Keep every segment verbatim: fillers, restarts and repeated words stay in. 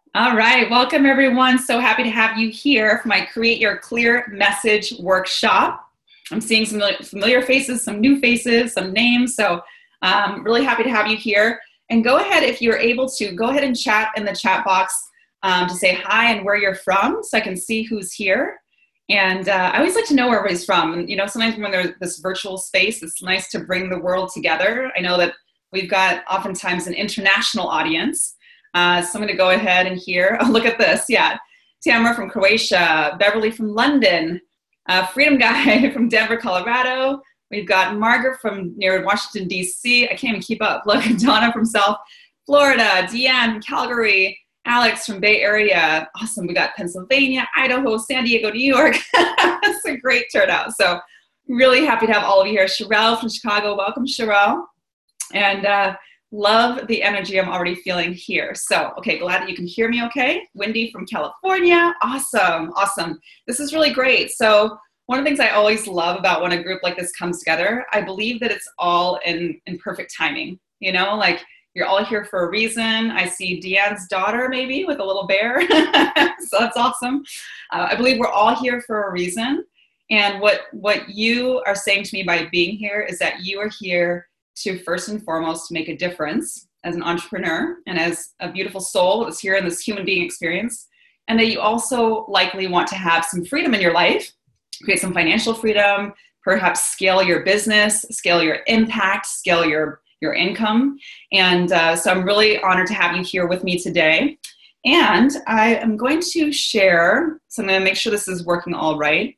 All right, welcome everyone. So happy to have you here for my Create Your Clear Message workshop. I'm seeing some familiar faces, some new faces, some names. So I'm really happy to have you here. And go ahead, if you're able to, go ahead and chat in the chat box um, to say hi and where you're from so I can see who's here. And uh, I always like to know where everybody's from. And, you know, sometimes when there's this virtual space, it's nice to bring the world together. I know that we've got oftentimes an international audience. Uh, so I'm going to go ahead and here. Oh, look at this. Yeah. Tamara from Croatia, Beverly from London, uh, Freedom Guy from Denver, Colorado. We've got Margaret from near Washington, D C. I can't even keep up. Look, Donna from South Florida, Deanne from Calgary, Alex from Bay Area. Awesome. We got Pennsylvania, Idaho, San Diego, New York. That's a great turnout. So really happy to have all of you here. Sherelle from Chicago. Welcome, Sherelle. And uh, love the energy I'm already feeling here. So, okay, glad that you can hear me okay. Wendy from California. Awesome, awesome. This is really great. So one of the things I always love about when a group like this comes together, I believe that it's all in, in perfect timing. You know, like you're all here for a reason. I see Deanne's daughter maybe with a little bear. So that's awesome. Uh, I believe we're all here for a reason. And what, what you are saying to me by being here is that you are here to first and foremost make a difference as an entrepreneur and as a beautiful soul that's here in this human being experience, and that you also likely want to have some freedom in your life, create some financial freedom, perhaps scale your business, scale your impact, scale your, your income. And uh, so I'm really honored to have you here with me today. And I am going to share, so I'm going to make sure this is working all right,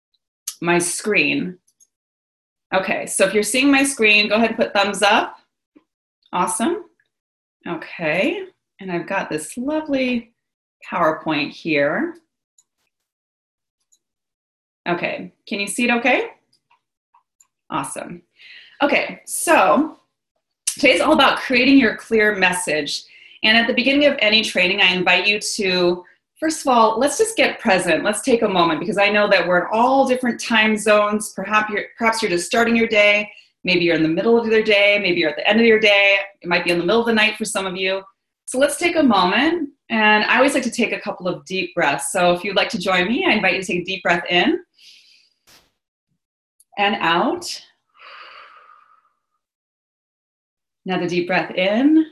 my screen. Okay, so if you're seeing my screen, go ahead and put thumbs up. Awesome. Okay, and I've got this lovely PowerPoint here. Okay, can you see it okay? Awesome. Okay, so today's all about creating your clear message. And at the beginning of any training, I invite you to, first of all, let's just get present. Let's take a moment, because I know that we're in all different time zones. Perhaps you're, perhaps you're just starting your day. Maybe you're in the middle of your day. Maybe you're at the end of your day. It might be in the middle of the night for some of you. So let's take a moment. And I always like to take a couple of deep breaths. So if you'd like to join me, I invite you to take a deep breath in and out. Another deep breath in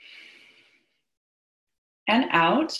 and out.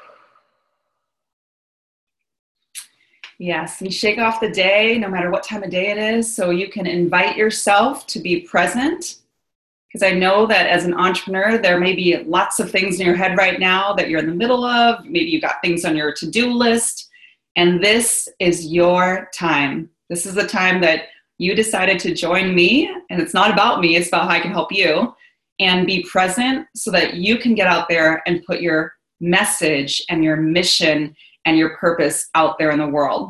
Yes, and shake off the day, no matter what time of day it is, so you can invite yourself to be present. Because I know that as an entrepreneur, there may be lots of things in your head right now that you're in the middle of. Maybe you've got things on your to-do list, and this is your time. This is the time that you decided to join me, and it's not about me, it's about how I can help you, and be present so that you can get out there and put your message and your mission and your purpose out there in the world.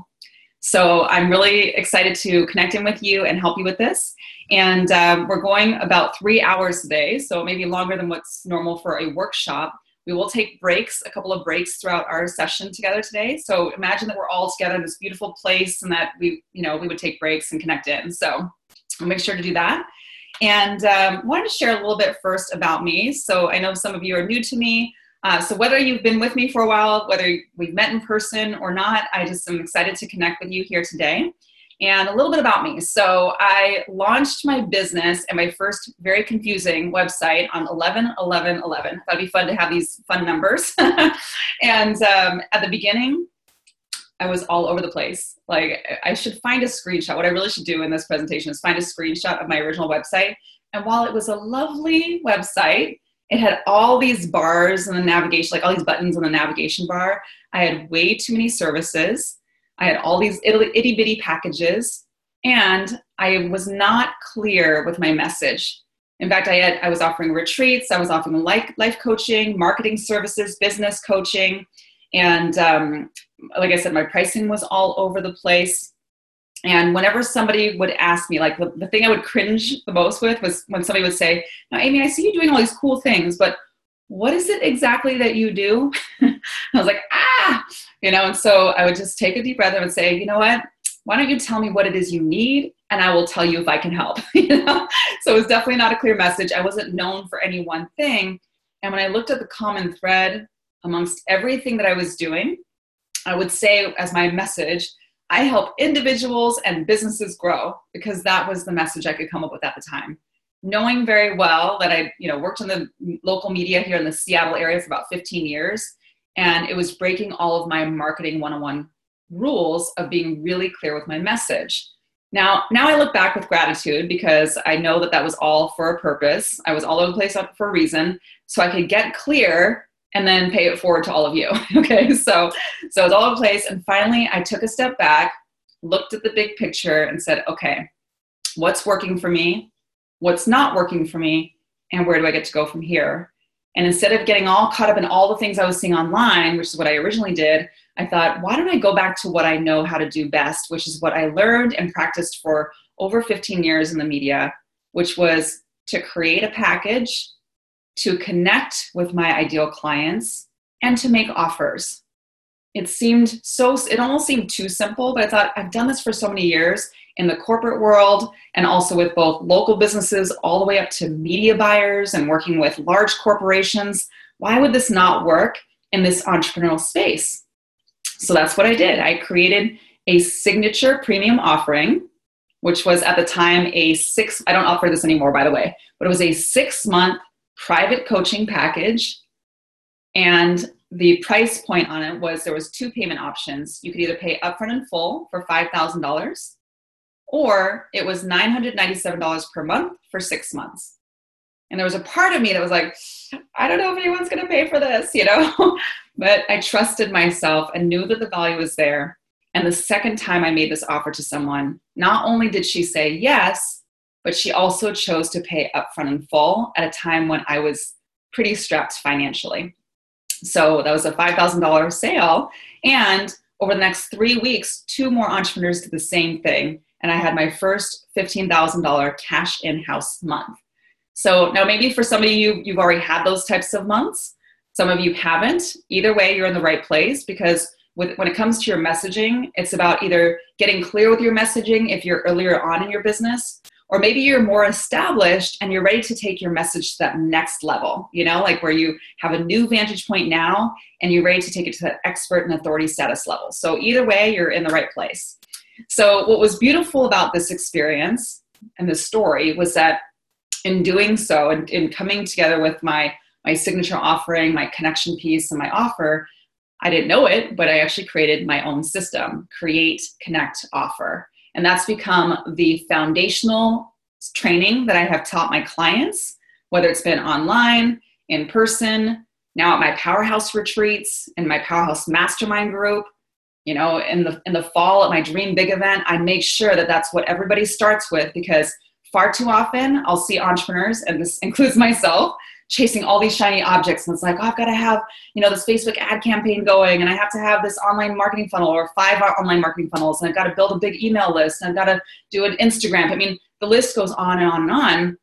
So I'm really excited to connect in with you and help you with this. And um, we're going about three hours today, so it may be longer than what's normal for a workshop. We will take breaks, a couple of breaks throughout our session together today. So imagine that we're all together in this beautiful place and that we, you know, we would take breaks and connect in. So I'll make sure to do that. And um, wanted to share a little bit first about me. So I know some of you are new to me. Uh, so whether you've been with me for a while, whether we've met in person or not, I just am excited to connect with you here today. And a little bit about me. So I launched my business and my first very confusing website on eleven eleven eleven. That'd be fun to have these fun numbers. And um, at the beginning, I was all over the place. Like, I should find a screenshot. What I really should do in this presentation is find a screenshot of my original website. And while it was a lovely website, it had all these bars in the navigation, like all these buttons on the navigation bar. I had way too many services. I had all these itty bitty packages, and I was not clear with my message. In fact, I had, I was offering retreats. I was offering life, life coaching, marketing services, business coaching. And um, like I said, my pricing was all over the place. And whenever somebody would ask me, like the, the thing I would cringe the most with was when somebody would say, "Now, Amy, I see you doing all these cool things, but what is it exactly that you do?" I was like, ah, you know, and so I would just take a deep breath and would say, you know what, why don't you tell me what it is you need, and I will tell you if I can help. You know? So it was definitely not a clear message. I wasn't known for any one thing. And when I looked at the common thread amongst everything that I was doing, I would say as my message, I help individuals and businesses grow, because that was the message I could come up with at the time. Knowing very well that I, you know, worked in the local media here in the Seattle area for about fifteen years, and it was breaking all of my marketing one oh one rules of being really clear with my message. Now, now I look back with gratitude, because I know that that was all for a purpose. I was all over the place for a reason, so I could get clear and then pay it forward to all of you. Okay, so so it's all over the place, and finally I took a step back, looked at the big picture, and said, okay, what's working for me? What's not working for me? And where do I get to go from here? And instead of getting all caught up in all the things I was seeing online, which is what I originally did, I thought, why don't I go back to what I know how to do best, which is what I learned and practiced for over fifteen years in the media, which was to create a package, to connect with my ideal clients, and to make offers. It seemed so, it almost seemed too simple, but I thought, I've done this for so many years in the corporate world, and also with both local businesses all the way up to media buyers and working with large corporations. Why would this not work in this entrepreneurial space? So that's what I did. I created a signature premium offering, which was at the time a six, I don't offer this anymore, by the way, but it was a six month private coaching package. And the price point on it was, there was two payment options. You could either pay upfront in full for five thousand dollars, or it was nine hundred ninety-seven dollars per month for six months. And there was a part of me that was like, I don't know if anyone's going to pay for this, you know, but I trusted myself and knew that the value was there. And the second time I made this offer to someone, not only did she say yes, but she also chose to pay upfront in full at a time when I was pretty strapped financially. So that was a five thousand dollars sale. And over the next three weeks, two more entrepreneurs did the same thing. And I had my first fifteen thousand dollars cash in-house month. So now maybe for some of you, you've already had those types of months. Some of you haven't. Either way, you're in the right place, because with, when it comes to your messaging, it's about either getting clear with your messaging if you're earlier on in your business, or maybe you're more established and you're ready to take your message to that next level, you know, like where you have a new vantage point now and you're ready to take it to that expert and authority status level. So either way, you're in the right place. So what was beautiful about this experience and this story was that in doing so, and in coming together with my, my signature offering, my connection piece, and my offer, I didn't know it, but I actually created my own system, Create, Connect, Offer. And that's become the foundational training that I have taught my clients, whether it's been online, in person, now at my Powerhouse retreats, in my Powerhouse Mastermind group. You know, in the in the fall at my Dream Big event, I make sure that that's what everybody starts with, because far too often I'll see entrepreneurs, and this includes myself, chasing all these shiny objects. And it's like, oh, I've got to have, you know, this Facebook ad campaign going, and I have to have this online marketing funnel or five online marketing funnels, and I've got to build a big email list, and I've got to do an Instagram. I mean, the list goes on and on and on.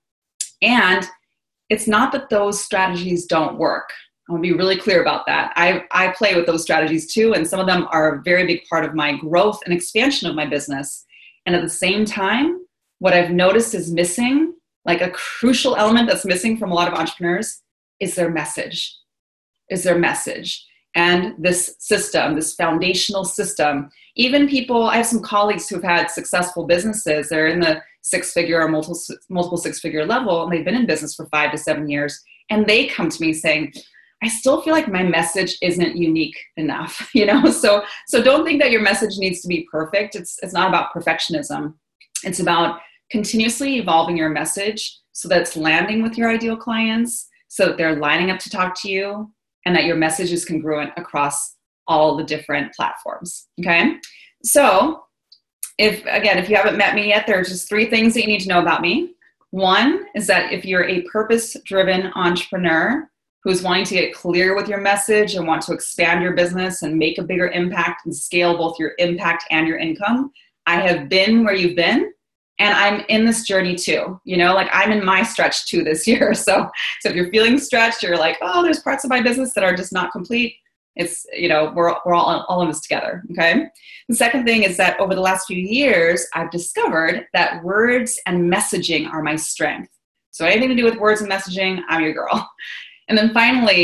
And it's not that those strategies don't work. I want to be really clear about that. I, I play with those strategies too, and some of them are a very big part of my growth and expansion of my business. And at the same time, what I've noticed is missing, like a crucial element that's missing from a lot of entrepreneurs, is their message, is their message. And this system, this foundational system, even people, I have some colleagues who've had successful businesses. They're in the six-figure or multiple, multiple six-figure level, and they've been in business for five to seven years. And they come to me saying, I still feel like my message isn't unique enough, you know? So, so don't think that your message needs to be perfect. It's, it's not about perfectionism. It's about continuously evolving your message so that it's landing with your ideal clients, so that they're lining up to talk to you, and that your message is congruent across all the different platforms, okay? So if, again, if you haven't met me yet, there are just three things that you need to know about me. One is that if you're a purpose-driven entrepreneur who's wanting to get clear with your message and want to expand your business and make a bigger impact and scale both your impact and your income, I have been where you've been. And I'm in this journey too, you know, like I'm in my stretch too this year. So, so if you're feeling stretched, you're like, oh, there's parts of my business that are just not complete. It's, you know, we're, we're all, all in this together. Okay. The second thing is that over the last few years, I've discovered that words and messaging are my strength. So anything to do with words and messaging, I'm your girl. And then finally,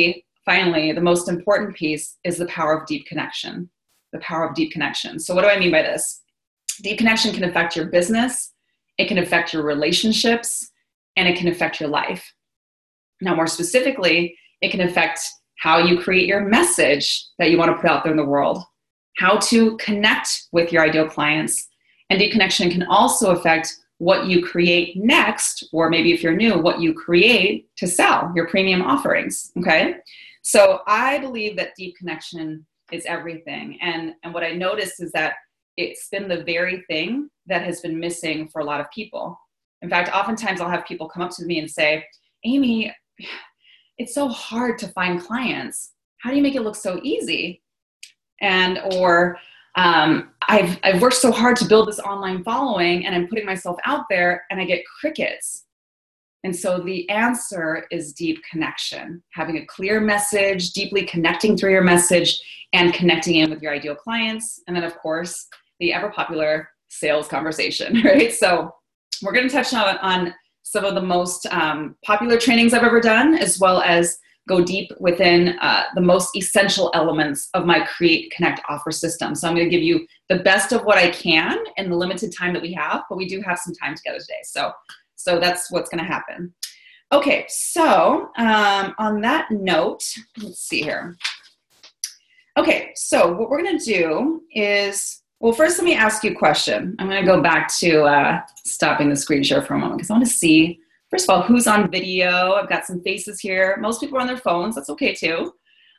finally, the most important piece is the power of deep connection. The power of deep connection. So what do I mean by this? Deep connection can affect your business, it can affect your relationships, and it can affect your life. Now, more specifically, it can affect how you create your message that you want to put out there in the world, how to connect with your ideal clients. And deep connection can also affect what you create next, or maybe if you're new, what you create to sell your premium offerings, okay? So I believe that deep connection is everything. And, and what I noticed is that it's been the very thing that has been missing for a lot of people. In fact, oftentimes I'll have people come up to me and say, Amy, it's so hard to find clients. How do you make it look so easy? And, or um, I've, I've worked so hard to build this online following and I'm putting myself out there and I get crickets. And so the answer is deep connection, having a clear message, deeply connecting through your message and connecting in with your ideal clients. And then of course, the ever popular sales conversation, right? So we're going to touch on, on some of the most um, popular trainings I've ever done, as well as go deep within uh, the most essential elements of my Create, Connect, Offer system. So I'm going to give you the best of what I can in the limited time that we have, but we do have some time together today. So, so that's what's going to happen. Okay, so um, on that note, let's see here. Okay, so what we're going to do is, well, first let me ask you a question. I'm going to go back to uh, stopping the screen share for a moment because I want to see, first of all, who's on video. I've got some faces here. Most people are on their phones. That's okay too.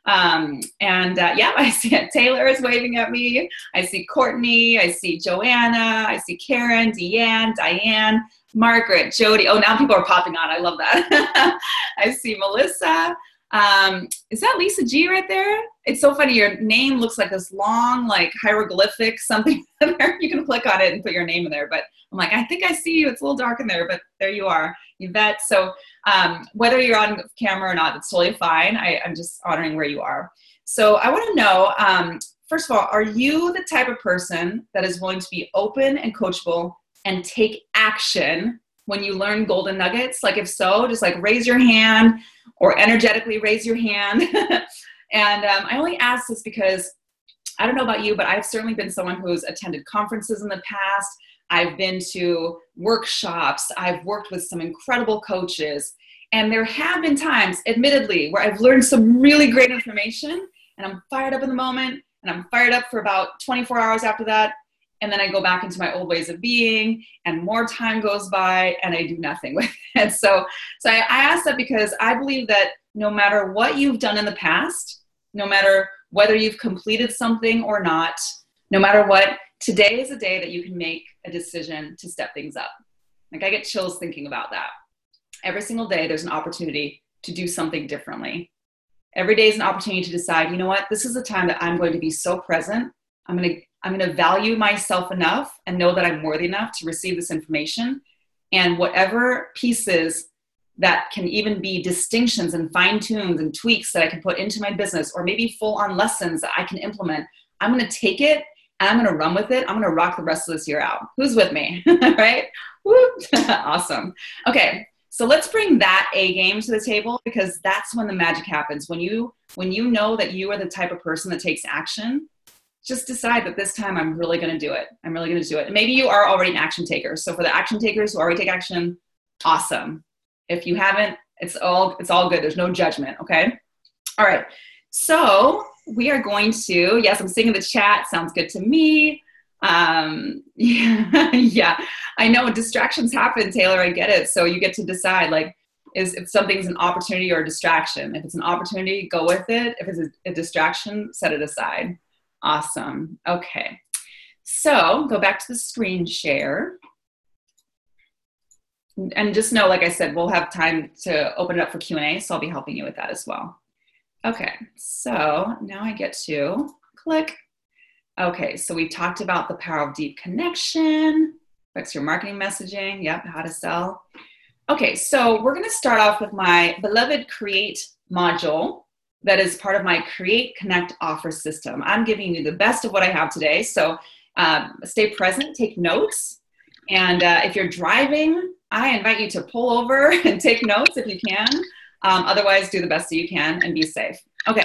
Um, and uh, yeah, I see Taylor is waving at me. I see Courtney. I see Joanna. I see Karen, Deanne, Diane, Margaret, Jody. Oh, now people are popping on. I love that. I see Melissa. Um, is that Lisa G right there? It's so funny. Your name looks like this long, like hieroglyphic something there. You can click on it and put your name in there. But I'm like, I think I see you. It's a little dark in there, but there you are, Yvette. So um, whether you're on camera or not, it's totally fine. I, I'm just honoring where you are. So I want to know, um, first of all, are you the type of person that is willing to be open and coachable and take action when you learn golden nuggets? Like if so, just like raise your hand or energetically raise your hand. And um, I only ask this because I don't know about you, but I've certainly been someone who's attended conferences in the past. I've been to workshops. I've worked with some incredible coaches. And there have been times, admittedly, where I've learned some really great information and I'm fired up in the moment and I'm fired up for about twenty-four hours after that. And then I go back into my old ways of being and more time goes by and I do nothing with it. So, so I, I ask that because I believe that no matter what you've done in the past, no matter whether you've completed something or not, no matter what, today is a day that you can make a decision to step things up. Like I get chills thinking about that. Every single day, there's an opportunity to do something differently. Every day is an opportunity to decide, you know what, this is the time that I'm going to be so present. I'm going to I'm going to value myself enough and know that I'm worthy enough to receive this information. And whatever pieces that can even be distinctions and fine tunes and tweaks that I can put into my business, or maybe full on lessons that I can implement, I'm going to take it and I'm going to run with it. I'm going to rock the rest of this year out. Who's with me? Right? Woo. Awesome. Okay. So let's bring that A game to the table, because that's when the magic happens. When you, when you know that you are the type of person that takes action, just decide that this time I'm really going to do it. I'm really going to do it. And maybe you are already an action taker. So for the action takers who already take action, awesome. If you haven't, it's all, it's all good. There's no judgment. Okay. All right. So we are going to, yes, I'm seeing in the chat. Sounds good to me. Um, yeah, yeah, I know distractions happen, Taylor. I get it. So you get to decide, like, is if something's an opportunity or a distraction. If it's an opportunity, go with it. If it's a, a distraction, set it aside. Awesome. Okay. So go back to the screen share. And just know, like I said, we'll have time to open it up for Q and A, so I'll be helping you with that as well. Okay. So now I get to click. Okay. So we talked about the power of deep connection, affects your marketing messaging. Yep. How to sell. Okay. So we're going to start off with my beloved Create module. That is part of my Create, Connect, Offer system. I'm giving you the best of what I have today. So um, stay present, take notes. And uh, if you're driving, I invite you to pull over and take notes if you can. Um, otherwise, do the best that you can and be safe. Okay,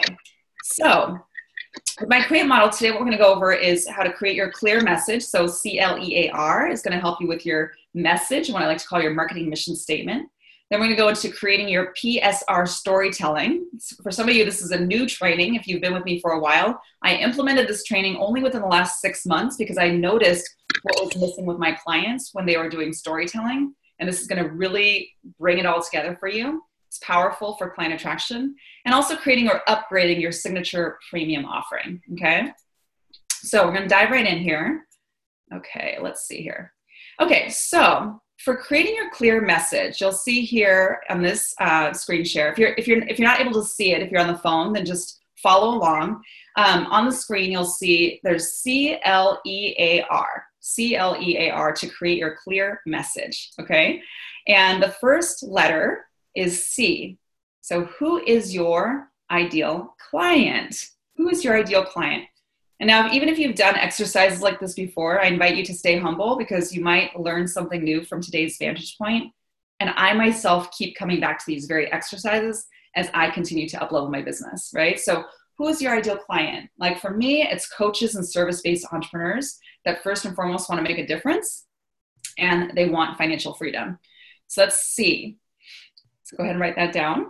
so with my Create model today, what we're going to go over is how to create your clear message. So C L E A R is going to help you with your message, what I like to call your marketing mission statement. Then we're going to go into creating your P S R storytelling. For some of you, this is a new training. If you've been with me for a while, I implemented this training only within the last six months because I noticed what was missing with my clients when they were doing storytelling. And this is going to really bring it all together for you. It's powerful for client attraction and also creating or upgrading your signature premium offering. Okay. So we're going to dive right in here. Okay. Let's see here. Okay. So for creating your clear message, you'll see here on this uh, screen share, if you're, if you're, if you're not able to see it, if you're on the phone, then just follow along. Um, on the screen, you'll see there's C L E A R, C L E A R to create your clear message. Okay. And the first letter is C. So who is your ideal client? Who is your ideal client? And now, even if you've done exercises like this before, I invite you to stay humble because you might learn something new from today's vantage point. And I myself keep coming back to these very exercises as I continue to uplevel my business, right? So who is your ideal client? Like for me, it's coaches and service-based entrepreneurs that first and foremost want to make a difference and they want financial freedom. So let's see. So go ahead and write that down.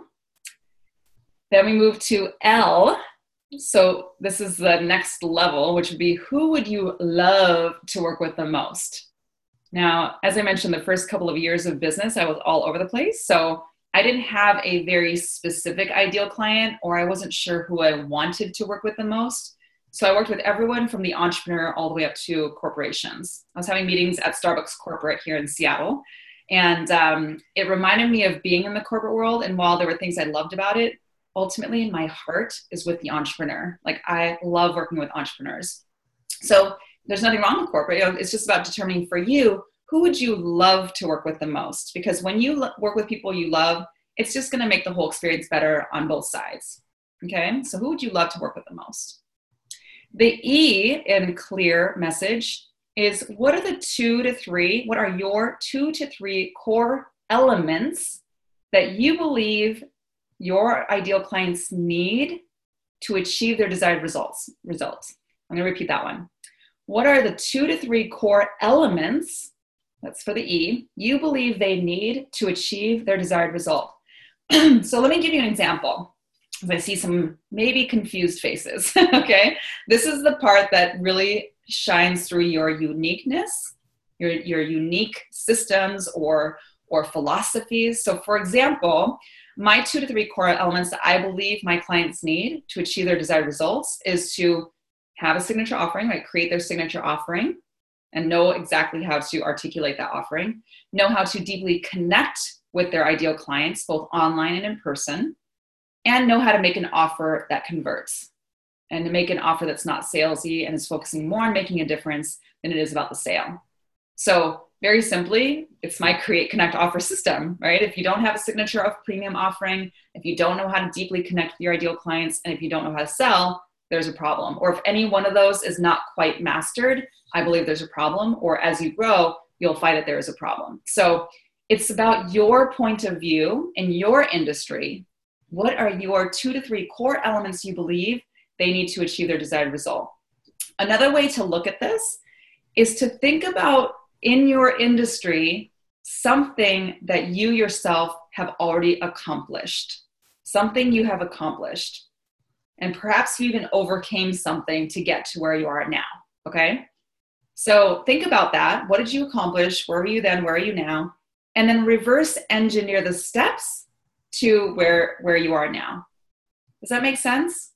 Then we move to L. So this is the next level, which would be who would you love to work with the most? Now, as I mentioned, the first couple of years of business, I was all over the place. So I didn't have a very specific ideal client, or I wasn't sure who I wanted to work with the most. So I worked with everyone from the entrepreneur all the way up to corporations. I was having meetings at Starbucks Corporate here in Seattle. And um, it reminded me of being in the corporate world. And while there were things I loved about it, ultimately my heart is with the entrepreneur. Like I love working with entrepreneurs. So there's nothing wrong with corporate. You know, it's just about determining for you, who would you love to work with the most? Because when you lo- work with people you love, it's just going to make the whole experience better on both sides. Okay. So who would you love to work with the most? The E in clear message is what are the two to three, what are your two to three core elements that you believe your ideal clients need to achieve their desired results? Results. I'm going to repeat that one. What are the two to three core elements, that's for the E, you believe they need to achieve their desired result? So let me give you an example. As I see some maybe confused faces, okay? This is the part that really shines through your uniqueness, your, your unique systems or, or philosophies. So for example, my two to three core elements that I believe my clients need to achieve their desired results is to have a signature offering, right? Create their signature offering and know exactly how to articulate that offering, know how to deeply connect with their ideal clients, both online and in person, and know how to make an offer that converts and to make an offer that's not salesy and is focusing more on making a difference than it is about the sale. So very simply, it's my create, connect, offer system, right? If you don't have a signature of premium offering, if you don't know how to deeply connect with your ideal clients, and if you don't know how to sell, there's a problem. Or if any one of those is not quite mastered, I believe there's a problem. Or as you grow, you'll find that there is a problem. So it's about your point of view in your industry. What are your two to three core elements you believe they need to achieve their desired result? Another way to look at this is to think about in your industry something that you yourself have already accomplished, something you have accomplished. And perhaps you even overcame something to get to where you are now, okay? So think about that. What did you accomplish? Where were you then? Where are you now? And then reverse engineer the steps to where, where you are now. Does that make sense?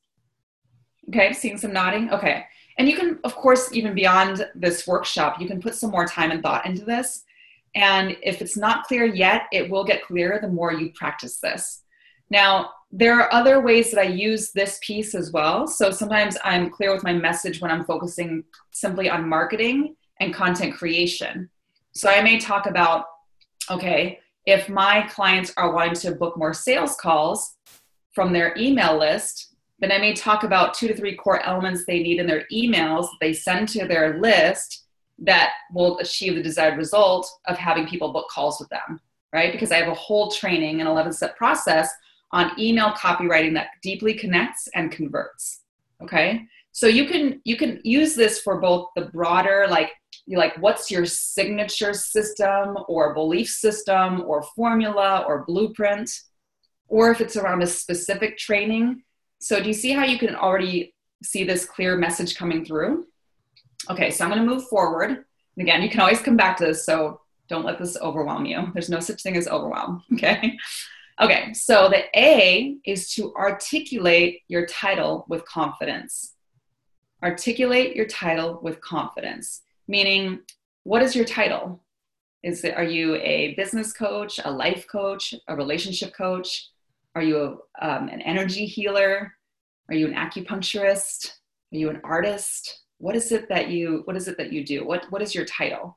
Okay, seeing some nodding? Okay. And you can, of course, even beyond this workshop, you can put some more time and thought into this. And if it's not clear yet, it will get clearer the more you practice this. Now, there are other ways that I use this piece as well. So sometimes I'm clear with my message when I'm focusing simply on marketing and content creation. So I may talk about, okay, if my clients are wanting to book more sales calls from their email list, then I may talk about two to three core elements they need in their emails that they send to their list that will achieve the desired result of having people book calls with them, right? Because I have a whole training, an eleven-step process on email copywriting that deeply connects and converts. Okay. So you can, you can use this for both the broader, like, you like, what's your signature system or belief system or formula or blueprint, or if it's around a specific training. So do you see how you can already see this clear message coming through? Okay, so I'm going to move forward. And again, you can always come back to this, so don't let this overwhelm you. There's no such thing as overwhelm, okay? Okay, so the A is to articulate your title with confidence. Articulate your title with confidence, meaning, what is your title? Is it, are you a business coach, a life coach, a relationship coach? Are you a, um, an energy healer? Are you an acupuncturist? Are you an artist? What is it that you, what is it that you do? What, what is your title?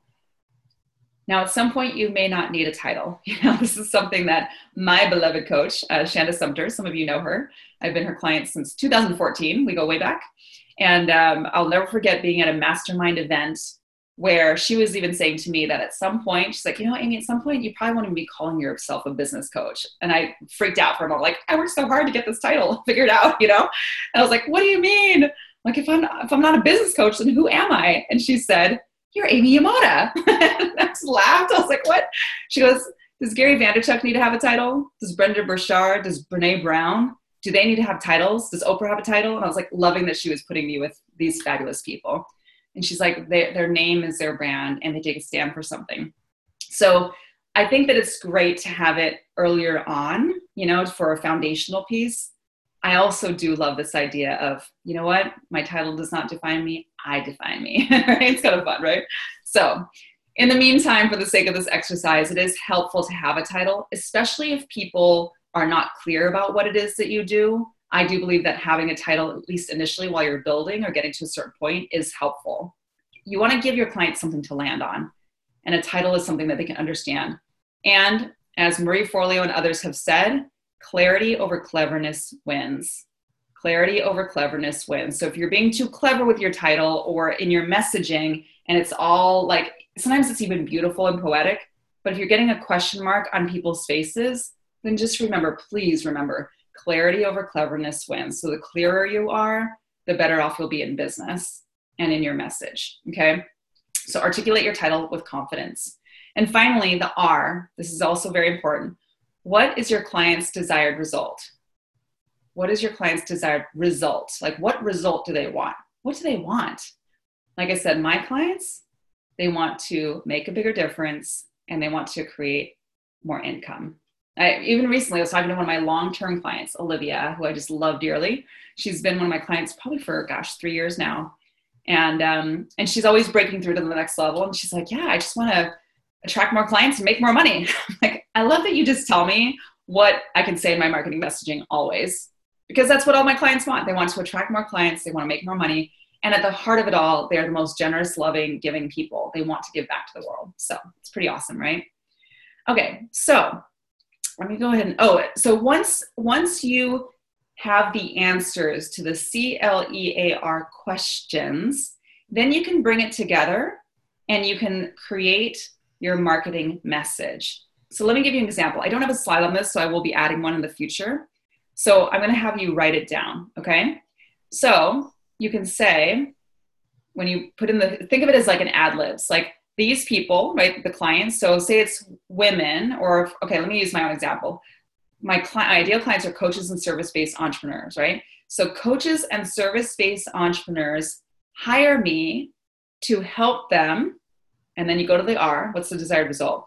Now, at some point, you may not need a title. You know, this is something that my beloved coach, uh, Shanda Sumter, some of you know her. I've been her client since two thousand fourteen. We go way back. And um, I'll never forget being at a mastermind event where she was even saying to me that at some point, she's like, you know, Amy, at some point, you probably want to be calling yourself a business coach. And I freaked out for a moment, like, I worked so hard to get this title figured out, you know? And I was like, what do you mean? Like, if I'm, if I'm not a business coach, then who am I? And she said, you're Amy Yamada. And I just laughed. I was like, what? She goes, does Gary Vaynerchuk need to have a title? Does Brenda Burchard? Does Brene Brown? Do they need to have titles? Does Oprah have a title? And I was like, loving that she was putting me with these fabulous people. And she's like, their, their name is their brand and they take a stand for something. So I think that it's great to have it earlier on, you know, for a foundational piece. I also do love this idea of, you know what, my title does not define me, I define me. It's kind of fun, right? So in the meantime, for the sake of this exercise, it is helpful to have a title, especially if people are not clear about what it is that you do. I do believe that having a title, at least initially while you're building or getting to a certain point, is helpful. You want to give your clients something to land on, and a title is something that they can understand. And as Marie Forleo and others have said, clarity over cleverness wins. Clarity over cleverness wins. So if you're being too clever with your title or in your messaging, and it's all like, sometimes it's even beautiful and poetic, but if you're getting a question mark on people's faces, then just remember, please remember, clarity over cleverness wins. So the clearer you are, the better off you'll be in business and in your message, okay? So articulate your title with confidence. And finally, the R, this is also very important. What is your client's desired result? What is your client's desired result? Like, what result do they want? What do they want? Like I said, my clients, they want to make a bigger difference and they want to create more income. I, even recently, I was talking to one of my long-term clients, Olivia, who I just love dearly. She's been one of my clients probably for, gosh, three years now. And, um, and she's always breaking through to the next level. And she's like, yeah, I just want to attract more clients and make more money. Like, I love that you just tell me what I can say in my marketing messaging always, because that's what all my clients want. They want to attract more clients. They want to make more money. And at the heart of it all, they're the most generous, loving, giving people. They want to give back to the world. So it's pretty awesome, right? Okay, so let me go ahead and, oh, so once, once you have the answers to the C L E A R questions, then you can bring it together and you can create your marketing message. So let me give you an example. I don't have a slide on this, so I will be adding one in the future. So I'm going to have you write it down, okay? So you can say, when you put in the, think of it as like an ad libs, like these people, right, the clients, so say it's women, or, okay, let me use my own example. My client, ideal clients are coaches and service-based entrepreneurs, right? So coaches and service-based entrepreneurs hire me to help them, and then you go to the R, what's the desired result?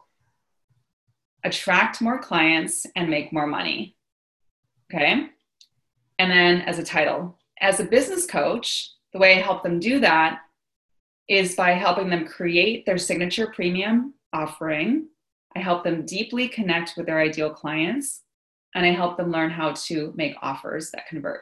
Attract more clients and make more money, okay? And then as a title, as a business coach, the way I help them do that is by helping them create their signature premium offering. I help them deeply connect with their ideal clients, and I help them learn how to make offers that convert.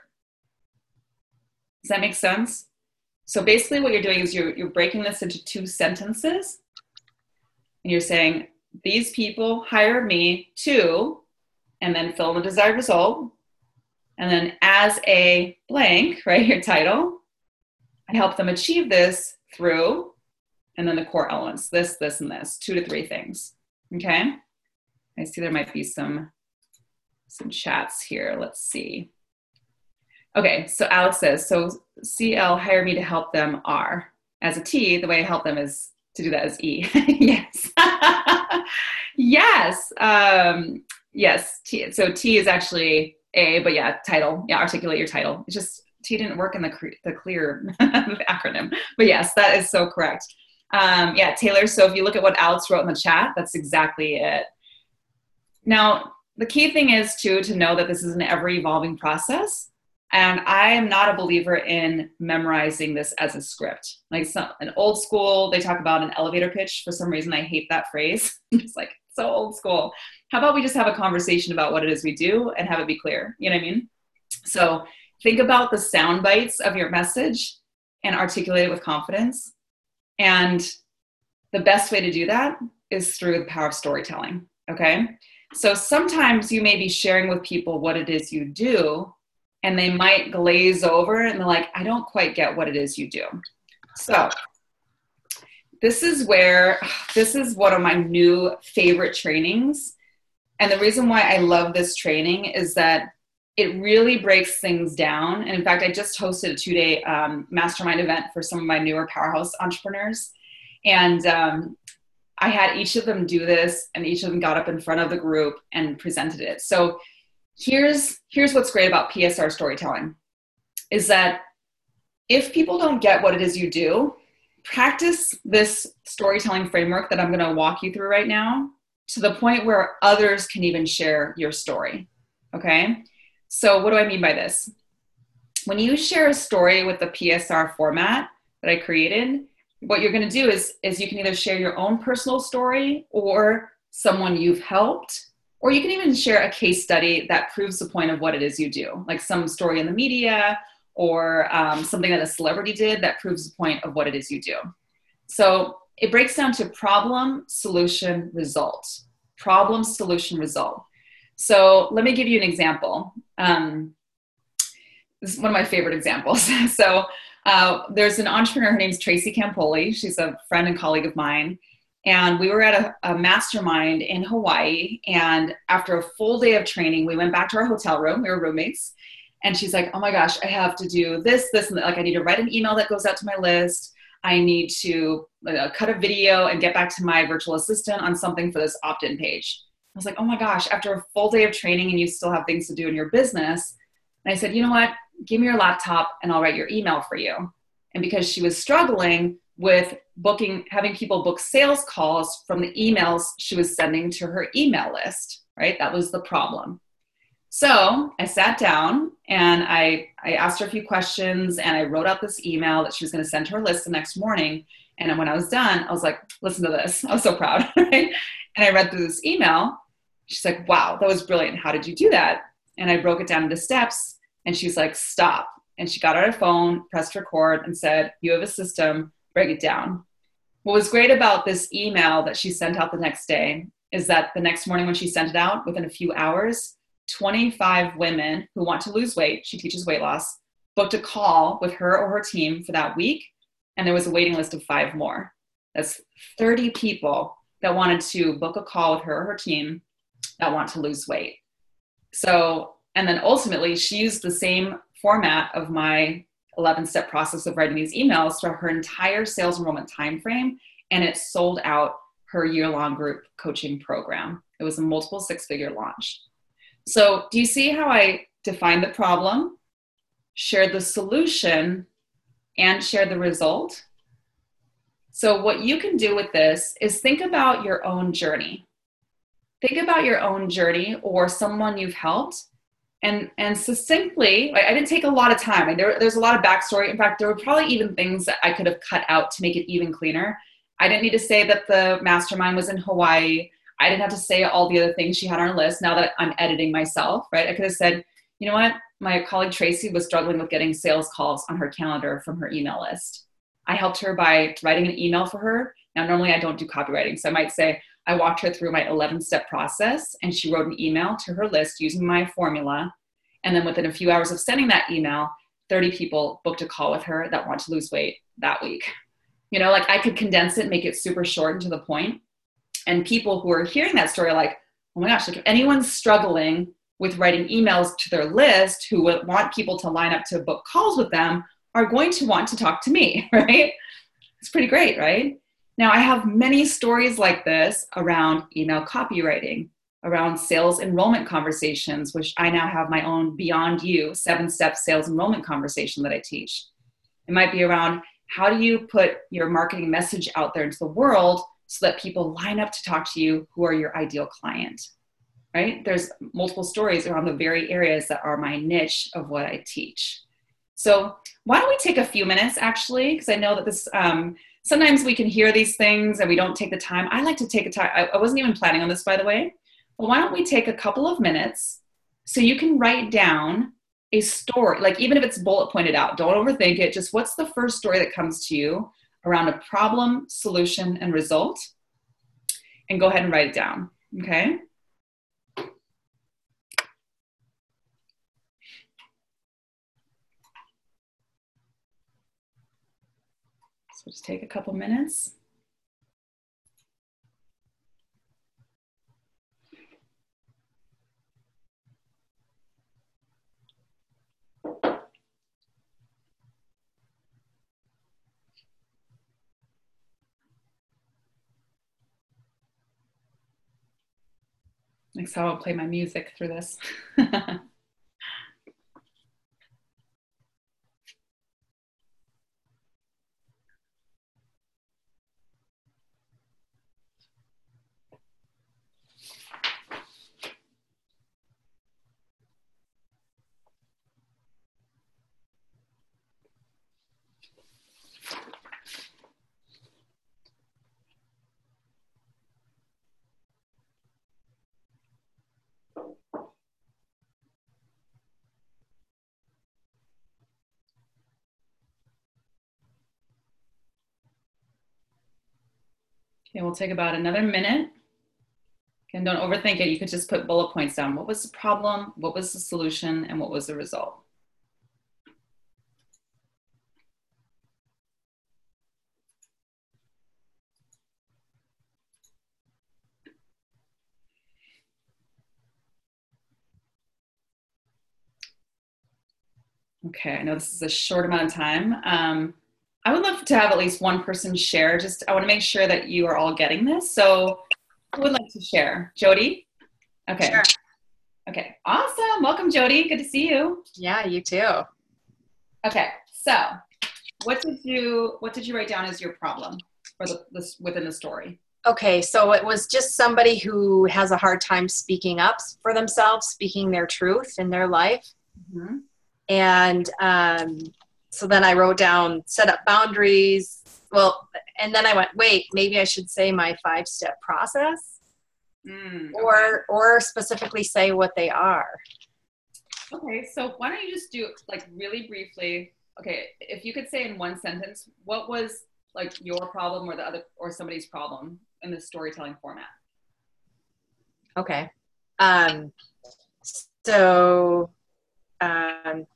Does that make sense? So basically what you're doing is you're, you're breaking this into two sentences, and you're saying, these people hire me to, and then fill in the desired result. And then as a blank, right, your title, I help them achieve this through, and then the core elements, this, this, and this, two to three things, okay? I see there might be some some chats here. Let's see. Okay, so Alex says, so C L hired me to help them R. As a T, the way I help them is to do that as E. Yes. Yes. Um, yes. T, so T is actually A, but yeah, title. Yeah, articulate your title. It's just T didn't work in the, the clear acronym. But yes, that is so correct. Um, yeah, Taylor, so if you look at what Alex wrote in the chat, that's exactly it. Now, the key thing is, too, to know that this is an ever-evolving process. And I am not a believer in memorizing this as a script. Like some, an old school, they talk about an elevator pitch. For some reason, I hate that phrase. It's like, so old school. How about we just have a conversation about what it is we do and have it be clear? You know what I mean? So think about the sound bites of your message and articulate it with confidence. And the best way to do that is through the power of storytelling, okay? So sometimes you may be sharing with people what it is you do, and they might glaze over and they're like, I don't quite get what it is you do. So this is where, this is one of my new favorite trainings. And the reason why I love this training is that it really breaks things down. And in fact, I just hosted a two-day um, mastermind event for some of my newer powerhouse entrepreneurs. And um, I had each of them do this, and each of them got up in front of the group and presented it. So here's, here's what's great about P S R storytelling, is that if people don't get what it is you do, practice this storytelling framework that I'm going to walk you through right now to the point where others can even share your story. Okay? So what do I mean by this? When you share a story with the P S R format that I created, what you're going to do is, is you can either share your own personal story or someone you've helped, or you can even share a case study that proves the point of what it is you do, like some story in the media or um, something that a celebrity did that proves the point of what it is you do. So it breaks down to problem, solution, result. Problem, solution, result. So let me give you an example. Um, this is one of my favorite examples. so uh, there's an entrepreneur, her name's Tracy Campoli. She's a friend and colleague of mine. And we were at a, a mastermind in Hawaii. And after a full day of training, we went back to our hotel room. We were roommates. And she's like, oh my gosh, I have to do this, this, and that. Like I need to write an email that goes out to my list. I need to uh, cut a video and get back to my virtual assistant on something for this opt-in page. I was like, oh my gosh, after a full day of training and you still have things to do in your business. And I said, you know what, give me your laptop and I'll write your email for you. And because she was struggling with booking, having people book sales calls from the emails she was sending to her email list, right? That was the problem. So I sat down and I, I asked her a few questions and I wrote out this email that she was going to send to her list the next morning. And when I was done, I was like, listen to this. I was so proud, right? And I read through this email. She's like, wow, that was brilliant. How did you do that? And I broke it down into steps and she's like, stop. And she got out her phone, pressed record and said, you have a system, break it down. What was great about this email that she sent out the next day is that the next morning when she sent it out, within a few hours, twenty-five women who want to lose weight, she teaches weight loss, booked a call with her or her team for that week. And there was a waiting list of five more. That's thirty people that wanted to book a call with her or her team that want to lose weight. So, and then ultimately she used the same format of my eleven step process of writing these emails for her entire sales enrollment timeframe. And it sold out her year-long group coaching program. It was a multiple six-figure launch. So do you see how I defined the problem, shared the solution, and shared the result? So what you can do with this is think about your own journey. Think about your own journey or someone you've helped. And, and succinctly, like I didn't take a lot of time. And there, there's a lot of backstory. In fact, there were probably even things that I could have cut out to make it even cleaner. I didn't need to say that the mastermind was in Hawaii. I didn't have to say all the other things she had on her list now that I'm editing myself, right? I could have said, you know what? My colleague Tracy was struggling with getting sales calls on her calendar from her email list. I helped her by writing an email for her. Now, normally I don't do copywriting. So I might say, I walked her through my eleven step process and she wrote an email to her list using my formula. And then within a few hours of sending that email, thirty people booked a call with her that want to lose weight that week. You know, like I could condense it, make it super short and to the point. And people who are hearing that story are like, oh my gosh, like if anyone's struggling with writing emails to their list who would want people to line up to book calls with them are going to want to talk to me, right? It's pretty great, right? Now, I have many stories like this around email copywriting, around sales enrollment conversations, which I now have my own Beyond You seven-step sales enrollment conversation that I teach. It might be around how do you put your marketing message out there into the world so that people line up to talk to you who are your ideal client, right? There's multiple stories around the very areas that are my niche of what I teach. So why don't we take a few minutes, actually, because I know that this, um, sometimes we can hear these things and we don't take the time. I like to take a time. I, I wasn't even planning on this, by the way. But why don't we take a couple of minutes so you can write down a story, like even if it's bullet pointed out, don't overthink it. Just what's the first story that comes to you around a problem, solution, and result? And go ahead and write it down, okay? So just take a couple minutes. Next time I'll play my music through this. Okay, we'll take about another minute. Again, don't overthink it. You could just put bullet points down. What was the problem? What was the solution? And what was the result? Okay, I know this is a short amount of time. Um, I would love to have at least one person share. Just, I want to make sure that you are all getting this. So who would like to share? Jody? Okay. Sure. Okay, awesome. Welcome, Jody. Good to see you. Yeah, you too. Okay, so what did you what did you write down as your problem for the this within the story? Okay, so it was just somebody who has a hard time speaking up for themselves, speaking their truth in their life. Mm-hmm. And um, so then I wrote down set up boundaries. Well, and then I went, wait, maybe I should say my five-step process, mm, okay. or or specifically say what they are. Okay, so why don't you just do like really briefly? Okay, if you could say in one sentence, what was like your problem or the other or somebody's problem in the storytelling format? Okay. Um, so, um,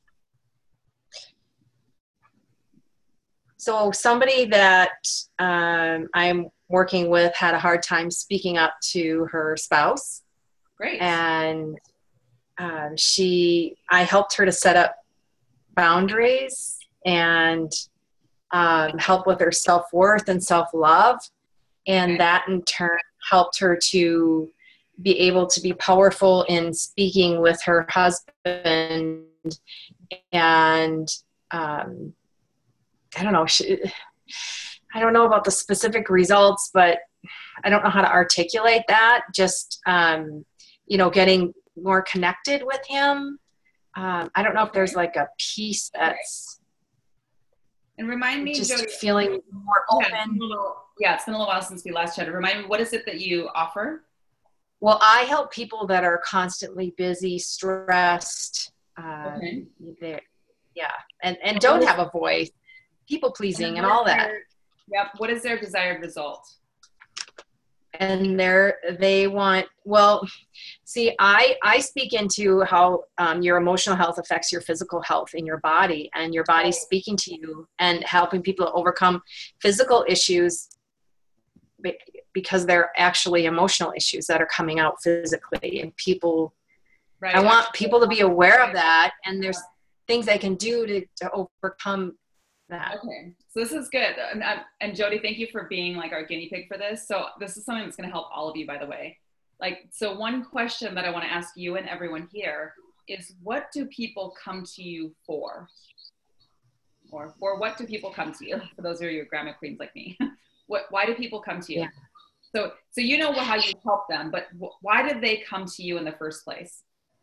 so somebody that um, I'm working with had a hard time speaking up to her spouse. Great. And um, she, I helped her to set up boundaries and um, help with her self-worth and self-love. And Okay. that in turn helped her to be able to be powerful in speaking with her husband. And um, I don't know, she, I don't know about the specific results, but I don't know how to articulate that. Just, um, you know, getting more connected with him. Um, I don't know if there's like a piece that's and remind me, just Jody, feeling more open. Yeah, it's been a little, yeah, it's been a little while since we last chatted. Remind me, what is it that you offer? Well, I help people that are constantly busy, stressed, um, Okay. they're- yeah, and, and don't have a voice, people pleasing and all that. Yep. What is their desired result? And they're, they want, well, see, I, I speak into how um, your emotional health affects your physical health in your body, and your body speaking to you and helping people overcome physical issues because they're actually emotional issues that are coming out physically. And people, Right. I want people to be aware of that, and there's things they can do to, to overcome that. Okay, so this is good. And, and Jody, thank you for being like our guinea pig for this. So this is something that's going to help all of you, by the way. Like, so one question that I want to ask you and everyone here is, what do people come to you for? Or for what do people come to you? For those of you grammar queens like me, what? Why do people come to you? Yeah. So, so you know how you help them, but why did they come to you in the first place?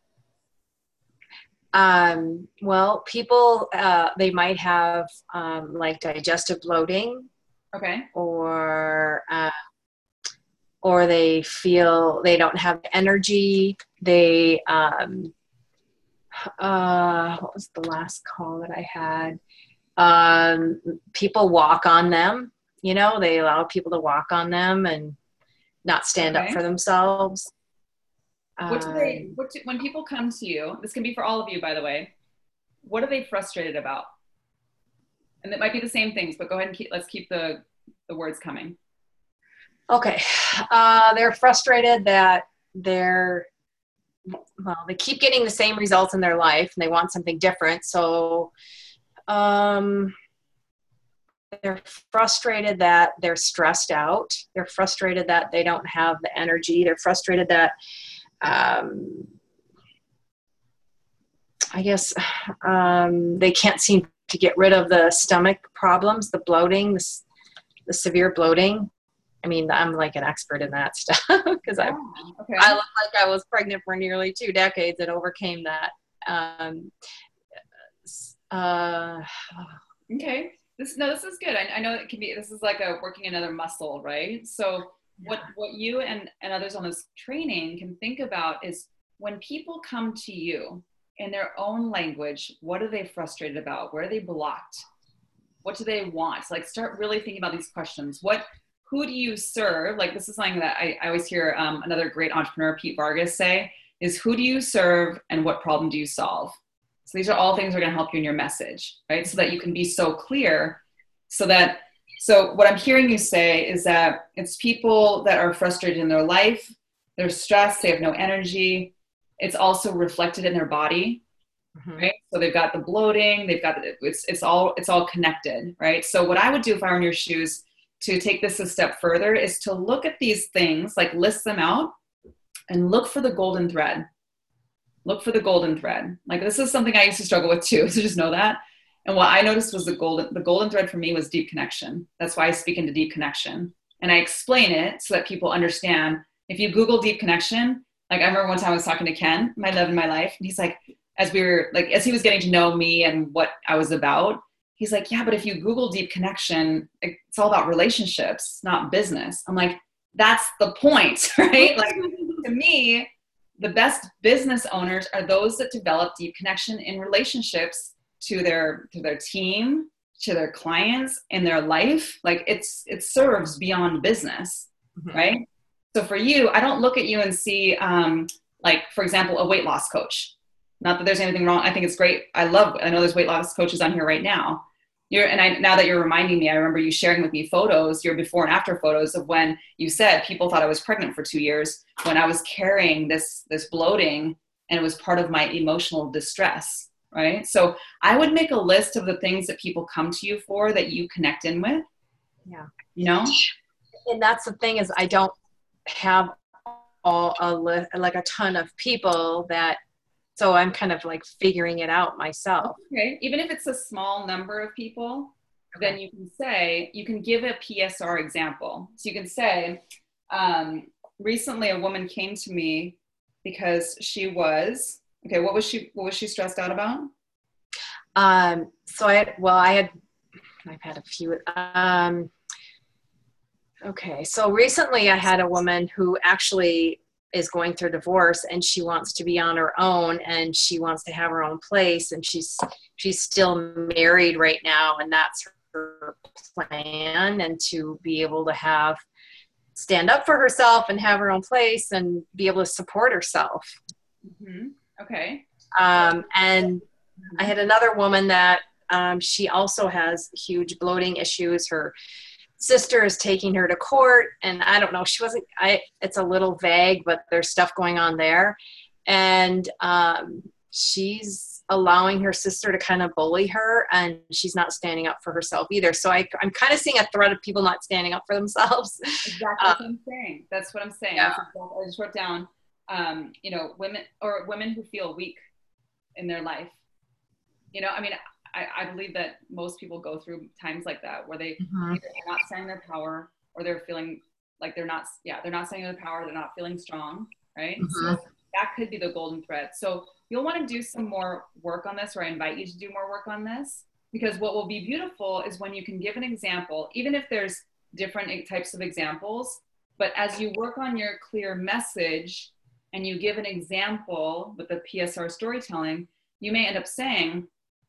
Um, well, people, uh, they might have, um, like digestive bloating. Okay. Or, uh, or they feel they don't have energy. They, um, uh, what was the last call that I had? Um, people walk on them, you know, they allow people to walk on them and not stand okay. up for themselves. What do they, what do, when people come to you, this can be for all of you, by the way, what are they frustrated about? And it might be the same things, but go ahead and keep, let's keep the, the words coming. Okay. Uh, they're frustrated that they're, well, they keep getting the same results in their life and they want something different. So, um, they're frustrated that they're stressed out. They're frustrated that they don't have the energy. They're frustrated that, um, I guess, um, they can't seem to get rid of the stomach problems, the bloating, the, the severe bloating. I mean, I'm like an expert in that stuff because I, oh, okay. I look like I was pregnant for nearly two decades and overcame that. Um, uh, okay. This, no, this is good. I, I know it can be, this is like a working another muscle, right? So what, what you and, and others on this training can think about is when people come to you in their own language, what are they frustrated about? Where are they blocked? What do they want? Like start really thinking about these questions. What, who do you serve? Like this is something that I, I always hear um, another great entrepreneur, Pete Vargas, say is who do you serve and what problem do you solve? So these are all things that are going to help you in your message, right? So that you can be so clear so that, so what I'm hearing you say is that it's people that are frustrated in their life, they're stressed, they have no energy. It's also reflected in their body, mm-hmm. right? So they've got the bloating, they've got, the, it's, it's all, it's all connected, right? So what I would do if I were in your shoes to take this a step further is to look at these things, like list them out and look for the golden thread. Look for the golden thread. Like this is something I used to struggle with too. So just know that. And what I noticed was the golden, the golden thread for me was deep connection. That's why I speak into deep connection. And I explain it so that people understand. If you Google deep connection, like I remember one time I was talking to Ken, my love in my life. And he's like, as we were like, as he was getting to know me and what I was about, he's like, yeah, but if you Google deep connection, it's all about relationships, not business. I'm like, that's the point, right? Like to me, the best business owners are those that develop deep connection in relationships to their, to their team, to their clients, in their life. Like it's, it serves beyond business, mm-hmm. right? So for you, I don't look at you and see, um, like, for example, a weight loss coach. Not that there's anything wrong. I think it's great. I love, I know there's weight loss coaches on here right now. You're, and I, now that you're reminding me, I remember you sharing with me photos, your before and after photos of when you said people thought I was pregnant for two years when I was carrying this, this bloating and it was part of my emotional distress, right? So I would make a list of the things that people come to you for that you connect in with. Yeah. You know? And that's the thing is I don't have all a li- like a ton of people that, so I'm kind of like figuring it out myself. Okay. Even if it's a small number of people, okay. then you can say, you can give a P S R example. So you can say, um, recently a woman came to me because she was, okay, what was she, what was she stressed out about? Um, so I had, well, I had, I've had a few, um, okay. So recently I had a woman who actually is going through divorce and she wants to be on her own and she wants to have her own place and she's, she's still married right now. And that's her plan, and to be able to have, stand up for herself and have her own place and be able to support herself. Mm-hmm. Okay. Um, and I had another woman that, um, she also has huge bloating issues. Her sister is taking her to court, and I don't know, she wasn't, I, it's a little vague, but there's stuff going on there. And um, she's allowing her sister to kind of bully her, and she's not standing up for herself either. So I, I'm kind of seeing a thread of people not standing up for themselves. Exactly uh, what I'm saying. That's what I'm saying. Yeah. Exactly, I just wrote down, um, you know, women or women who feel weak in their life. You know, I mean, I, I believe that most people go through times like that where they mm-hmm. either are not standing their power, or they're feeling like they're not, yeah, they're not standing their power. They're not feeling strong, right? Mm-hmm. So that could be the golden thread. So you'll want to do some more work on this, or I invite you to do more work on this, because what will be beautiful is when you can give an example, even if there's different types of examples, but as you work on your clear message and you give an example with the P S R storytelling, you may end up saying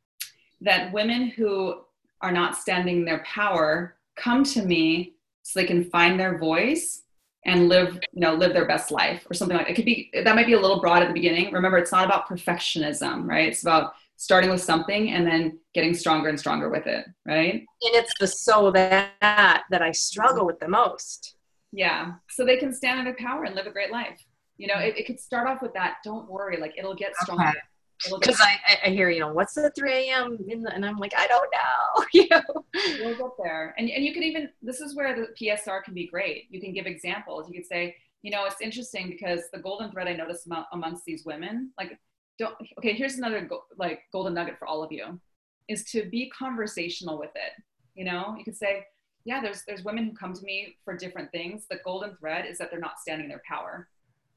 that women who are not standing their power come to me so they can find their voice and live, you know, live their best life, or something like that. It could be, that might be a little broad at the beginning. Remember, it's not about perfectionism, right? It's about starting with something and then getting stronger and stronger with it, right? And it's the so that that I struggle with the most. Yeah. So they can stand in their power and live a great life. You know, it, it could start off with that. Don't worry, like it'll get stronger. Okay. Because I, I hear, you know, what's the three a.m. in the, and I'm like, I don't know. You know, we'll get there. And, and you could even, this is where the P S R can be great. You can give examples. You could say, you know, it's interesting because the golden thread I noticed among, amongst these women, like, don't, okay, here's another go, like golden nugget for all of you, is to be conversational with it. You know, you could say, yeah, there's, there's women who come to me for different things. The golden thread is that they're not standing in their power.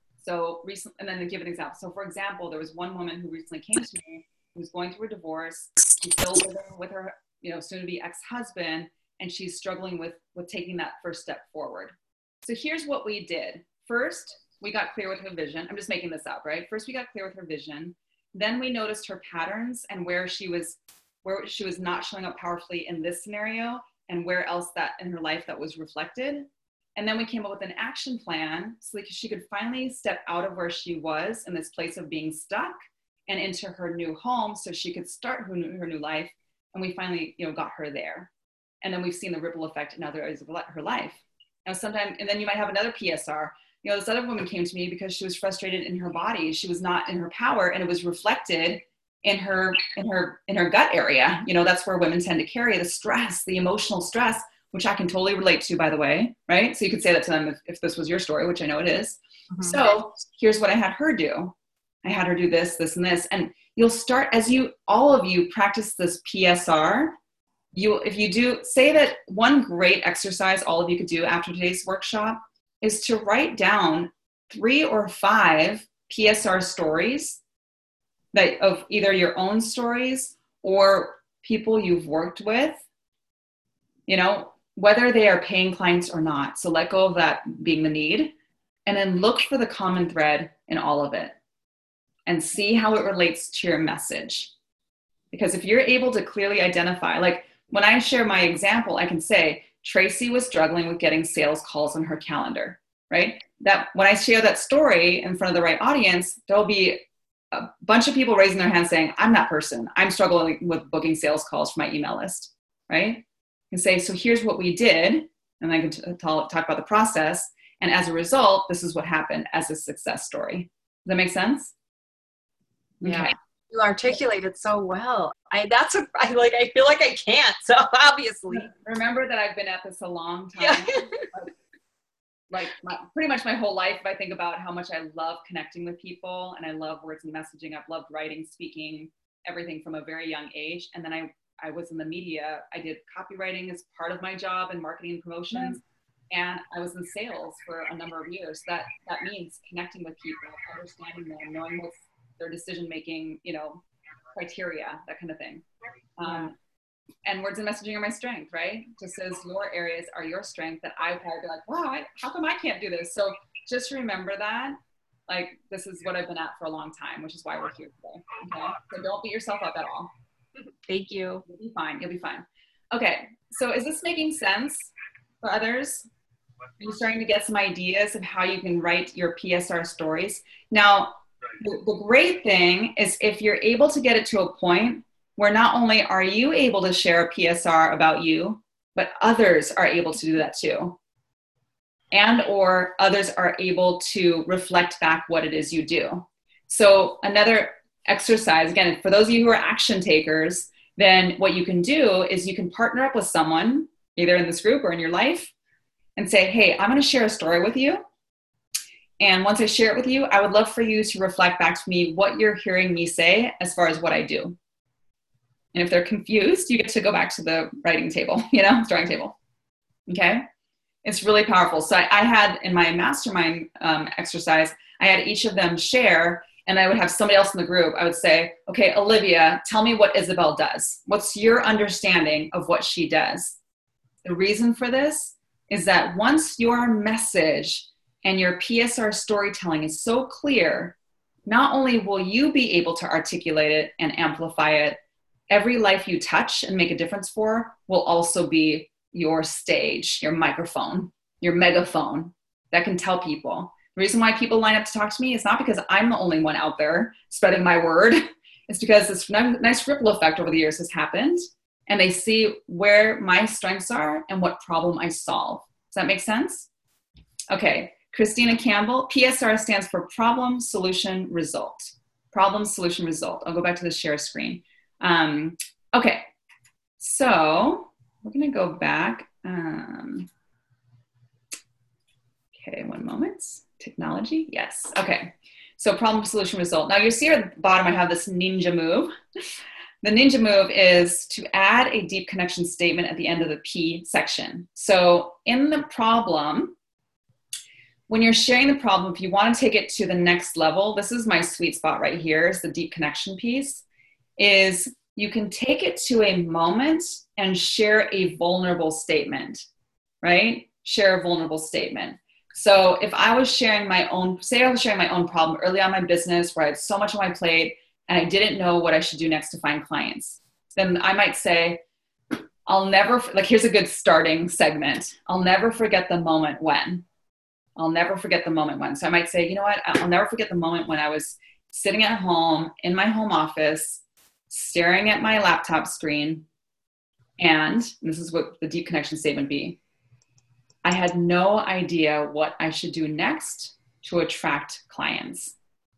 So recently, and then to give an example. So for example, there was one woman who recently came to me who was going through a divorce. She's still living with her, you know, soon to be ex-husband, and she's struggling with, with taking that first step forward. So here's what we did. First, we got clear with her vision. I'm just making this up, right? First, we got clear with her vision. Then we noticed her patterns and where she was, where she was not showing up powerfully in this scenario, and where else that in her life that was reflected. And then we came up with an action plan so that she could finally step out of where she was in this place of being stuck and into her new home so she could start her new, her new life. And we finally, you know, got her there. And then we've seen the ripple effect in other areas of her life. Now, sometimes, and then you might have another P S R. You know, this other woman came to me because she was frustrated in her body. She was not in her power, and it was reflected in her, in her, in her gut area. You know, that's where women tend to carry the stress, the emotional stress, which I can totally relate to, by the way, right? So you could say that to them if, if this was your story, which I know it is. Mm-hmm. So here's what I had her do. I had her do this, this, and this. And you'll start, as you, all of you practice this P S R, you, if you do, say that one great exercise all of you could do after today's workshop is to write down three or five P S R stories that of either your own stories or people you've worked with, you know, whether they are paying clients or not. So let go of that being the need, and then look for the common thread in all of it and see how it relates to your message. Because if you're able to clearly identify, like when I share my example, I can say, Tracy was struggling with getting sales calls on her calendar, right? That when I share that story in front of the right audience, there'll be a bunch of people raising their hands saying, I'm that person. I'm struggling with booking sales calls for my email list, right? And say, so here's what we did. And I can t- talk, talk about the process. And as a result, this is what happened as a success story. Does that make sense? Yeah. Okay. You articulate it so well. I, that's a, I like, I feel like I can't. So obviously. Remember that I've been at this a long time. Yeah. like, like my, pretty much my whole life, if I think about how much I love connecting with people and I love words and messaging. I've loved writing, speaking, everything from a very young age. And then I I was in the media. I did copywriting as part of my job and marketing and promotions. Mm-hmm. And I was in sales for a number of years. That that means connecting with people, understanding them, knowing what's their decision-making, you know, criteria, that kind of thing. Um, and words and messaging are my strength, right? Just as your areas are your strength, that I would probably be like, wow, I, how come I can't do this? So just remember that, like, this is what I've been at for a long time, which is why we're here today. Okay. So don't beat yourself up at all. Thank you. You'll be fine. You'll be fine. Okay. So is this making sense for others? Are you starting to get some ideas of how you can write your P S R stories? Now, the, the great thing is if you're able to get it to a point where not only are you able to share a P S R about you, but others are able to do that too. And or others are able to reflect back what it is you do. So another exercise, again, for those of you who are action takers, then what you can do is you can partner up with someone, either in this group or in your life, and say, hey, I'm going to share a story with you. And once I share it with you, I would love for you to reflect back to me what you're hearing me say as far as what I do. And if they're confused, you get to go back to the writing table, you know, drawing table. Okay? It's really powerful. So I, I had in my mastermind um, exercise, I had each of them share, and I would have somebody else in the group. I would say, okay, Olivia, tell me what Isabel does. What's your understanding of what she does? The reason for this is that once your message and your P S R storytelling is so clear, not only will you be able to articulate it and amplify it, every life you touch and make a difference for will also be your stage, your microphone, your megaphone that can tell people. The reason why people line up to talk to me is not because I'm the only one out there spreading my word. It's because this nice ripple effect over the years has happened, and they see where my strengths are and what problem I solve. Does that make sense? Okay. Christina Campbell, P S R stands for problem, solution, result. Problem, solution, result. I'll go back to the share screen. Um, okay, so we're going to go back. Um, okay, one moment. Technology, yes. Okay, so problem, solution, result. Now you see at the bottom I have this ninja move. The ninja move is to add a deep connection statement at the end of the P section. So in the problem, when you're sharing the problem, if you want to take it to the next level, this is my sweet spot right here, is the deep connection piece, is you can take it to a moment and share a vulnerable statement, right? Share a vulnerable statement. So if I was sharing my own, say I was sharing my own problem early on in my business where I had so much on my plate and I didn't know what I should do next to find clients, then I might say, I'll never, like here's a good starting segment. I'll never forget the moment when. I'll never forget the moment when. So I might say, you know what? I'll never forget the moment when I was sitting at home in my home office, staring at my laptop screen. And this is what the deep connection statement be. I had no idea what I should do next to attract clients.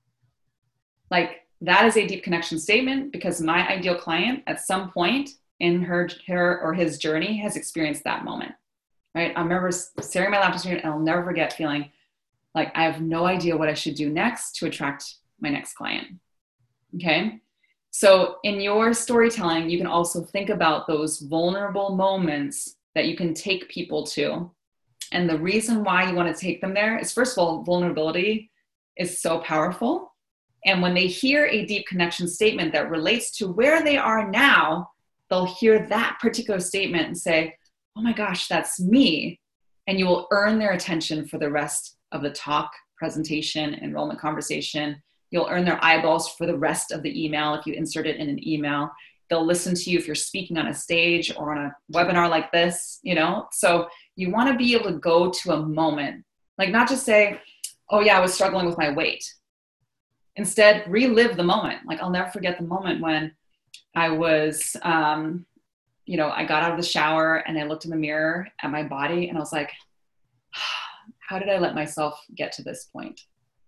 Like that is a deep connection statement because my ideal client at some point in her, her or his journey has experienced that moment. Right? I remember staring at my laptop screen and I'll never forget feeling like I have no idea what I should do next to attract my next client. Okay. So in your storytelling, you can also think about those vulnerable moments that you can take people to. And the reason why you want to take them there is, first of all, vulnerability is so powerful. And when they hear a deep connection statement that relates to where they are now, they'll hear that particular statement and say, oh my gosh, that's me. And you will earn their attention for the rest of the talk, presentation, enrollment conversation. You'll earn their eyeballs for the rest of the email if you insert it in an email. They'll listen to you if you're speaking on a stage or on a webinar like this, you know? So you want to be able to go to a moment, like not just say, oh yeah, I was struggling with my weight. Instead, relive the moment. Like I'll never forget the moment when I was, um, you know, I got out of the shower and I looked in the mirror at my body and I was like, how did I let myself get to this point?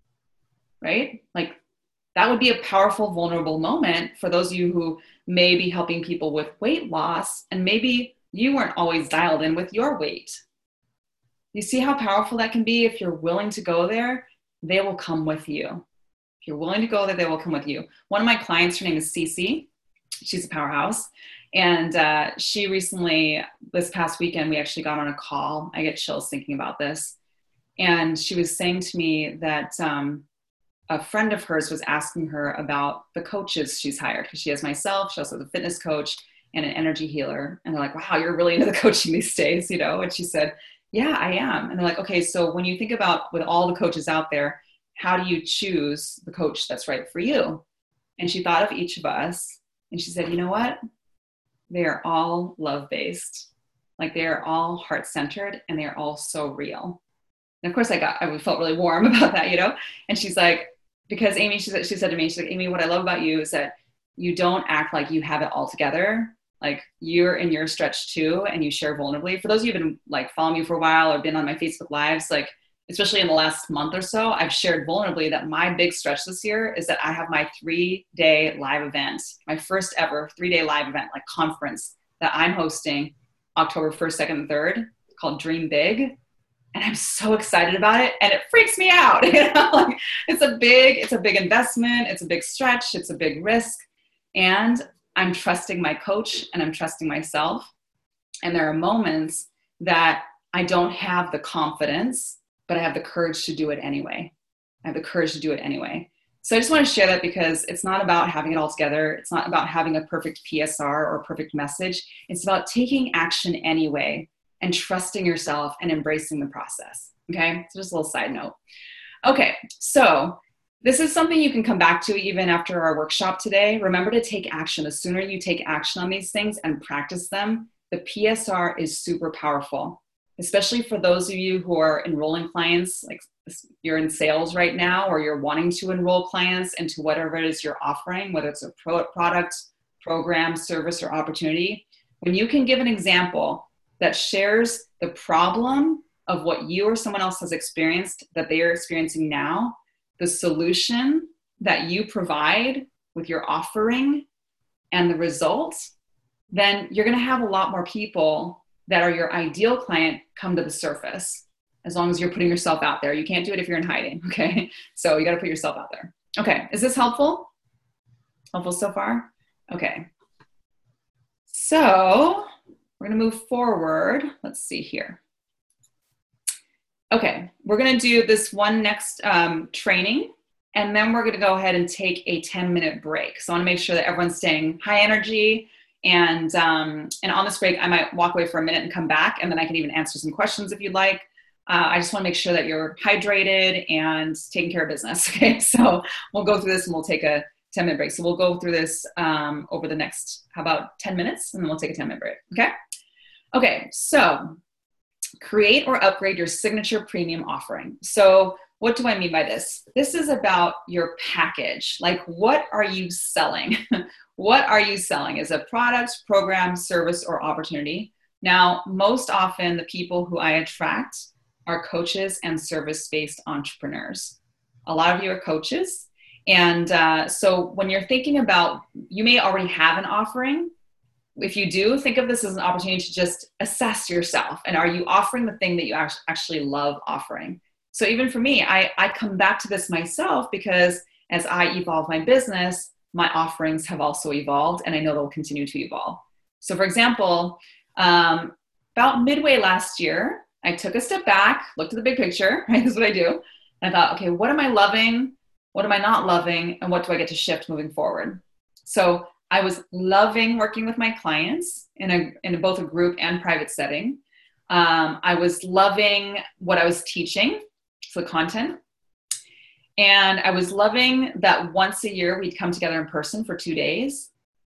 Right? Like that would be a powerful, vulnerable moment for those of you who may be helping people with weight loss and maybe you weren't always dialed in with your weight. You see how powerful that can be? If you're willing to go there, they will come with you. If you're willing to go there, they will come with you. One of my clients, her name is Cece. She's a powerhouse. And uh, she recently, this past weekend, we actually got on a call. I get chills thinking about this. And she was saying to me that um, a friend of hers was asking her about the coaches she's hired, because she has myself, she also has a fitness coach and an energy healer. And they're like, wow, you're really into the coaching these days, you know? And she said, yeah, I am. And they're like, okay, so when you think about with all the coaches out there, how do you choose the coach that's right for you? And she thought of each of us and she said, you know what? They are all love-based. Like they are all heart-centered and they're all so real. And of course I got, I felt really warm about that, you know? And she's like, because Amy, she said, she said to me, she's like, Amy, what I love about you is that you don't act like you have it all together. Like you're in your stretch too, and you share vulnerably. For those of you who've been like following me for a while or been on my Facebook lives, like especially in the last month or so, I've shared vulnerably that my big stretch this year is that I have my three day live event, my first ever three day live event, like conference that I'm hosting October first, second, and third, called Dream Big. And I'm so excited about it. And it freaks me out. You know, like it's a big, it's a big investment. It's a big stretch. It's a big risk. And I'm trusting my coach and I'm trusting myself. And there are moments that I don't have the confidence, but I have the courage to do it anyway. I have the courage to do it anyway. So I just want to share that because it's not about having it all together. It's not about having a perfect P S R or a perfect message. It's about taking action anyway and trusting yourself and embracing the process. Okay, so just a little side note. Okay, so this is something you can come back to even after our workshop today. Remember to take action. The sooner you take action on these things and practice them, the P S R is super powerful, especially for those of you who are enrolling clients, like you're in sales right now, or you're wanting to enroll clients into whatever it is you're offering, whether it's a pro- product, program, service, or opportunity. When you can give an example that shares the problem of what you or someone else has experienced that they are experiencing now, the solution that you provide with your offering and the results, then you're going to have a lot more people that are your ideal client come to the surface, as long as you're putting yourself out there. You can't do it if you're in hiding, okay? So you got to put yourself out there. Okay, is this helpful? Helpful so far? Okay. So we're going to move forward. Let's see here. Okay, we're going to do this one next um, training, and then we're going to go ahead and take a ten minute break. So I want to make sure that everyone's staying high energy. And, um, and on this break, I might walk away for a minute and come back, and then I can even answer some questions if you'd like. Uh, I just want to make sure that you're hydrated and taking care of business. Okay, so we'll go through this and we'll take a ten minute break. So we'll go through this um, over the next, how about ten minutes, and then we'll take a ten minute break. Okay. Okay. So create or upgrade your signature premium offering. So what do I mean by this? This is about your package. Like, what are you selling? What are you selling? Is it a product, program, service, or opportunity? Now, most often the people who I attract are coaches and service-based entrepreneurs. A lot of you are coaches. And uh, so when you're thinking about, you may already have an offering. If you do, think of this as an opportunity to just assess yourself. And are you offering the thing that you actually love offering? So even for me, I, I come back to this myself because as I evolve my business, my offerings have also evolved, and I know they'll continue to evolve. So for example, um, about midway last year, I took a step back, looked at the big picture, right? This is what I do. And I thought, okay, what am I loving? What am I not loving? And what do I get to shift moving forward? So I was loving working with my clients in a in both a group and private setting. Um, I was loving what I was teaching, so the content. And I was loving that once a year we'd come together in person for two days.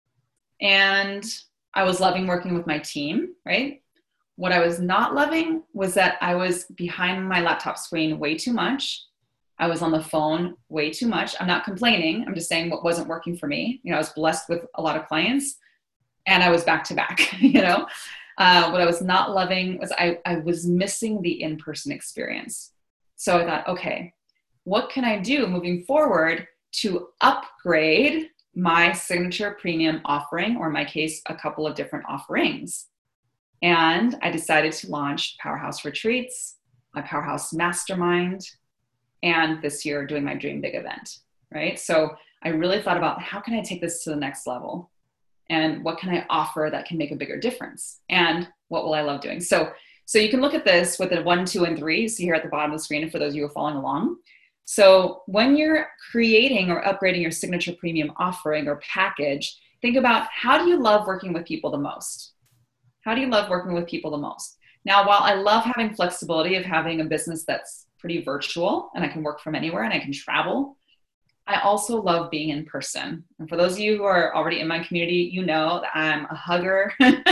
And I was loving working with my team, right? What I was not loving was that I was behind my laptop screen way too much. I was on the phone way too much. I'm not complaining. I'm just saying what wasn't working for me. You know, I was blessed with a lot of clients and I was back to back, you know. Uh, what I was not loving was I, I was missing the in-person experience. So I thought, okay, what can I do moving forward to upgrade my signature premium offering, or in my case, a couple of different offerings? And I decided to launch Powerhouse Retreats, my Powerhouse Mastermind, and this year doing my Dream Big event, right? So I really thought about how can I take this to the next level? And what can I offer that can make a bigger difference? And what will I love doing? So, so you can look at this with the one, two, and three. You see here at the bottom of the screen for those of you who are following along. So when you're creating or upgrading your signature premium offering or package, think about, how do you love working with people the most? How do you love working with people the most? Now, while I love having flexibility of having a business that's pretty virtual and I can work from anywhere and I can travel, I also love being in person. And for those of you who are already in my community, you know that I'm a hugger.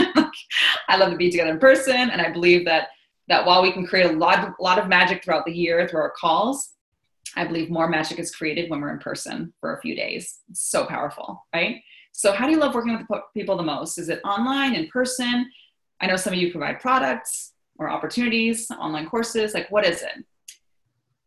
I love to be together in person. And I believe that, that while we can create a lot, a lot of magic throughout the year through our calls, I believe more magic is created when we're in person for a few days. It's so powerful, right? So how do you love working with people the most? Is it online, in person? I know some of you provide products or opportunities, online courses. Like, what is it?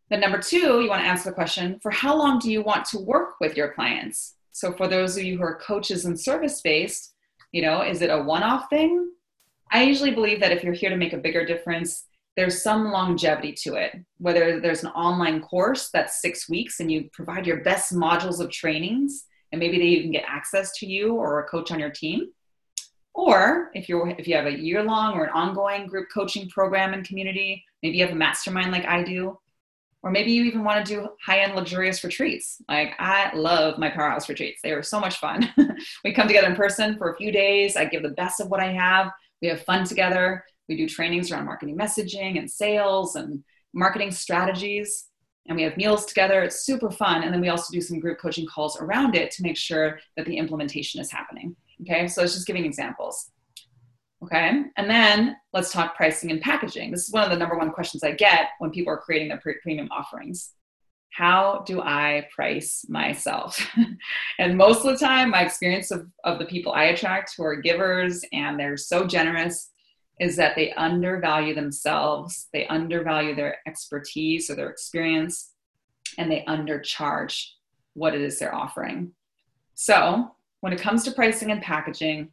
Then number two, you want to answer the question, for how long do you want to work with your clients? So for those of you who are coaches and service-based, you know, is it a one-off thing? I usually believe that if you're here to make a bigger difference, there's some longevity to it. Whether there's an online course that's six weeks and you provide your best modules of trainings, and maybe they even get access to you or a coach on your team. Or if you're if you have a year-long or an ongoing group coaching program and community, maybe you have a mastermind like I do. Or maybe you even want to do high-end luxurious retreats. Like, I love my Powerhouse retreats. They are so much fun. We come together in person for a few days. I give the best of what I have. We have fun together. We do trainings around marketing messaging and sales and marketing strategies. And we have meals together. It's super fun. And then we also do some group coaching calls around it to make sure that the implementation is happening. Okay, so it's just giving examples. Okay, and then let's talk pricing and packaging. This is one of the number one questions I get when people are creating their premium offerings. How do I price myself? And most of the time, my experience of, of the people I attract who are givers and they're so generous is that they undervalue themselves, they undervalue their expertise or their experience, and they undercharge what it is they're offering. So when it comes to pricing and packaging,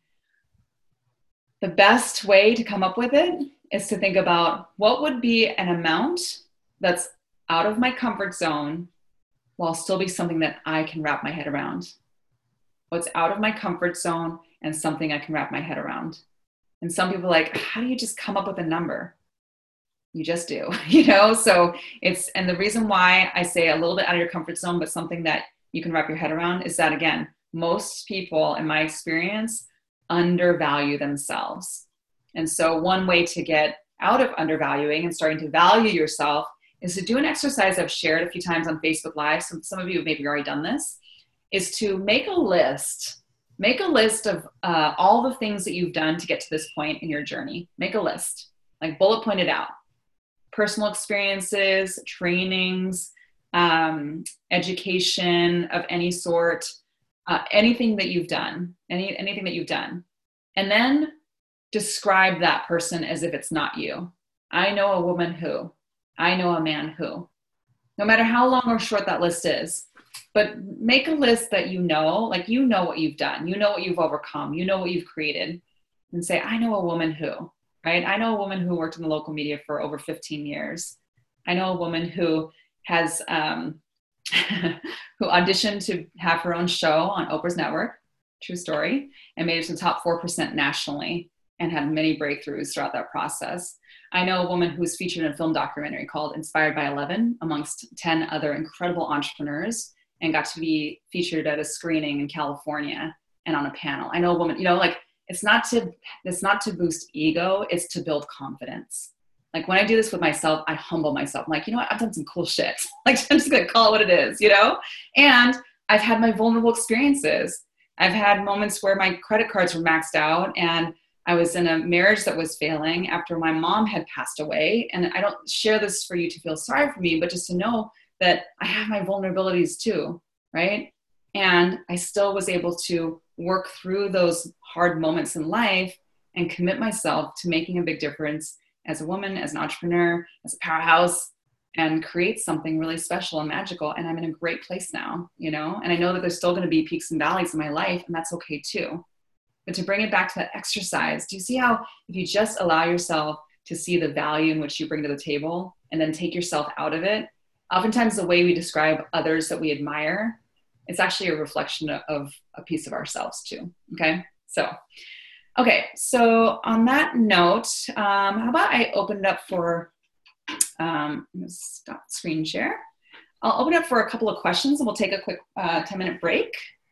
the best way to come up with it is to think about what would be an amount that's out of my comfort zone while still be something that I can wrap my head around. What's out of my comfort zone and something I can wrap my head around. And some people are like, how do you just come up with a number? You just do, you know? So it's, and the reason why I say a little bit out of your comfort zone, but something that you can wrap your head around is that, again, most people in my experience undervalue themselves. And so one way to get out of undervaluing and starting to value yourself is to do an exercise I've shared a few times on Facebook Live. So some of you have maybe already done this, is to make a list. Make a list of uh, all the things that you've done to get to this point in your journey. Make a list, like bullet point it out. Personal experiences, trainings, um, education of any sort, Uh, anything that you've done, any anything that you've done, and then describe that person as if it's not you. I know a woman who, I know a man who, no matter how long or short that list is, but make a list that you know, like you know what you've done, you know what you've overcome, you know what you've created, and say, I know a woman who, right? I know a woman who worked in the local media for over fifteen years. I know a woman who has, um, who auditioned to have her own show on Oprah's network, true story, and made it to the top four percent nationally and had many breakthroughs throughout that process. I know a woman who was featured in a film documentary called Inspired by eleven amongst ten other incredible entrepreneurs and got to be featured at a screening in California and on a panel. I know a woman, you know, like it's not to, it's not to boost ego, it's to build confidence. Like when I do this with myself, I humble myself. I'm like, you know what? I've done some cool shit. Like I'm just going to call it what it is, you know? And I've had my vulnerable experiences. I've had moments where my credit cards were maxed out and I was in a marriage that was failing after my mom had passed away. And I don't share this for you to feel sorry for me, but just to know that I have my vulnerabilities too, right? And I still was able to work through those hard moments in life and commit myself to making a big difference as a woman, as an entrepreneur, as a powerhouse, and create something really special and magical. And I'm in a great place now, you know? And I know that there's still gonna be peaks and valleys in my life, and that's okay too. But to bring it back to that exercise, do you see how if you just allow yourself to see the value in which you bring to the table and then take yourself out of it, oftentimes the way we describe others that we admire, it's actually a reflection of a piece of ourselves too, okay? So, okay, so on that note, um, how about I open it up for, um, I'm gonna stop screen share. I'll open it up for a couple of questions and we'll take a quick uh, ten minute break.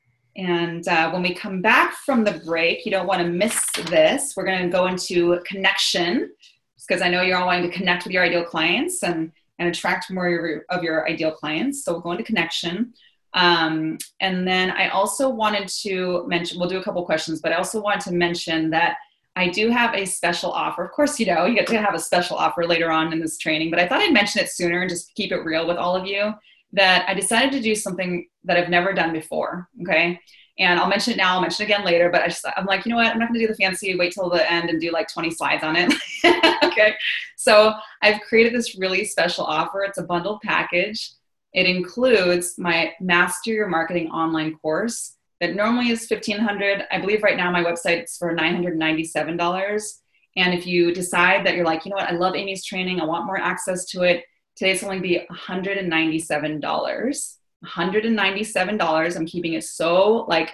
And uh, when we come back from the break, you don't wanna miss this. We're gonna go into connection, because I know you're all wanting to connect with your ideal clients and, and attract more of your, of your ideal clients. So we'll go into connection. Um, and then I also wanted to mention, we'll do a couple questions, but I also wanted to mention that I do have a special offer. Of course, you know, you get to have a special offer later on in this training, but I thought I'd mention it sooner and just keep it real with all of you, that I decided to do something that I've never done before, okay? And I'll mention it now, I'll mention it again later, but I just, I'm like, you know what? I'm not going to do the fancy, wait till the end and do like twenty slides on it. Okay. So I've created this really special offer. It's a bundled package. It includes my Master Your Marketing online course that normally is fifteen hundred dollars. I believe right now my website's for nine hundred ninety-seven dollars. And if you decide that you're like, you know what, I love Amy's training, I want more access to it, today's only be one hundred ninety-seven dollars. one hundred ninety-seven dollars. I'm keeping it so like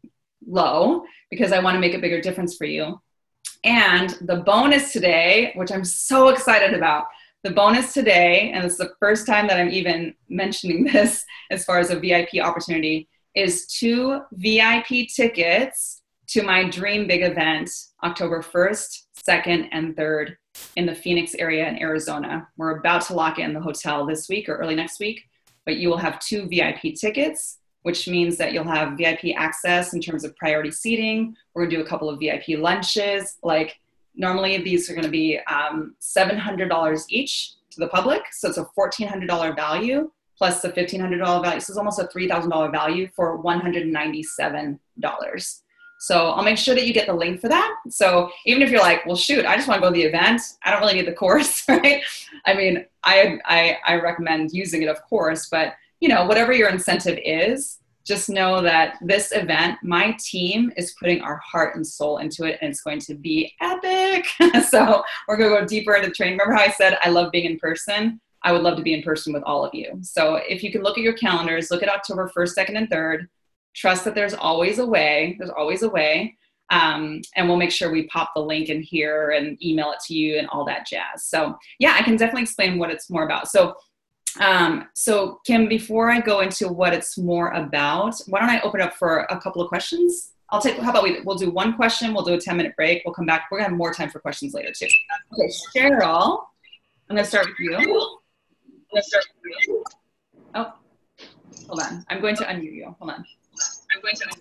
low because I want to make a bigger difference for you. And the bonus today, which I'm so excited about, the bonus today, and it's the first time that I'm even mentioning this as far as a V I P opportunity, is two V I P tickets to my Dream Big event, October first, second, and third in the Phoenix area in Arizona. We're about to lock in the hotel this week or early next week, but you will have two V I P tickets, which means that you'll have V I P access in terms of priority seating. We're gonna do a couple of V I P lunches. Like normally these are gonna be um, seven hundred dollars each to the public. So it's a fourteen hundred dollars value plus the fifteen hundred dollars value. So it's almost a three thousand dollars value for one hundred ninety-seven dollars. So I'll make sure that you get the link for that. So even if you're like, well, shoot, I just want to go to the event, I don't really need the course, right? I mean, I, I, I recommend using it, of course, but you know, whatever your incentive is, just know that this event, my team is putting our heart and soul into it, and it's going to be epic. So we're going to go deeper into training. Remember how I said I love being in person? I would love to be in person with all of you. So if you can look at your calendars, look at October first, second, and third. Trust that there's always a way. There's always a way. Um, and we'll make sure we pop the link in here and email it to you and all that jazz. So yeah, I can definitely explain what it's more about. So, um, so Kim, before I go into what it's more about, why don't I open up for a couple of questions? I'll take, how about we, we'll do one question, we'll do a ten minute break, we'll come back. We're gonna have more time for questions later too. Okay, Cheryl, I'm gonna start with you. I'm gonna start with you. Oh, hold on. I'm going to unmute you. Hold on. I'm going to.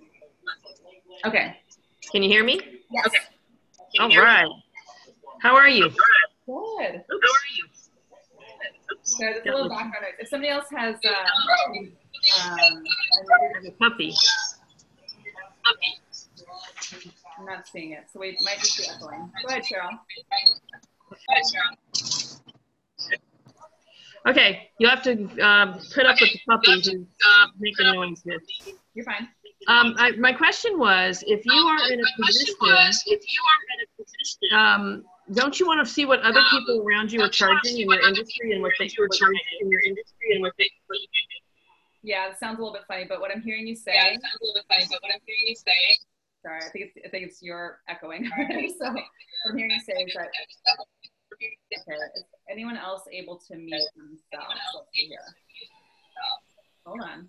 Okay. Can you hear me? Yes. Okay. All right. How are you? Good. How are you? So there's a little background noise. If somebody else has uh, um, a puppy. I'm not seeing it, so we might just be echoing. Go ahead, Cheryl. Go ahead, Cheryl. Okay, you have to um, put up with the puppy who's uh, making noises. You're fine. Um, I, my question was, if you are in a position, if you are in a position, um, don't you want to see what other people around you are charging in your industry and what they are charging in your industry and what they? Yeah, it sounds a little bit funny, but what I'm hearing you say. Yeah, it sounds a little bit funny, but what I'm hearing you say. Sorry, I think it's I think it's your echoing. So what I'm hearing you say is that. Okay, is anyone else able to mute themselves? Let's see here. Hold on.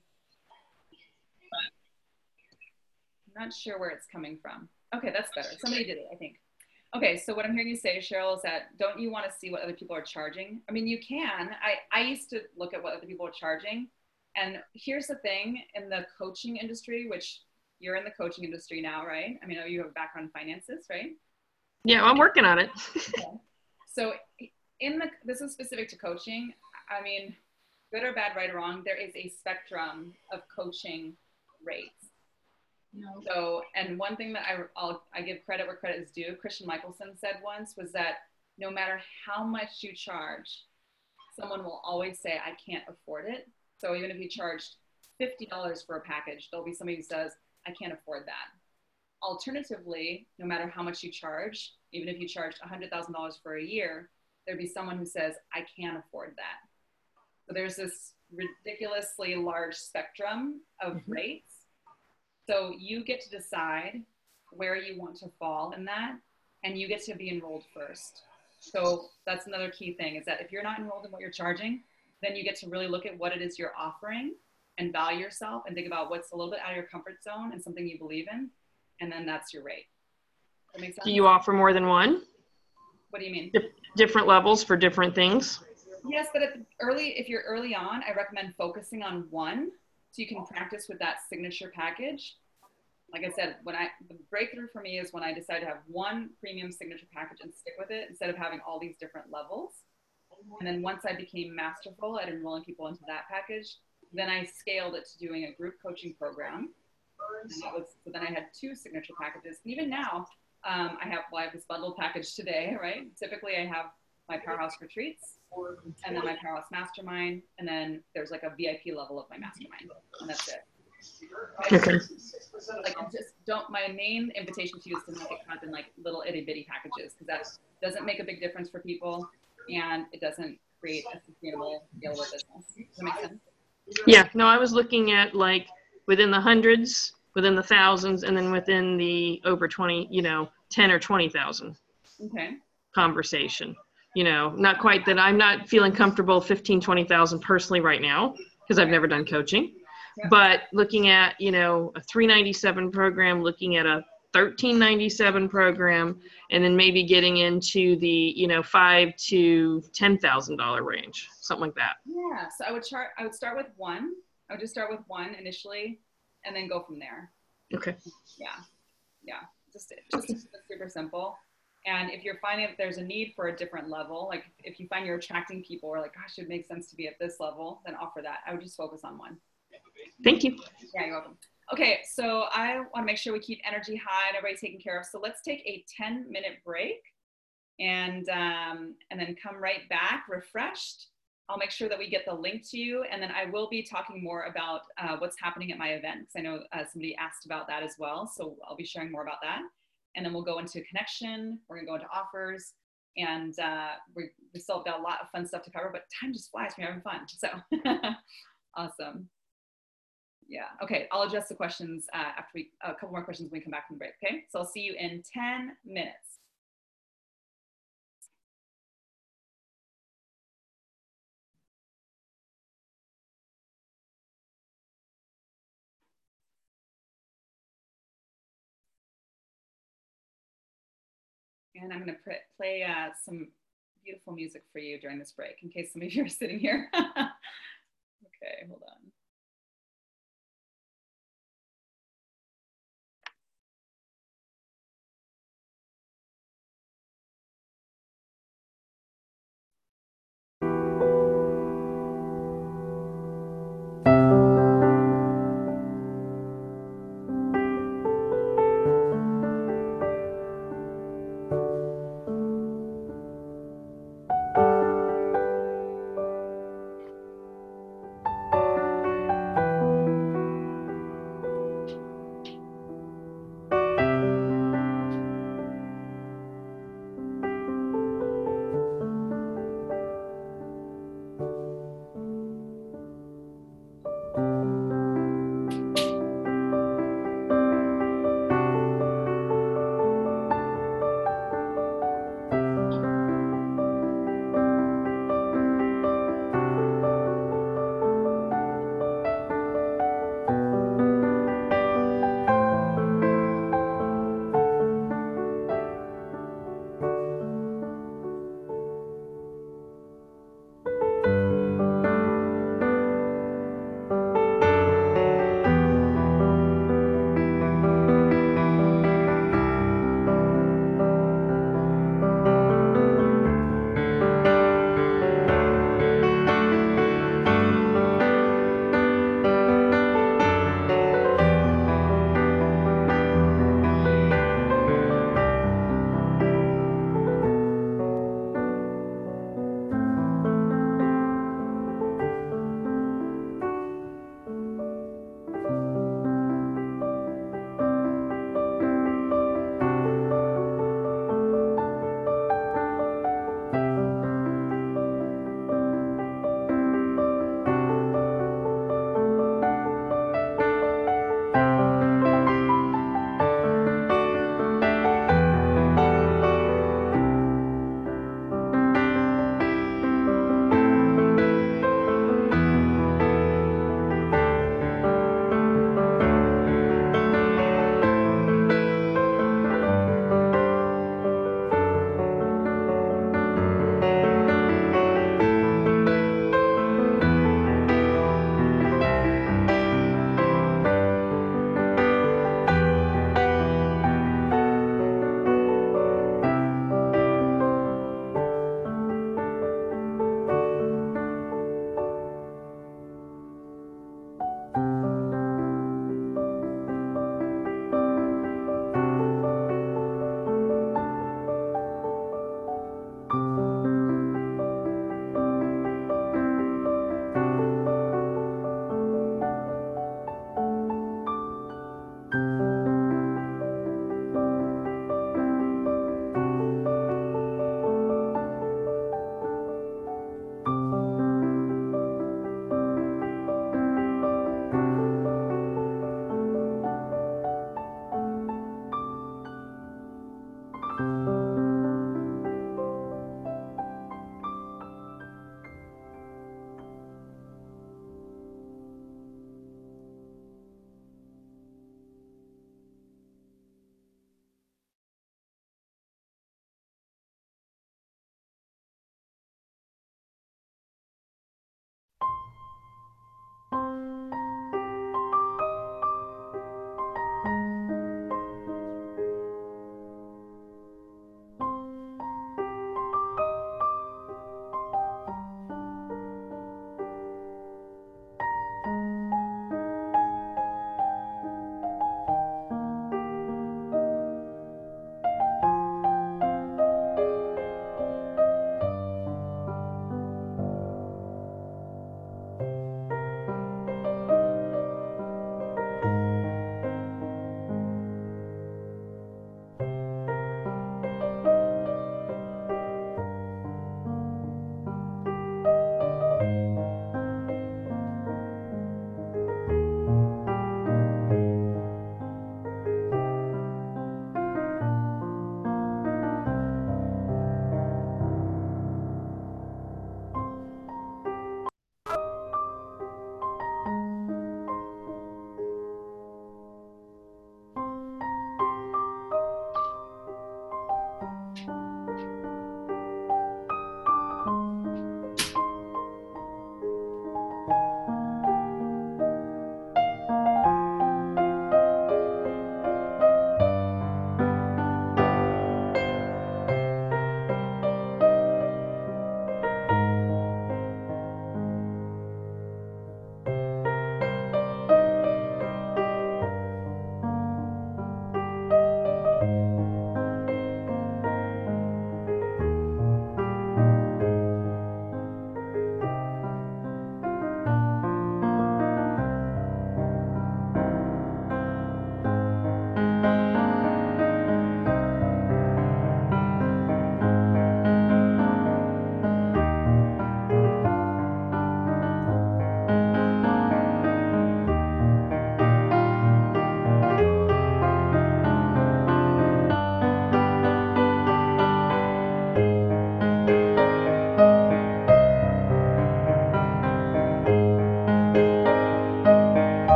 I'm not sure where it's coming from. Okay, that's better. Somebody did it, I think. Okay, so what I'm hearing you say, Cheryl, is that don't you want to see what other people are charging? I mean, you can. I, I used to look at what other people are charging. And here's the thing, in the coaching industry, which you're in the coaching industry now, right? I mean, you have a background in finances, right? Yeah, I'm working on it. Okay. So in the, this is specific to coaching. I mean, good or bad, right or wrong, there is a spectrum of coaching rates. No. So, and one thing that I, I'll, I give credit where credit is due, Christian Michelson said once, was that no matter how much you charge, someone will always say, I can't afford it. So even if you charged fifty dollars for a package, there'll be somebody who says, I can't afford that. Alternatively, no matter how much you charge, even if you charged one hundred thousand dollars for a year, there'd be someone who says, I can't afford that. So there's this ridiculously large spectrum of mm-hmm. rates. So you get to decide where you want to fall in that, and you get to be enrolled first. So that's another key thing, is that if you're not enrolled in what you're charging, then you get to really look at what it is you're offering and value yourself and think about what's a little bit out of your comfort zone and something you believe in. And then that's your rate. That make sense? Do you offer more than one? What do you mean? D- different levels for different things? Yes, but at the early, if you're early on, I recommend focusing on one so you can practice with that signature package. Like I said, when I the breakthrough for me is when I decided to have one premium signature package and stick with it instead of having all these different levels. And then once I became masterful at enrolling people into that package, then I scaled it to doing a group coaching program. And that was, so then I had two signature packages. And even now, um, I have, well, I have this bundle package today, right? Typically I have my Powerhouse Retreats, and then my Powerhouse Mastermind, and then there's like a V I P level of my mastermind, and that's it. Okay. Like, just don't, my main invitation to you is to make it kind of in like little itty bitty packages, because that doesn't make a big difference for people, and it doesn't create a sustainable, scalable business. Does that make sense? Yeah, no, I was looking at like within the hundreds, within the thousands, and then within the over twenty, you know, ten or twenty thousand Okay. conversation. You know, not quite that. I'm not feeling comfortable fifteen, twenty thousand personally right now because I've never done coaching. Yep. But looking at, you know, a three ninety-seven program, looking at a thirteen ninety-seven program, and then maybe getting into the, you know, five to ten thousand dollar range, something like that. Yeah. So I would chart. I would start with one. I would just start with one initially, and then go from there. Okay. Yeah. Yeah. Just just super simple. And if you're finding that there's a need for a different level, like if you find you're attracting people or like, gosh, it makes sense to be at this level, then offer that. I would just focus on one. Thank you. Yeah, you're welcome. Okay, so I want to make sure we keep energy high and everybody's taken care of. So let's take a ten minute break and, um, and then come right back refreshed. I'll make sure that we get the link to you, and then I will be talking more about uh, what's happening at my event, because I know uh, somebody asked about that as well. So I'll be sharing more about that. And then we'll go into connection, we're gonna go into offers, and uh, we, we still have got a lot of fun stuff to cover, but time just flies when you're having fun, so awesome. Yeah, okay, I'll address the questions uh, after we, a couple more questions when we come back from the break, okay? So I'll see you in ten minutes. And I'm gonna play uh, some beautiful music for you during this break, in case some of you are sitting here. Okay, hold on.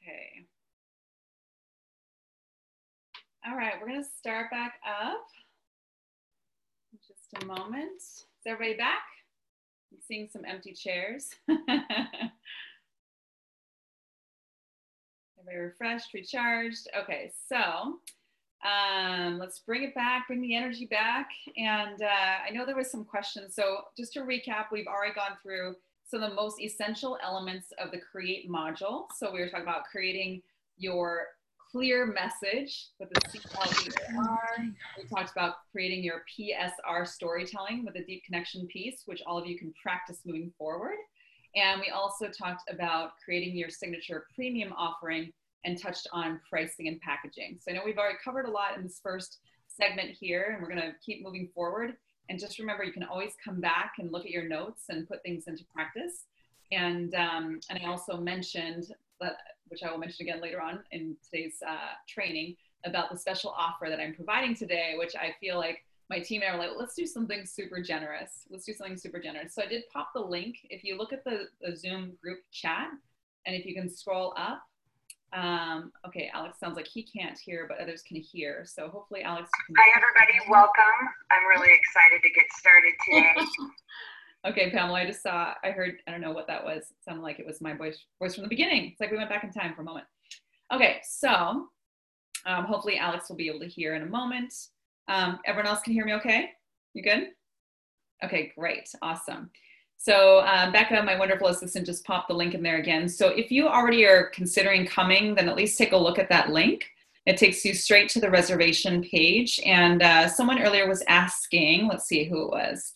Okay. All right, we're going to start back up. Just a moment. Is everybody back? I'm seeing some empty chairs. Everybody refreshed, recharged. Okay, so um, let's bring it back, bring the energy back. And uh, I know there was some questions. So just to recap, we've already gone through some of the most essential elements of the Create module. So we were talking about creating your clear message with the C L E R. We talked about creating your P S R storytelling with a deep connection piece, which all of you can practice moving forward. And we also talked about creating your signature premium offering and touched on pricing and packaging. So I know we've already covered a lot in this first segment here, and we're going to keep moving forward. And just remember, you can always come back and look at your notes and put things into practice. And, um, and I also mentioned, that, which I will mention again later on in today's uh, training, about the special offer that I'm providing today, which I feel like my team and I were like, let's do something super generous. Let's do something super generous. So I did pop the link. If you look at the, the Zoom group chat, and if you can scroll up, um, okay, Alex sounds like he can't hear, but others can hear. So hopefully Alex. Can Hi, everybody. Welcome. I'm really excited to get started today. Okay, Pamela, I just saw, I heard, I don't know what that was. It sounded like it was my voice, voice from the beginning. It's like we went back in time for a moment. Okay, so um, hopefully Alex will be able to hear in a moment. Um, everyone else can hear me okay? You good? Okay, great, awesome. So uh, Becca, my wonderful assistant, just popped the link in there again. So if you already are considering coming, then at least take a look at that link. It takes you straight to the reservation page. And uh, someone earlier was asking, let's see who it was.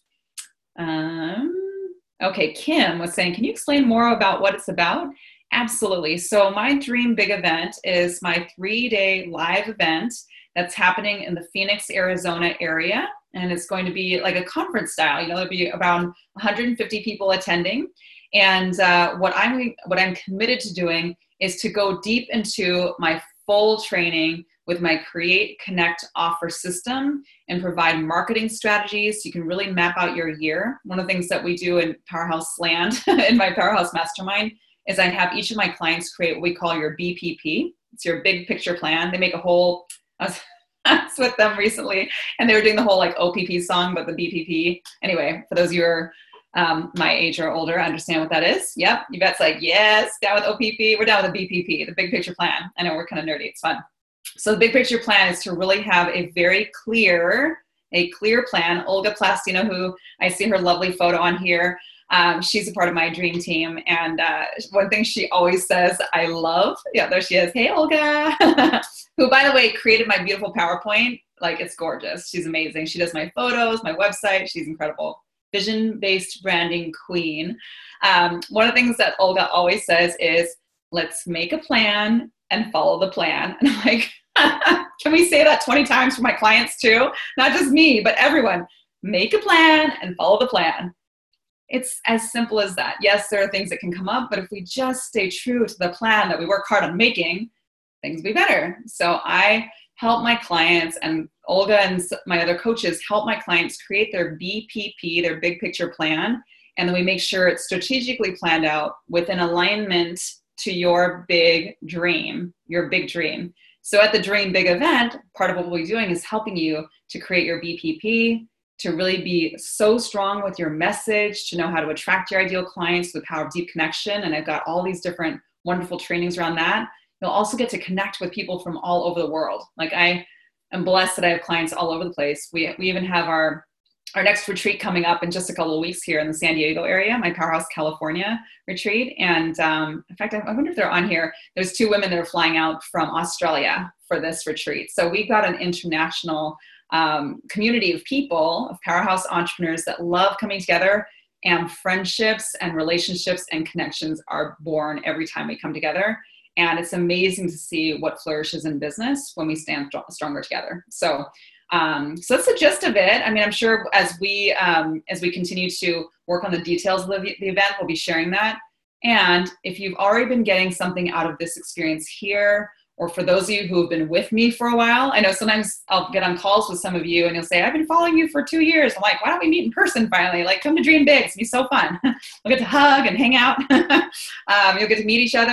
Um, okay, Kim was saying, can you explain more about what it's about? Absolutely. So my Dream Big event is my three-day live event that's happening in the Phoenix, Arizona area. And it's going to be like a conference style. You know, there'll be around one hundred fifty people attending. And uh, what I'm what I'm committed to doing is to go deep into my full training with my Create, Connect, Offer system and provide marketing strategies so you can really map out your year. One of the things that we do in Powerhouse Land, in my Powerhouse Mastermind, is I have each of my clients create what we call your B P P. It's your big picture plan. They make a whole, I was, I was with them recently, and they were doing the whole like O P P song, but the B P P. Anyway, for those of you who are um, my age or older, I understand what that is. Yep, you bet's like, yes, down with O P P. We're down with the B P P, the big picture plan. I know we're kind of nerdy, it's fun. So the big picture plan is to really have a very clear, a clear plan. Olga Plastino, who I see her lovely photo on here, um, she's a part of my dream team. And uh, one thing she always says, I love, yeah, there she is. Hey, Olga, who, by the way, created my beautiful PowerPoint. Like, it's gorgeous. She's amazing. She does my photos, my website. She's incredible. Vision-based branding queen. Um, one of the things that Olga always says is, let's make a plan and follow the plan. And I'm like, can we say that twenty times for my clients too? Not just me, but everyone. Make a plan and follow the plan. It's as simple as that. Yes, there are things that can come up, but if we just stay true to the plan that we work hard on making, things will be better. So I help my clients, and Olga and my other coaches help my clients create their B P P, their big picture plan, and then we make sure it's strategically planned out with an alignment to your big dream, your big dream. So at the Dream Big event, part of what we'll be doing is helping you to create your B P P, to really be so strong with your message, to know how to attract your ideal clients with the power of deep connection. And I've got all these different wonderful trainings around that. You'll also get to connect with people from all over the world. Like, I am blessed that I have clients all over the place. We, we even have our Our next retreat coming up in just a couple of weeks here in the San Diego area, my Powerhouse California retreat. And um, in fact, I wonder if they're on here. There's two women that are flying out from Australia for this retreat. So we've got an international um, community of people, of Powerhouse entrepreneurs that love coming together, and friendships and relationships and connections are born every time we come together. And it's amazing to see what flourishes in business when we stand stronger together. So Um, so that's the gist of it. I mean, I'm sure as we um, as we continue to work on the details of the, the event, we'll be sharing that. And if you've already been getting something out of this experience here, or for those of you who have been with me for a while, I know sometimes I'll get on calls with some of you and you'll say, I've been following you for two years. I'm like, why don't we meet in person finally? Like, come to Dream Big. It's gonna be so fun. We'll get to hug and hang out. um, you'll get to meet each other.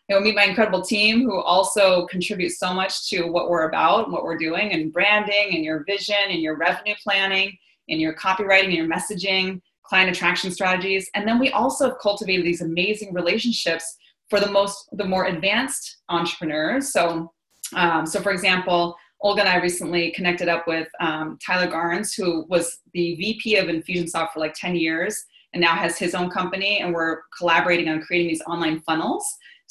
You'll meet my incredible team who also contributes so much to what we're about and what we're doing, and branding and your vision and your revenue planning and your copywriting and your messaging, client attraction strategies. And then we also have cultivated these amazing relationships for the most, the more advanced entrepreneurs. So, um, so for example, Olga and I recently connected up with um, Tyler Garnes, who was the V P of Infusionsoft for like ten years and now has his own company, and we're collaborating on creating these online funnels.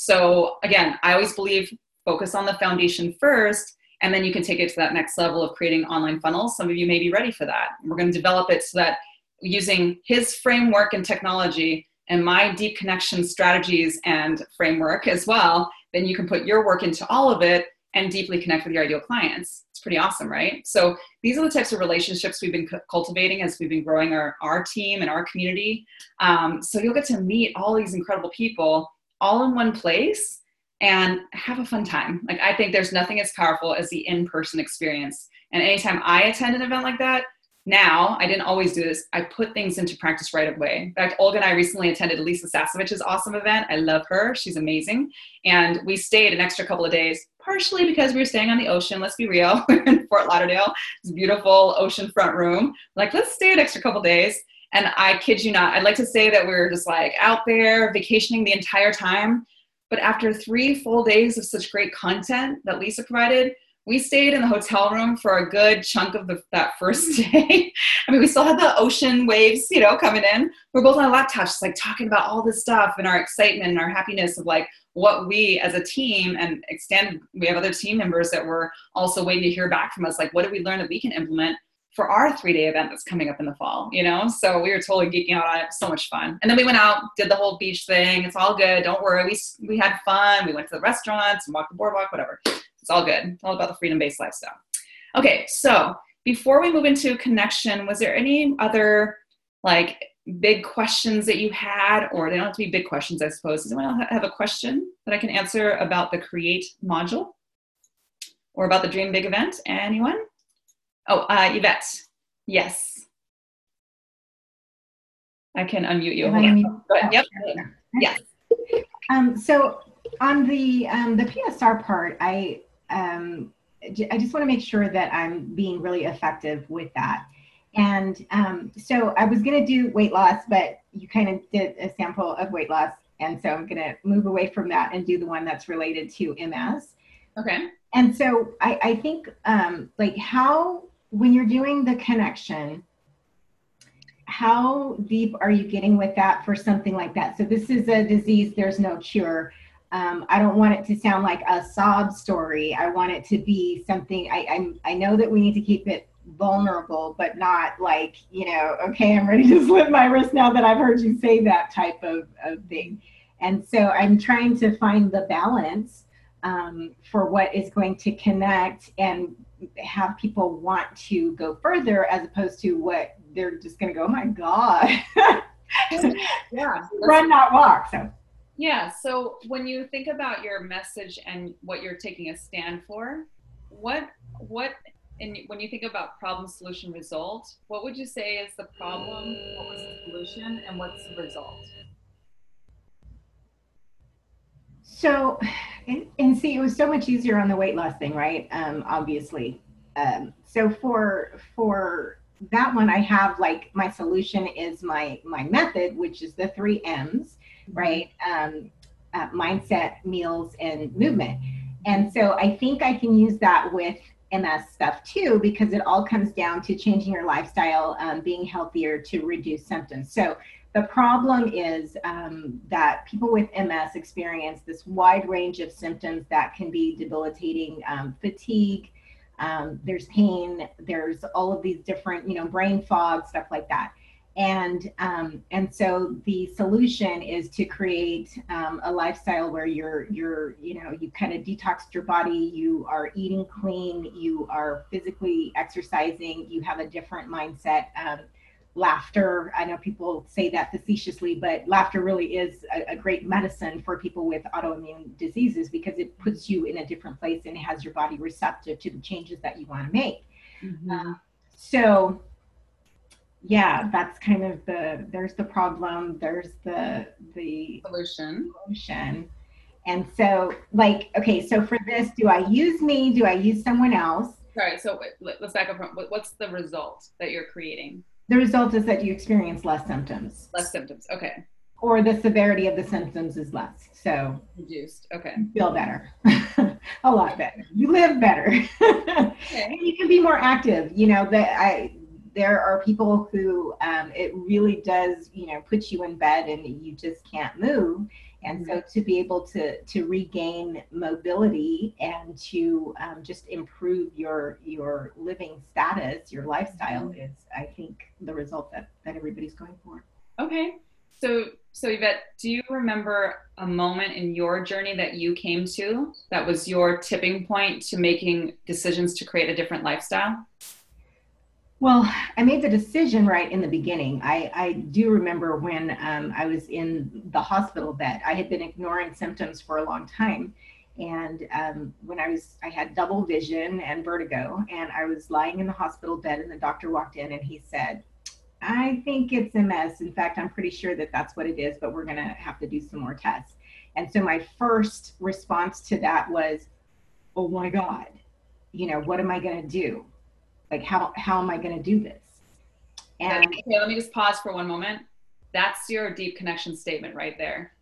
So again, I always believe focus on the foundation first, and then you can take it to that next level of creating online funnels. Some of you may be ready for that. We're going to develop it so that using his framework and technology and my deep connection strategies and framework as well, then you can put your work into all of it and deeply connect with your ideal clients. It's pretty awesome, right? So these are the types of relationships we've been cultivating as we've been growing our, our team and our community. Um, so you'll get to meet all these incredible people all in one place and have a fun time. Like, I think there's nothing as powerful as the in-person experience. And anytime I attend an event like that, now, I didn't always do this, I put things into practice right away. In fact, Olga and I recently attended Elisa Sasovich's awesome event. I love her. She's amazing. And we stayed an extra couple of days, partially because we were staying on the ocean. Let's be real. We're in Fort Lauderdale. It's a beautiful oceanfront room. Like, let's stay an extra couple of days. And I kid you not, I'd like to say that we were just like out there vacationing the entire time. But after three full days of such great content that Lisa provided, we stayed in the hotel room for a good chunk of the, that first day. I mean, we still had the ocean waves, you know, coming in. We're both on laptops, just like talking about all this stuff and our excitement and our happiness of like what we as a team and extended, we have other team members that were also waiting to hear back from us. Like, what did we learn that we can implement for our three-day event that's coming up in the fall, you know? So we were totally geeking out on it. So much fun. And then we went out, did the whole beach thing. It's all good. Don't worry. We, we had fun. We went to the restaurants and walked the boardwalk, whatever. It's all good. It's all about the freedom-based lifestyle. Okay, so before we move into connection, was there any other like big questions that you had, or they don't have to be big questions, I suppose. Does anyone else have a question that I can answer about the Create module or about the Dream Big event? Anyone? Oh, uh, Yvette. Yes. I can unmute you. Hold on. Go ahead. Yep. Yes. Um, so on the um, the P S R part, I um, I just want to make sure that I'm being really effective with that. And um, so I was going to do weight loss, but you kind of did a sample of weight loss. And so I'm going to move away from that and do the one that's related to M S. Okay. And so I, I think um, like how, when you're doing the connection, how deep are you getting with that for something like that? So this is a disease, there's no cure. Um, I don't want it to sound like a sob story. I want it to be something, I, I, I know that we need to keep it vulnerable, but not like, you know, okay, I'm ready to slit my wrist now that I've heard you say that type of, of thing. And so I'm trying to find the balance um, for what is going to connect and have people want to go further, as opposed to what they're just going to go, oh my God, yeah, run, not walk. So. Yeah. So when you think about your message and what you're taking a stand for, what, what, and when you think about problem, solution, result, what would you say is the problem, what was the solution, and what's the result? So, and, and see, it was so much easier on the weight loss thing, right? Um, obviously. Um, so for, for that one, I have like, my solution is my, my method, which is the three M's, right? Um, uh, mindset, meals, and movement. And so I think I can use that with M S stuff too, because it all comes down to changing your lifestyle, um, being healthier to reduce symptoms. So the problem is um, that people with M S experience this wide range of symptoms that can be debilitating, um, fatigue, um, there's pain, there's all of these different, you know, brain fog, stuff like that. And um, and so the solution is to create um, a lifestyle where you're you're you know you kind of detoxed your body, you are eating clean, you are physically exercising, you have a different mindset. Um, laughter, I know people say that facetiously, but laughter really is a, a great medicine for people with autoimmune diseases, because it puts you in a different place and has your body receptive to the changes that you want to make. Mm-hmm. Uh, so. Yeah, that's kind of the, there's the problem, there's the the solution. solution. And so, like, okay, so for this, do I use me? Do I use someone else? Sorry, so wait, let's back up. From, what's the result that you're creating? The result is that you experience less symptoms. Less symptoms, okay. Or the severity of the symptoms is less. So reduced, okay. You feel better, a lot better. You live better. Okay. And you can be more active. You know, that I there are people who um, it really does, you know, put you in bed and you just can't move. And so to be able to to regain mobility and to um, just improve your your living status, your lifestyle is, I think, the result that, that everybody's going for. Okay. So, so Yvette, do you remember a moment in your journey that you came to that was your tipping point to making decisions to create a different lifestyle? Well, I made the decision right in the beginning. I, I do remember when um, I was in the hospital bed. I had been ignoring symptoms for a long time. And um, when I was, I had double vision and vertigo, and I was lying in the hospital bed, and the doctor walked in and he said, I think it's M S. In fact, I'm pretty sure that that's what it is, but we're going to have to do some more tests. And so my first response to that was, oh my God, you know, what am I going to do? Like, how, how am I going to do this? And okay, let me just pause for one moment. That's your deep connection statement right there.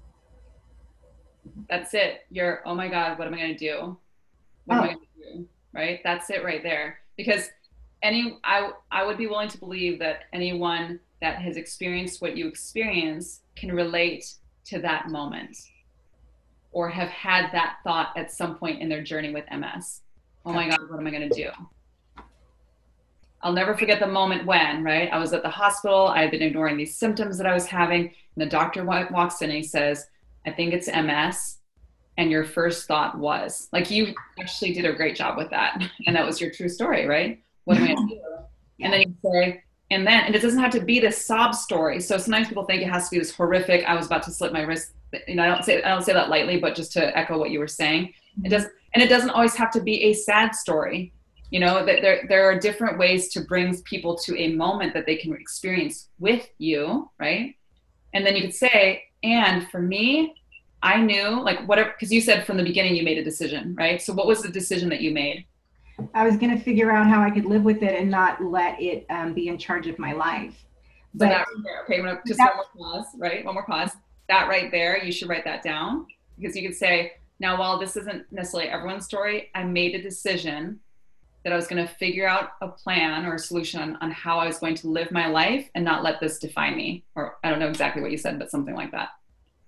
That's it. You're, oh my God, what am I going to do? What oh. am I going to do? Right? That's it right there. Because any, I, I would be willing to believe that anyone that has experienced what you experience can relate to that moment or have had that thought at some point in their journey with M S. Oh my God, what am I going to do? I'll never forget the moment when, right? I was at the hospital. I had been ignoring these symptoms that I was having. And the doctor walks in and he says, I think it's M S. And your first thought was, like, you actually did a great job with that. And that was your true story, right? What am I going to do? And then you say, and then, and it doesn't have to be this sob story. So sometimes people think it has to be this horrific, I was about to slip my wrist. You know, I don't say, I don't say that lightly, but just to echo what you were saying, it does, and it doesn't always have to be a sad story. You know, that there, there are different ways to bring people to a moment that they can experience with you, right? And then you could say, and for me, I knew, like, whatever, because you said from the beginning you made a decision, right? So what was the decision that you made? I was going to figure out how I could live with it and not let it um, be in charge of my life. But so that right there, okay, gonna, just that, one more pause, right? One more pause. That right there, you should write that down, because you could say, now, while this isn't necessarily everyone's story, I made a decision that I was going to figure out a plan or a solution on, on how I was going to live my life and not let this define me. Or I don't know exactly what you said, but something like that.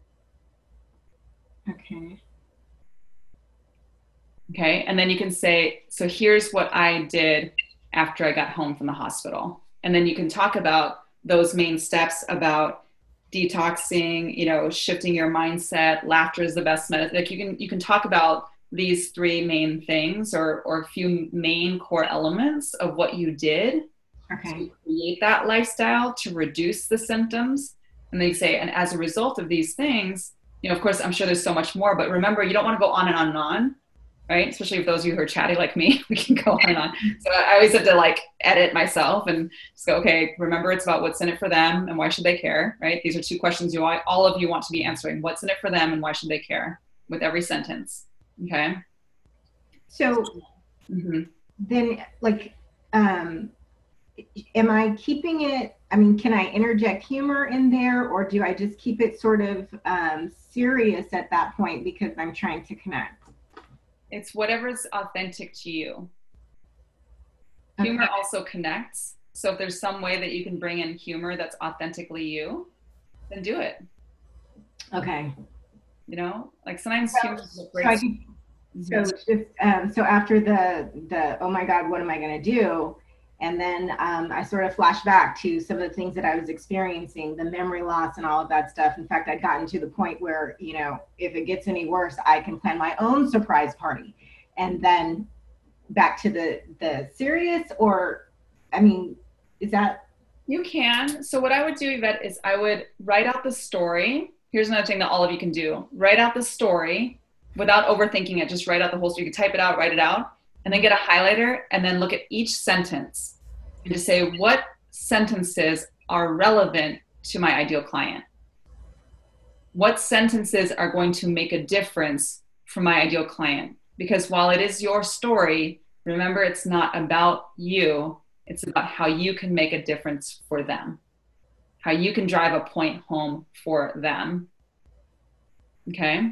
Okay. Okay. And then you can say, so here's what I did after I got home from the hospital. And then you can talk about those main steps about detoxing, you know, shifting your mindset. Laughter is the best medicine. Like you can, you can talk about these three main things or, or a few main core elements of what you did okay. to create that lifestyle to reduce the symptoms. And they say, and as a result of these things, you know, of course, I'm sure there's so much more, but remember, you don't want to go on and on and on, right? Especially if those of you who are chatty like me, we can go on and on. So I always have to like edit myself and just go, okay, remember it's about what's in it for them and why should they care, right? These are two questions you all, all of you want to be answering. What's in it for them and why should they care with every sentence, okay? So mm-hmm. then like, um, am I keeping it, I mean, can I interject humor in there or do I just keep it sort of um, serious at that point because I'm trying to connect? It's whatever's authentic to you. Okay. Humor also connects. So if there's some way that you can bring in humor that's authentically you, then do it. Okay. You know, like sometimes so, humor is a great. So, I could, so just um, so after the the oh my God, what am I going to do? And then um, I sort of flashed back to some of the things that I was experiencing, the memory loss and all of that stuff. In fact, I'd gotten to the point where, you know, if it gets any worse, I can plan my own surprise party. And then back to the, the serious or, I mean, is that? You can. So what I would do, Yvette, is I would write out the story. Here's another thing that all of you can do. Write out the story without overthinking it. Just write out the whole story. You can type it out, write it out. And then get a highlighter and then look at each sentence and just say what sentences are relevant to my ideal client. what sentences are going to make a difference for my ideal client? Because while it is your story, remember, it's not about you. It's about how you can make a difference for them, how you can drive a point home for them. Okay?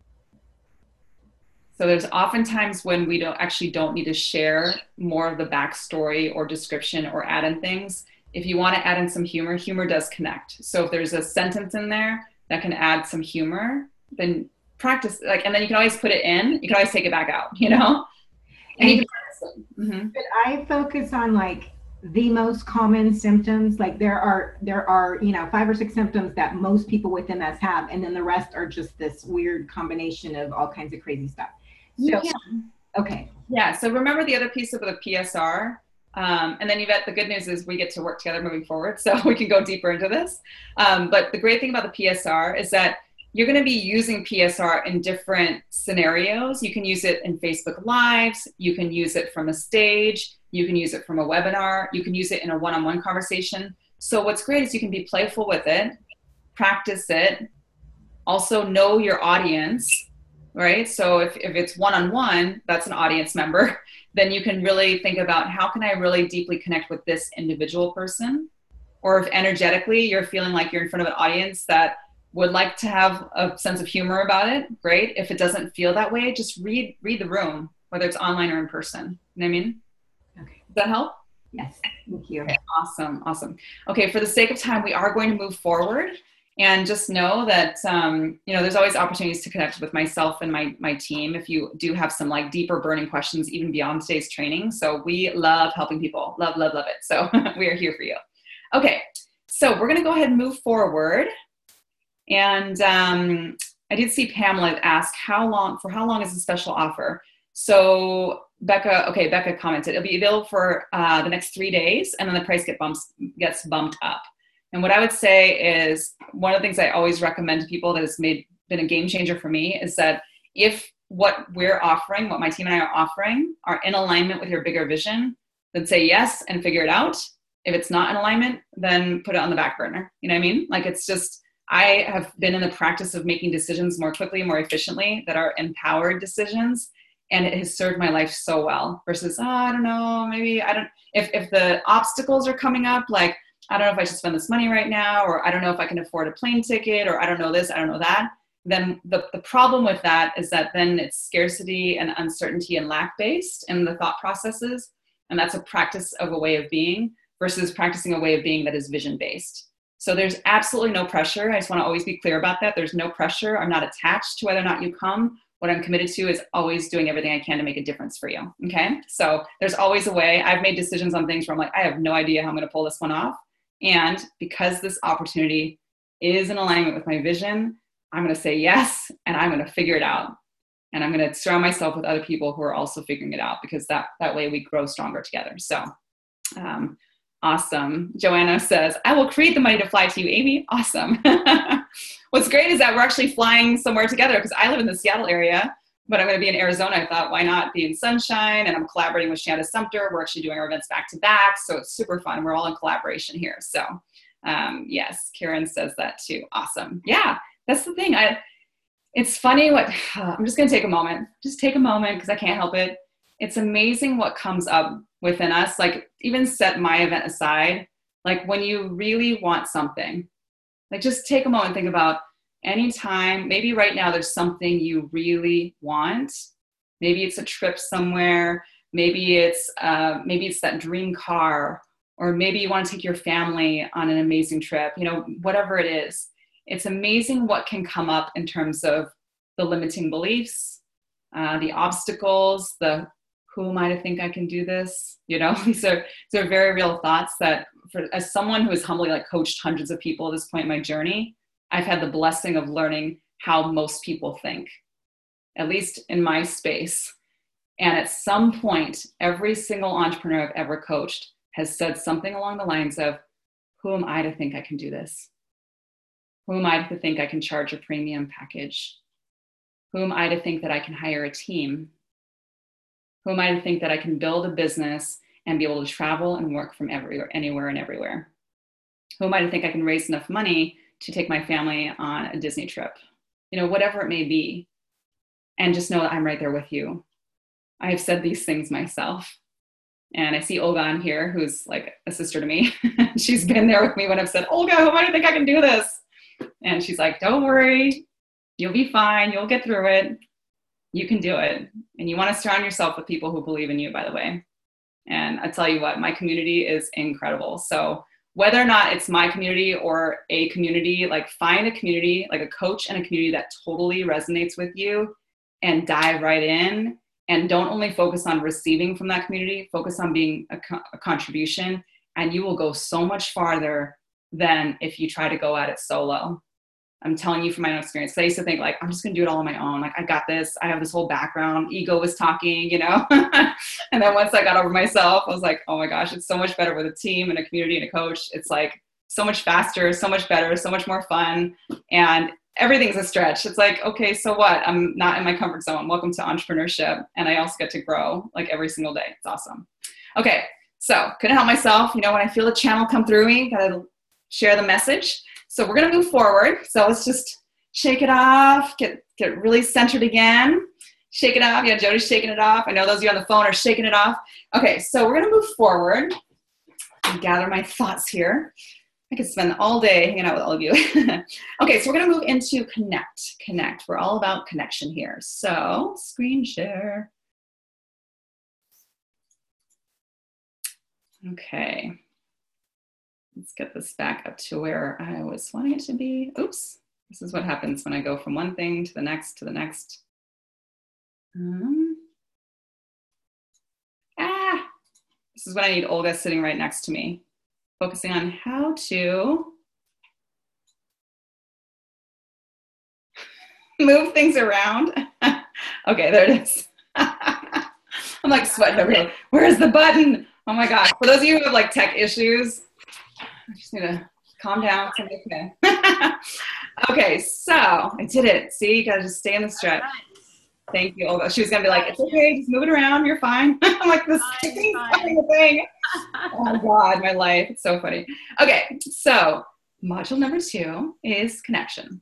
So there's oftentimes when we don't actually don't need to share more of the backstory or description or add in things. If you want to add in some humor, humor does connect. So if there's a sentence in there that can add some humor, then practice, like, and then you can always put it in, you can always take it back out, you know? And you can practice it. Mm-hmm. But I focus on like the most common symptoms. Like there are, there are, you know, five or six symptoms that most people with M S have. And then the rest are just this weird combination of all kinds of crazy stuff. So, Yeah. okay. Yeah. So remember the other piece of the P S R. Um, and then Yvette, the good news is we get to work together moving forward, so we can go deeper into this. Um, but the great thing about the P S R is that you're going to be using P S R in different scenarios. You can use it in Facebook Lives. You can use it from a stage. You can use it from a webinar. You can use it in a one-on-one conversation. So what's great is you can be playful with it, practice it, also know your audience, right? So if, if it's one-on-one, that's an audience member, then you can really think about how can I really deeply connect with this individual person? Or if energetically you're feeling like you're in front of an audience that would like to have a sense of humor about it, great. If it doesn't feel that way, just read read the room, whether it's online or in person. You know what I mean? Okay. Does that help? Yes. Thank you. Okay, awesome, awesome. Okay, for the sake of time, we are going to move forward. And just know that, um, you know, there's always opportunities to connect with myself and my, my team if you do have some like deeper burning questions, even beyond today's training. So we love helping people. Love, love, love it. So we are here for you. Okay, so we're going to go ahead and move forward. And um, I did see Pamela ask how long, for how long is the special offer? So Becca, okay, Becca commented, it'll be available for uh, the next three days and then the price get bumps, gets bumped up. And what I would say is one of the things I always recommend to people that has made been a game changer for me is that if what we're offering, what my team and I are offering are in alignment with your bigger vision, then say yes and figure it out. If it's not in alignment, then put it on the back burner. You know what I mean? Like it's just, I have been in the practice of making decisions more quickly, more efficiently that are empowered decisions. And it has served my life so well versus, oh, I don't know, maybe I don't, if, if the obstacles are coming up, like, I don't know if I should spend this money right now, or I don't know if I can afford a plane ticket, or I don't know this, I don't know that, then the, the problem with that is that then it's scarcity and uncertainty and lack-based in the thought processes. And that's a practice of a way of being versus practicing a way of being that is vision-based. So there's absolutely no pressure. I just want to always be clear about that. There's no pressure. I'm not attached to whether or not you come. What I'm committed to is always doing everything I can to make a difference for you. Okay. So there's always a way. I've made decisions on things where I'm like, I have no idea how I'm going to pull this one off. And because this opportunity is in alignment with my vision, I'm going to say yes, and I'm going to figure it out. And I'm going to surround myself with other people who are also figuring it out, because that, that way we grow stronger together. So um, awesome. Joanna says, I will create the money to fly to you, Amy. Awesome. What's great is that we're actually flying somewhere together, because I live in the Seattle area, but I'm going to be in Arizona. I thought, why not be in sunshine? And I'm collaborating with Shanda Sumter. We're actually doing our events back to back. So it's super fun. We're all in collaboration here. So um, yes, Karen says that too. Awesome. Yeah, that's the thing. I, it's funny what, uh, I'm just going to take a moment. Just take a moment because I can't help it. It's amazing what comes up within us. Like even set my event aside. Like when you really want something, like just take a moment and think about, anytime, maybe right now there's something you really want. Maybe it's a trip somewhere. Maybe it's uh, maybe it's that dream car, or maybe you want to take your family on an amazing trip. You know, whatever it is, it's amazing what can come up in terms of the limiting beliefs, uh, the obstacles, the who am I to think I can do this? You know, these are these are very real thoughts that, for as someone who has humbly like coached hundreds of people at this point in my journey, I've had the blessing of learning how most people think, at least in my space. And at some point, every single entrepreneur I've ever coached has said something along the lines of, who am I to think I can do this? Who am I to think I can charge a premium package? Who am I to think that I can hire a team? Who am I to think that I can build a business and be able to travel and work from everywhere, anywhere and everywhere? Who am I to think I can raise enough money to take my family on a Disney trip, you know, whatever it may be. And just know that I'm right there with you. I have said these things myself. And I see Olga on here, who's like a sister to me. She's been there with me when I've said, Olga, why do you think I can do this? And she's like, don't worry. You'll be fine. You'll get through it. You can do it. And you want to surround yourself with people who believe in you, by the way. And I tell you what, my community is incredible. So whether or not it's my community or a community, like find a community, like a coach and a community that totally resonates with you, and dive right in. And don't only focus on receiving from that community, focus on being a, co- a contribution, and you will go so much farther than if you try to go at it solo. I'm telling you from my own experience. I used to think like, I'm just gonna do it all on my own. Like, I got this, I have this whole background, ego was talking, you know? And then once I got over myself, I was like, oh my gosh, it's so much better with a team and a community and a coach. It's like so much faster, so much better, so much more fun. And everything's a stretch. It's like, okay, so what? I'm not in my comfort zone. Welcome to entrepreneurship. And I also get to grow like every single day. It's awesome. Okay. So couldn't help myself. You know, when I feel the channel come through me, gotta share the message. So we're going to move forward. So let's just shake it off, get, get really centered again. Shake it off. Yeah, Jody's shaking it off. I know those of you on the phone are shaking it off. Okay. So we're going to move forward and gather my thoughts here. I could spend all day hanging out with all of you. Okay, so we're gonna move into connect. Connect, we're all about connection here. So, screen share. Okay, let's get this back up to where I was wanting it to be. Oops, this is what happens when I go from one thing to the next to the next. Um, ah, this is when I need Olga sitting right next to me. Focusing on how to move things around. Okay, there it is. I'm like sweating over here. Where's the button? Oh my gosh. For those of you who have like tech issues, I just need to calm down. Okay. Okay, so I did it. See, you gotta just stay in the stretch. Thank you, Olga. She was gonna be like, it's okay, just move it around, you're fine. I'm like, this thing. Oh my God, my life, it's so funny. Okay, so module number two is connection.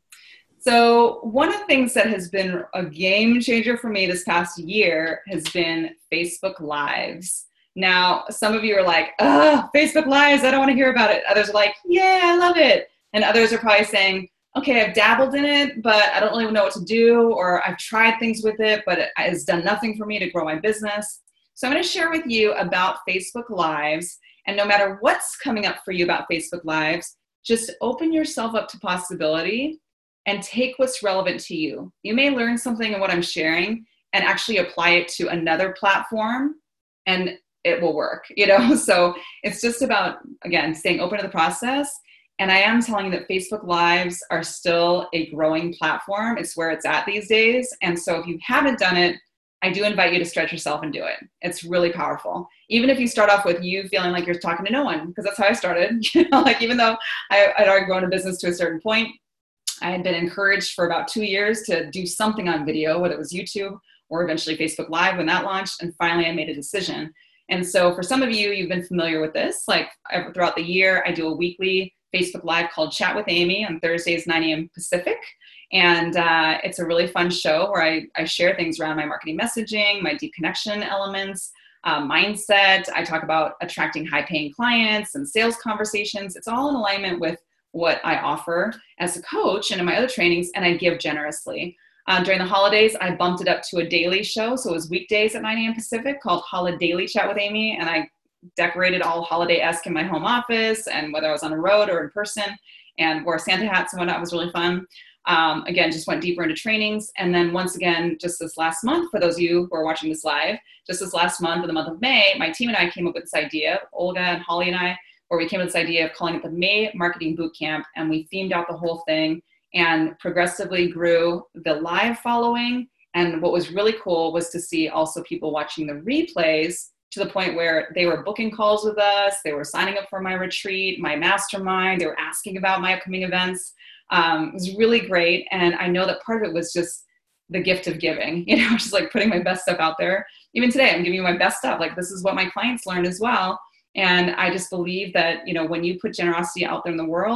So one of the things that has been a game changer for me this past year has been Facebook Lives. Now, some of you are like, oh, Facebook Lives, I don't want to hear about it. Others are like, yeah, I love it. And others are probably saying, okay, I've dabbled in it, but I don't really know what to do, or I've tried things with it, but it has done nothing for me to grow my business. So I'm going to share with you about Facebook Lives, and no matter what's coming up for you about Facebook Lives, just open yourself up to possibility and take what's relevant to you. You may learn something in what I'm sharing and actually apply it to another platform, and it will work, you know? So it's just about, again, staying open to the process. And I am telling you that Facebook Lives are still a growing platform. It's where it's at these days. And so if you haven't done it, I do invite you to stretch yourself and do it. It's really powerful. Even if you start off with you feeling like you're talking to no one, because that's how I started. You know, like even though I, I'd already grown a business to a certain point, I had been encouraged for about two years to do something on video, whether it was YouTube or eventually Facebook Live when that launched. And finally I made a decision. And so for some of you, you've been familiar with this. Like throughout the year, I do a weekly Facebook Live called Chat with Amy on Thursdays, nine a.m. Pacific. And uh, it's a really fun show where I, I share things around my marketing messaging, my deep connection elements, uh, mindset. I talk about attracting high-paying clients and sales conversations. It's all in alignment with what I offer as a coach and in my other trainings, and I give generously. Uh, during the holidays, I bumped it up to a daily show. So it was weekdays at nine a.m. Pacific called Holiday Daily Chat with Amy. And I decorated all holiday-esque in my home office, and whether I was on the road or in person, and wore Santa hats and whatnot. It was really fun. Um, again, just went deeper into trainings. And then once again, just this last month, for those of you who are watching this live, just this last month, in the month of May, my team and I came up with this idea, Olga and Holly and I, where we came up with this idea of calling it the May Marketing Bootcamp. And we themed out the whole thing and progressively grew the live following. And what was really cool was to see also people watching the replays to the point where they were booking calls with us. They were signing up for my retreat, my mastermind. They were asking about my upcoming events. Um, it was really great. And I know that part of it was just the gift of giving, you know, just like putting my best stuff out there. Even today, I'm giving you my best stuff. Like, this is what my clients learned as well. And I just believe that, you know, when you put generosity out there in the world,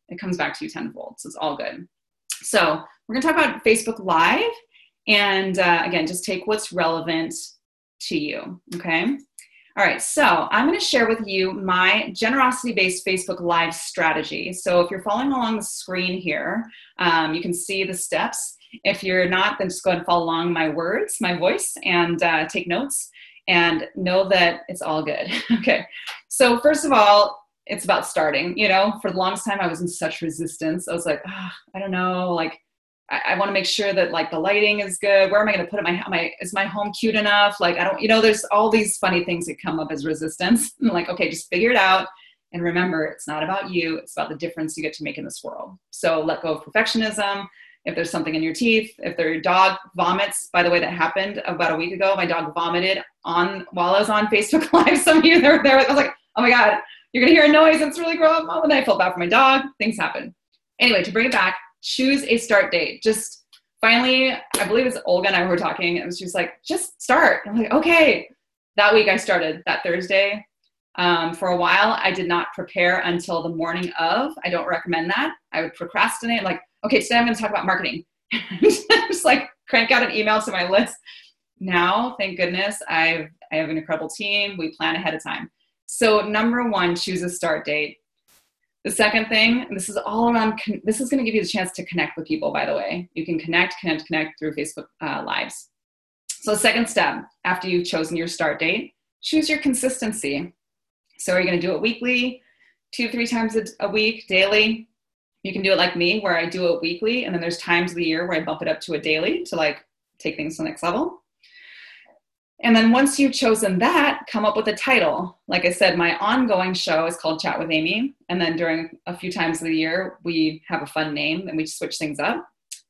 it comes back to you tenfold. So it's all good. So we're going to talk about Facebook Live. And uh, again, just take what's relevant to you. Okay. All right. So I'm going to share with you my generosity-based Facebook Live strategy. So if you're following along the screen here, um, you can see the steps. If you're not, then just go ahead and follow along my words, my voice, and uh, take notes and know that it's all good. Okay. So first of all, it's about starting. You know, for the longest time, I was in such resistance. I was like, oh, I don't know, like, I, I want to make sure that like the lighting is good. Where am I going to put it? My, my, is my home cute enough? Like, I don't, you know, there's all these funny things that come up as resistance. I'm like, okay, just figure it out. And remember, it's not about you. It's about the difference you get to make in this world. So let go of perfectionism. If there's something in your teeth, if their dog vomits, by the way, that happened about a week ago, my dog vomited on while I was on Facebook Live. Some of you that were there, I was like, oh my God, you're going to hear a noise. It's really gross. Oh, and I felt bad for my dog. Things happen. Anyway, to bring it back, choose a start date. Just finally, I believe it's Olga and I were talking, and she was like, just start. I'm like, okay. That week I started, that Thursday. Um, for a while, I did not prepare until the morning of. I don't recommend that. I would procrastinate. I'm like, okay, today I'm going to talk about marketing. Just like crank out an email to my list. Now, thank goodness, I've, I have an incredible team. We plan ahead of time. So number one, choose a start date. The second thing, and this is all around, this is going to give you the chance to connect with people, by the way. You can connect, connect, connect through Facebook uh, Lives. So the second step, after you've chosen your start date, choose your consistency. So are you going to do it weekly, two, three times a, a week, daily? You can do it like me, where I do it weekly, and then there's times of the year where I bump it up to a daily to like take things to the next level. And then once you've chosen that, come up with a title. Like I said, my ongoing show is called Chat with Amy. And then during a few times of the year, we have a fun name and we switch things up.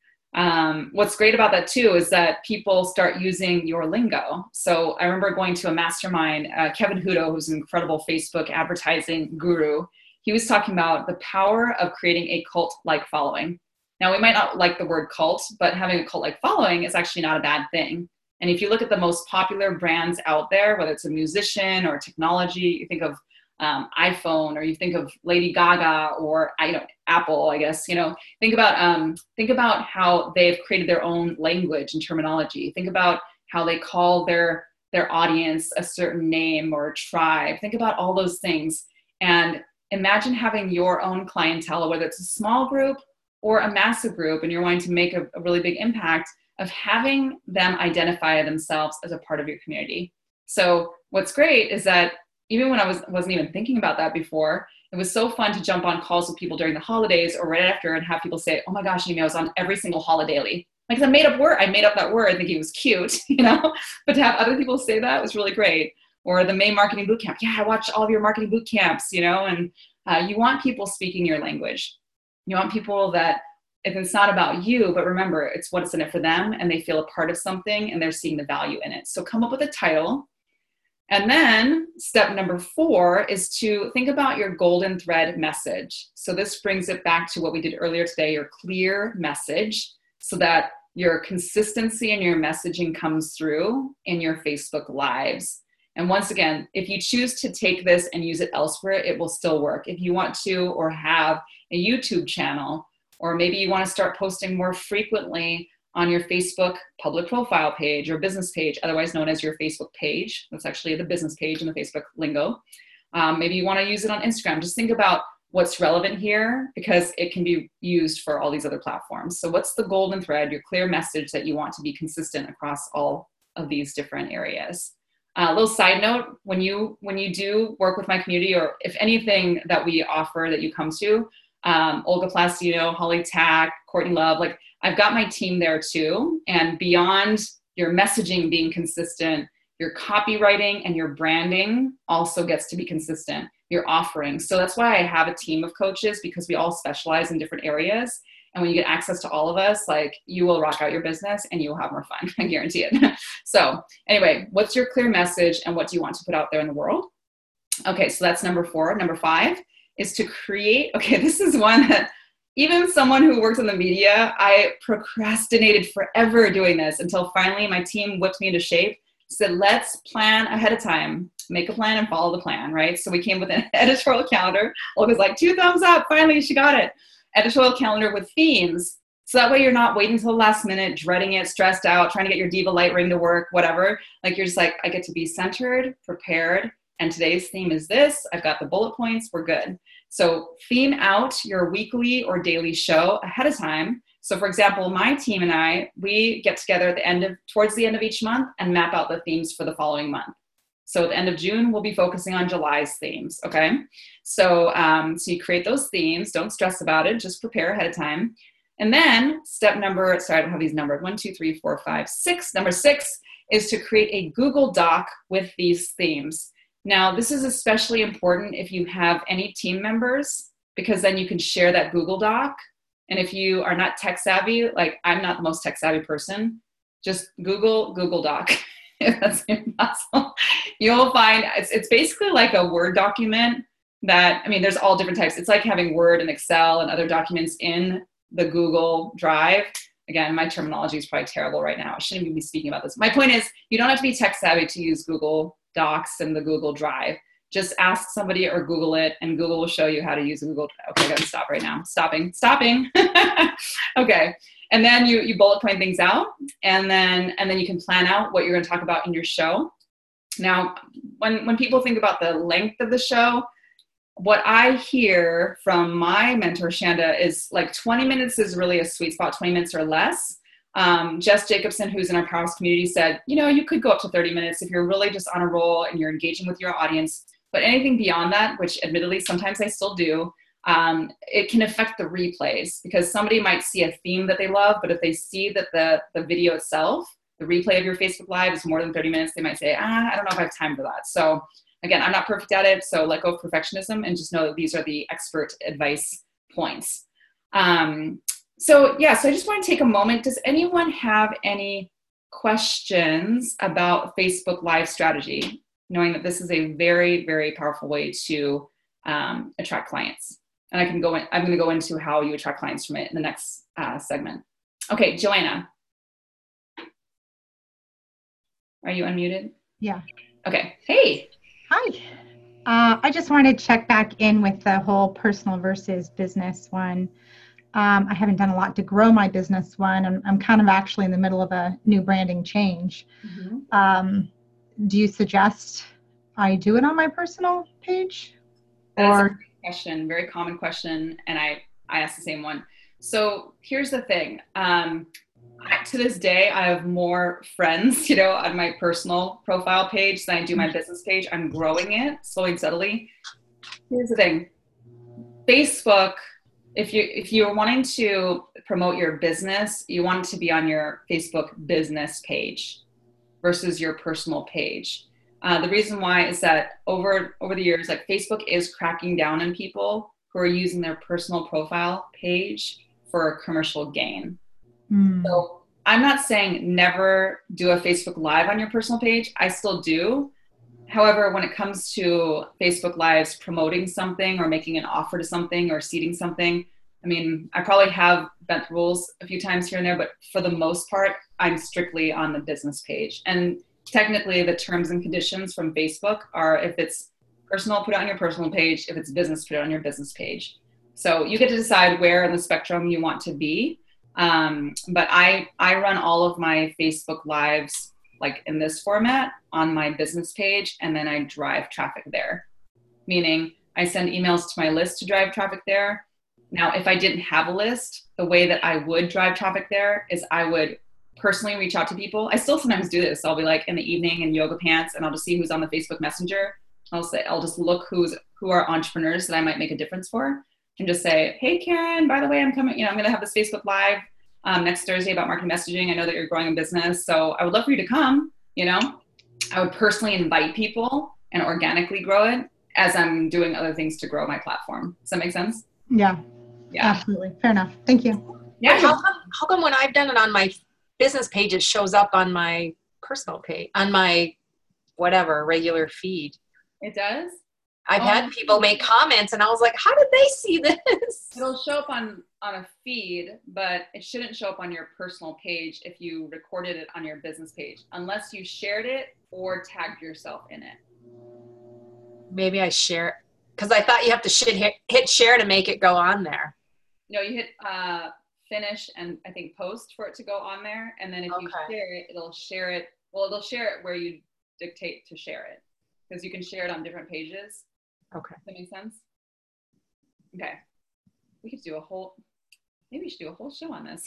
Um, what's great about that too is that people start using your lingo. So I remember going to a mastermind, uh, Kevin Hudo, who's an incredible Facebook advertising guru. He was talking about the power of creating a cult-like following. Now, we might not like the word cult, but having a cult-like following is actually not a bad thing. And if you look at the most popular brands out there, whether it's a musician or technology, you think of um, iPhone, or you think of Lady Gaga, or I know Apple, I guess, you know, think about um, think about how they've created their own language and terminology. Think about how they call their their audience a certain name or tribe. Think about all those things. And imagine having your own clientele, whether it's a small group or a massive group, and you're wanting to make a, a really big impact, of having them identify themselves as a part of your community. So what's great is that even when I was, wasn't even thinking about that before, it was so fun to jump on calls with people during the holidays or right after and have people say, oh my gosh, Amy, I was on every single holidaily. Like, I made up word, I made up that word thinking it was cute, you know, but to have other people say that was really great. Or the May Marketing Bootcamp. Yeah, I watched all of your marketing boot camps, you know, and uh, you want people speaking your language. You want people that, if it's not about you, but remember, it's what's in it for them, and they feel a part of something and they're seeing the value in it. So come up with a title. And then step number four is to think about your golden thread message. So this brings it back to what we did earlier today, your clear message, so that your consistency in your messaging comes through in your Facebook Lives. And once again, if you choose to take this and use it elsewhere, it will still work. If you want to, or have a YouTube channel, or maybe you want to start posting more frequently on your Facebook public profile page or business page, otherwise known as your Facebook page. That's actually the business page in the Facebook lingo. Um, maybe you want to use it on Instagram. Just think about what's relevant here, because it can be used for all these other platforms. So what's the golden thread, your clear message that you want to be consistent across all of these different areas? A uh, little side note, when you when you do work with my community, or if anything that we offer that you come to, um, Olga Plastino, Holly Tack, Courtney Love, like I've got my team there too. And beyond your messaging being consistent, your copywriting and your branding also gets to be consistent, your offering. So that's why I have a team of coaches, because we all specialize in different areas. And when you get access to all of us, like, you will rock out your business and you will have more fun. I guarantee it. So anyway, what's your clear message and what do you want to put out there in the world? Okay, so that's number four. Number five is to create. Okay, this is one that even someone who works in the media, I procrastinated forever doing this until finally my team whipped me into shape, said, let's plan ahead of time. make a plan and follow the plan, right? So we came with an editorial calendar. Olga's like, two thumbs up, finally she got it. Editorial calendar with themes. So that way you're not waiting until the last minute, dreading it, stressed out, trying to get your Diva Light ring to work, whatever. Like you're just like, I get to be centered, prepared, and today's theme is this. I've got the bullet points, we're good. So theme out your weekly or daily show ahead of time. So for example, my team and I, we get together at the end of, towards the end of each month and map out the themes for the following month. So at the end of June, we'll be focusing on July's themes, okay? So, um, so you create those themes, don't stress about it, just prepare ahead of time. And then step number, sorry, I don't have these numbered, one, two, three, four, five, six. Number six is to create a Google Doc with these themes. Now, this is especially important if you have any team members, because then you can share that Google Doc. And if you are not tech savvy, like I'm not the most tech savvy person, just Google Google Doc. If that's impossible, you'll find it's, it's basically like a Word document that, I mean, there's all different types. It's like having Word and Excel and other documents in the Google Drive. Again, my terminology is probably terrible right now. I shouldn't even be speaking about this. My point is, you don't have to be tech savvy to use Google Docs and the Google Drive. Just ask somebody or Google it, and Google will show you how to use Google. Okay, I gotta stop right now. Stopping, stopping. Okay, and then you you bullet point things out, and then and then you can plan out what you're gonna talk about in your show. Now, when when people think about the length of the show, what I hear from my mentor, Shanda, is like twenty minutes is really a sweet spot, twenty minutes or less. Um, Jess Jacobson, who's in our Powerhouse community, said, you know, you could go up to thirty minutes if you're really just on a roll and you're engaging with your audience. But anything beyond that, which admittedly sometimes I still do, um, it can affect the replays, because somebody might see a theme that they love, but if they see that the, the video itself, the replay of your Facebook Live is more than thirty minutes, they might say, ah, I don't know if I have time for that. So again, I'm not perfect at it, so let go of perfectionism and just know that these are the expert advice points. Um, so yeah, so I just want to take a moment. Does anyone have any questions about Facebook Live strategy, knowing that this is a very, very powerful way to um, attract clients? And I can go in, I'm going to go into how you attract clients from it in the next uh, segment. Okay, Joanna. Are you unmuted? Yeah. Okay, hey. Hi. Uh, I just wanted to check back in with the whole personal versus business one. Um, I haven't done a lot to grow my business one. I'm, I'm kind of actually in the middle of a new branding change. Mm-hmm. Um, do you suggest I do it on my personal page? That's or a great question, very common question, and I, I asked the same one. So here's the thing. Um, I, to this day, I have more friends, you know, on my personal profile page than I do my business page. I'm growing it slowly and steadily. Here's the thing. Facebook, if you if you're wanting to promote your business, you want it to be on your Facebook business page versus your personal page. Uh, the reason why is that over over the years, like Facebook is cracking down on people who are using their personal profile page for commercial gain. Mm. So I'm not saying never do a Facebook Live on your personal page. I still do. However, when it comes to Facebook Lives promoting something or making an offer to something or seeding something, I mean, I probably have bent the rules a few times here and there, but for the most part, I'm strictly on the business page. And technically the terms and conditions from Facebook are, if it's personal, put it on your personal page. If it's business, put it on your business page. So you get to decide where in the spectrum you want to be. Um, but I, I run all of my Facebook Lives like in this format on my business page, and then I drive traffic there. Meaning I send emails to my list to drive traffic there. Now, if I didn't have a list, the way that I would drive traffic there is I would personally reach out to people. I still sometimes do this. I'll be like in the evening in yoga pants, and I'll just see who's on the Facebook Messenger. I'll say, I'll just look who's, who are entrepreneurs that I might make a difference for, and just say, hey, Karen, by the way, I'm coming, you know, I'm going to have this Facebook Live um, next Thursday about marketing messaging. I know that you're growing a business, so I would love for you to come, you know. I would personally invite people and organically grow it as I'm doing other things to grow my platform. Does that make sense? Yeah, yeah, absolutely. Fair enough. Thank you. Yeah. But how come, how come when I've done it on my business page, it shows up on my personal page, on my whatever regular feed? It does? I've oh. had people make comments, and I was like, how did they see this? It'll show up on, on a feed, but it shouldn't show up on your personal page if you recorded it on your business page, unless you shared it or tagged yourself in it. maybe I share, because I thought you have to hit, hit share to make it go on there. No, you hit uh, finish and I think post for it to go on there. And then if Okay. you share it, it'll share it. Well, it'll share it where you dictate to share it, because you can share it on different pages. Okay. Does that make sense? Okay. We could do a whole, maybe we should do a whole show on this.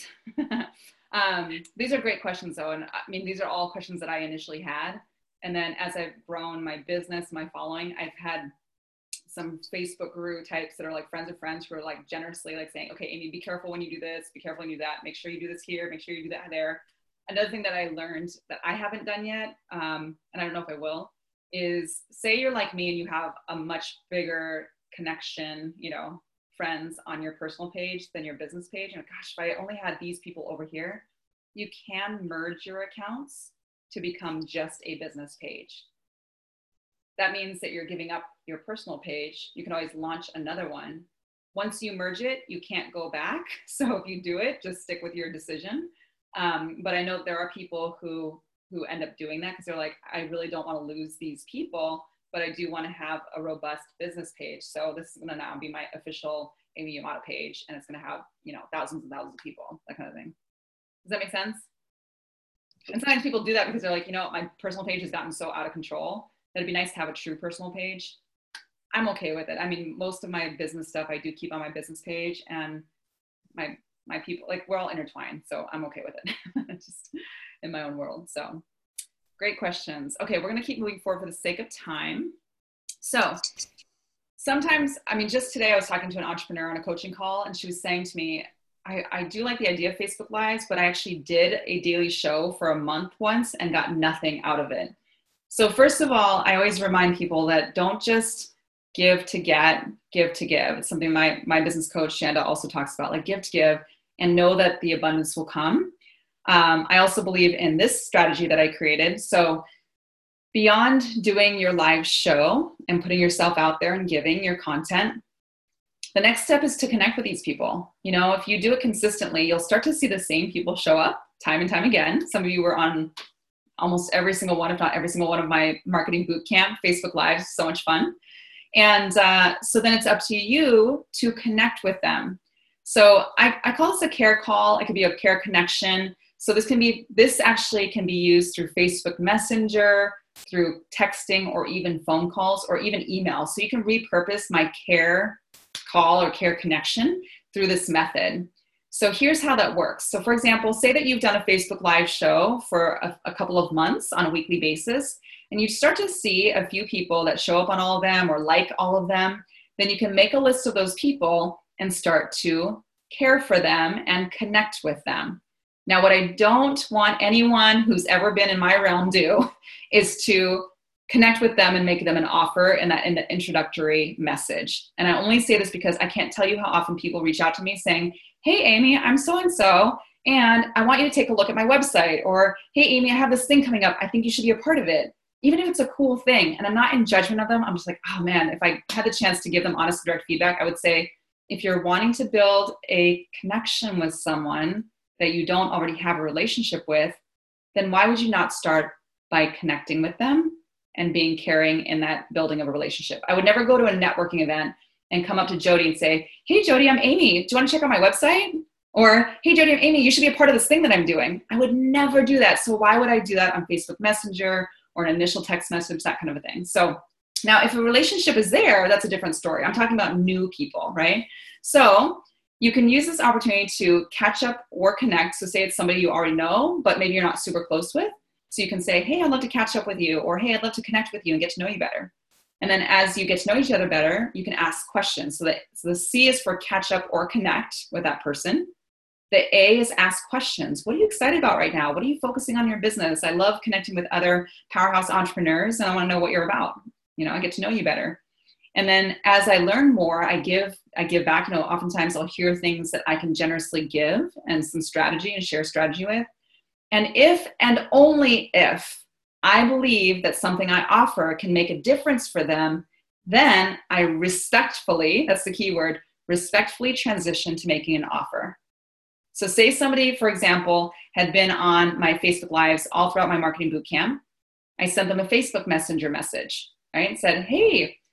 um, these are great questions though. And I mean, these are all questions that I initially had. And then as I've grown my business, my following, I've had some Facebook guru types that are like friends of friends who are like generously like saying, okay, Amy, be careful when you do this, be careful when you do that, make sure you do this here, make sure you do that there. Another thing that I learned that I haven't done yet, um, and I don't know if I will, is say you're like me and you have a much bigger connection, you know, friends on your personal page than your business page. And gosh, if I only had these people over here, you can merge your accounts to become just a business page. That means that you're giving up your personal page. You can always launch another one. Once you merge it, you can't go back. So if you do it, just stick with your decision. Um, but I know there are people who who end up doing that because they're like, I really don't want to lose these people, but I do want to have a robust business page. So this is going to now be my official Amy Yamato page, and it's going to have, you know, thousands and thousands of people, that kind of thing. Does that make sense? And sometimes people do that because they're like, you know, my personal page has gotten so out of control that it'd be nice to have a true personal page. I'm okay with it. I mean, most of my business stuff I do keep on my business page, and my my people, like, we're all intertwined, so I'm okay with it. Just in my own world. So great questions. Okay, we're gonna keep moving forward for the sake of time. So sometimes, I mean, just today I was talking to an entrepreneur on a coaching call, and she was saying to me, I, I do like the idea of Facebook Lives, but I actually did a daily show for a month once and got nothing out of it. So first of all, I always remind people that don't just give to get, give to give. It's something my, my business coach, Shanda, also talks about, like give to give and know that the abundance will come. Um, I also believe in this strategy that I created. So beyond doing your live show and putting yourself out there and giving your content, the next step is to connect with these people. You know, if you do it consistently, you'll start to see the same people show up time and time again. Some of you were on almost every single one, if not every single one of my marketing bootcamp Facebook Lives. So much fun. And uh, so then it's up to you to connect with them. So I, I call this a care call. It could be a care connection. So this can be, this actually can be used through Facebook Messenger, through texting, or even phone calls, or even email. So you can repurpose my care call or care connection through this method. So here's how that works. So for example, say that you've done a Facebook Live show for a, a couple of months on a weekly basis, and you start to see a few people that show up on all of them or like all of them. Then you can make a list of those people and start to care for them and connect with them. Now, what I don't want anyone who's ever been in my realm do is to connect with them and make them an offer in that in the introductory message. And I only say this because I can't tell you how often people reach out to me saying, hey, Amy, I'm so-and-so, and I want you to take a look at my website. Or, hey, Amy, I have this thing coming up. I think you should be a part of it. Even if it's a cool thing. And I'm not in judgment of them. I'm just like, oh man, if I had the chance to give them honest, direct feedback, I would say, if you're wanting to build a connection with someone that you don't already have a relationship with, then why would you not start by connecting with them and being caring in that building of a relationship? I would never go to a networking event and come up to Jody and say, hey, Jody, I'm Amy. Do you want to check out my website? Or, hey, Jody, I'm Amy. You should be a part of this thing that I'm doing. I would never do that. So why would I do that on Facebook Messenger or an initial text message, that kind of a thing? So now if a relationship is there, that's a different story. I'm talking about new people, right? So you can use this opportunity to catch up or connect. So say it's somebody you already know, but maybe you're not super close with. So you can say, hey, I'd love to catch up with you, or hey, I'd love to connect with you and get to know you better. And then as you get to know each other better, you can ask questions. So, that, so the C is for catch up or connect with that person. The A is ask questions. What are you excited about right now? What are you focusing on in your business? I love connecting with other powerhouse entrepreneurs, and I want to know what you're about. You know, I get to know you better. And then as I learn more, I give, I give back. You know, oftentimes I'll hear things that I can generously give and some strategy and share strategy with. And if and only if I believe that something I offer can make a difference for them, then I respectfully, that's the key word, respectfully transition to making an offer. So say somebody, for example, had been on my Facebook Lives all throughout my marketing bootcamp. I sent them a Facebook Messenger message, right? Said, hey,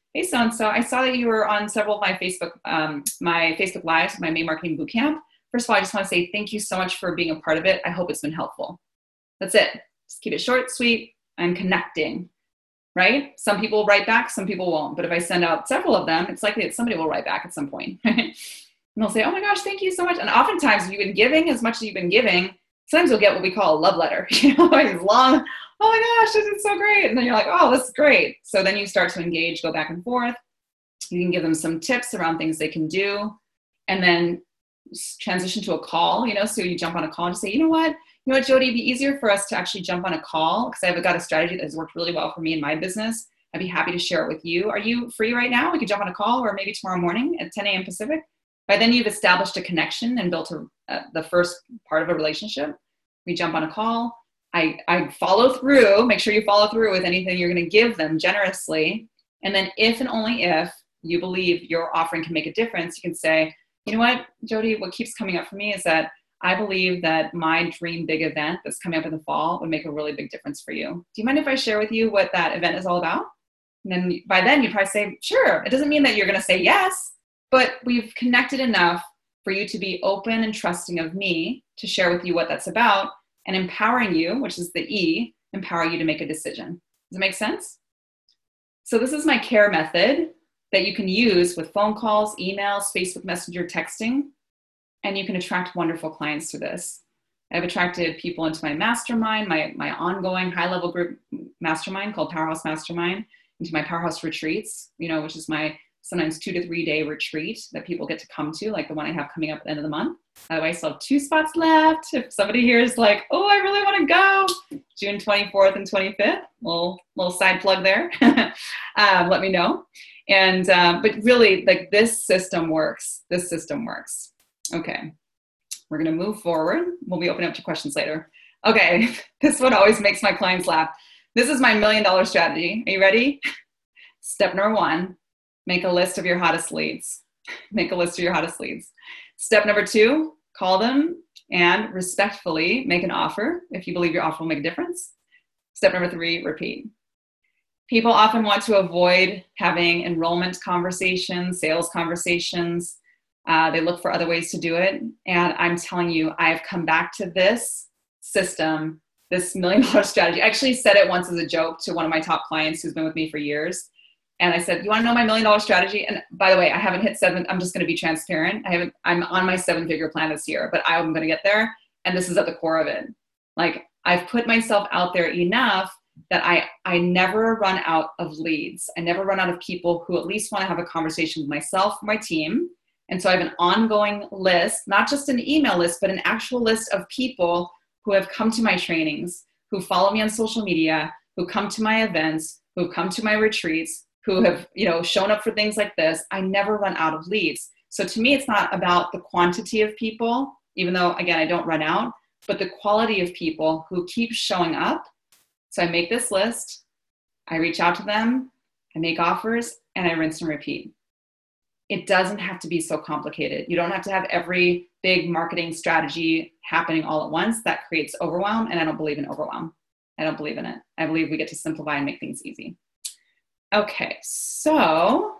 hey, so-and-so, I saw that you were on several of my Facebook, um, my Facebook Lives, my May Marketing Bootcamp. First of all, I just want to say thank you so much for being a part of it. I hope it's been helpful. That's it. Just keep it short, sweet, and connecting, right? Some people write back, some people won't. But if I send out several of them, it's likely that somebody will write back at some point. And they'll say, oh my gosh, thank you so much. And oftentimes, if you've been giving as much as you've been giving, sometimes you'll get what we call a love letter. You know, like it's long, oh my gosh, this is so great. And then you're like, oh, this is great. So then you start to engage, go back and forth. You can give them some tips around things they can do. And then transition to a call, you know, so you jump on a call and just say, you know what, you know what, Jody, it'd be easier for us to actually jump on a call because I've got a strategy that has worked really well for me in my business. I'd be happy to share it with you. Are you free right now? We could jump on a call, or maybe tomorrow morning at ten a.m. Pacific. By then you've established a connection and built a, uh, the first part of a relationship. We jump on a call. I, I follow through, make sure you follow through with anything you're going to give them generously. And then if and only if you believe your offering can make a difference, you can say, you know what, Jody, what keeps coming up for me is that I believe that my dream big event that's coming up in the fall would make a really big difference for you. Do you mind if I share with you what that event is all about? And then by then you probably say, sure. It doesn't mean that you're going to say yes, but we've connected enough for you to be open and trusting of me to share with you what that's about, and empowering you, which is the E, empower you to make a decision. Does it make sense? So this is my CARE method that you can use with phone calls, emails, Facebook Messenger, texting, and you can attract wonderful clients through this. I've attracted people into my mastermind, my, my ongoing high-level group mastermind called Powerhouse Mastermind, into my Powerhouse Retreats, you know, which is my sometimes two to three day retreat that people get to come to, like the one I have coming up at the end of the month. By the way, I still have two spots left. If somebody here is like, oh, I really want to go, June twenty-fourth and twenty-fifth, little, little side plug there, um, let me know. And, um, but really, like, this system works. This system works. Okay, we're going to move forward. We'll be opening up to questions later. Okay, this one always makes my clients laugh. This is my million dollar strategy. Are you ready? Step number one, make a list of your hottest leads. Make a list of your hottest leads. Step number two, call them and respectfully make an offer if you believe your offer will make a difference. Step number three, repeat. People often want to avoid having enrollment conversations, sales conversations. Uh, they look for other ways to do it. And I'm telling you, I've come back to this system, this million dollar strategy. I actually said it once as a joke to one of my top clients who's been with me for years. And I said, you want to know my million dollar strategy? And by the way, I haven't hit seven. I'm just going to be transparent. I haven't, I'm on my seven figure plan this year, but I'm going to get there. And this is at the core of it. Like, I've put myself out there enough that I, I never run out of leads. I never run out of people who at least want to have a conversation with myself, my team. And so I have an ongoing list, not just an email list, but an actual list of people who have come to my trainings, who follow me on social media, who come to my events, who come to my retreats, who have, you know, shown up for things like this. I never run out of leads. So to me, it's not about the quantity of people, even though, again, I don't run out, but the quality of people who keep showing up. So I make this list, I reach out to them, I make offers, and I rinse and repeat. It doesn't have to be so complicated. You don't have to have every big marketing strategy happening all at once. That creates overwhelm, and I don't believe in overwhelm. I don't believe in it. I believe we get to simplify and make things easy. Okay, so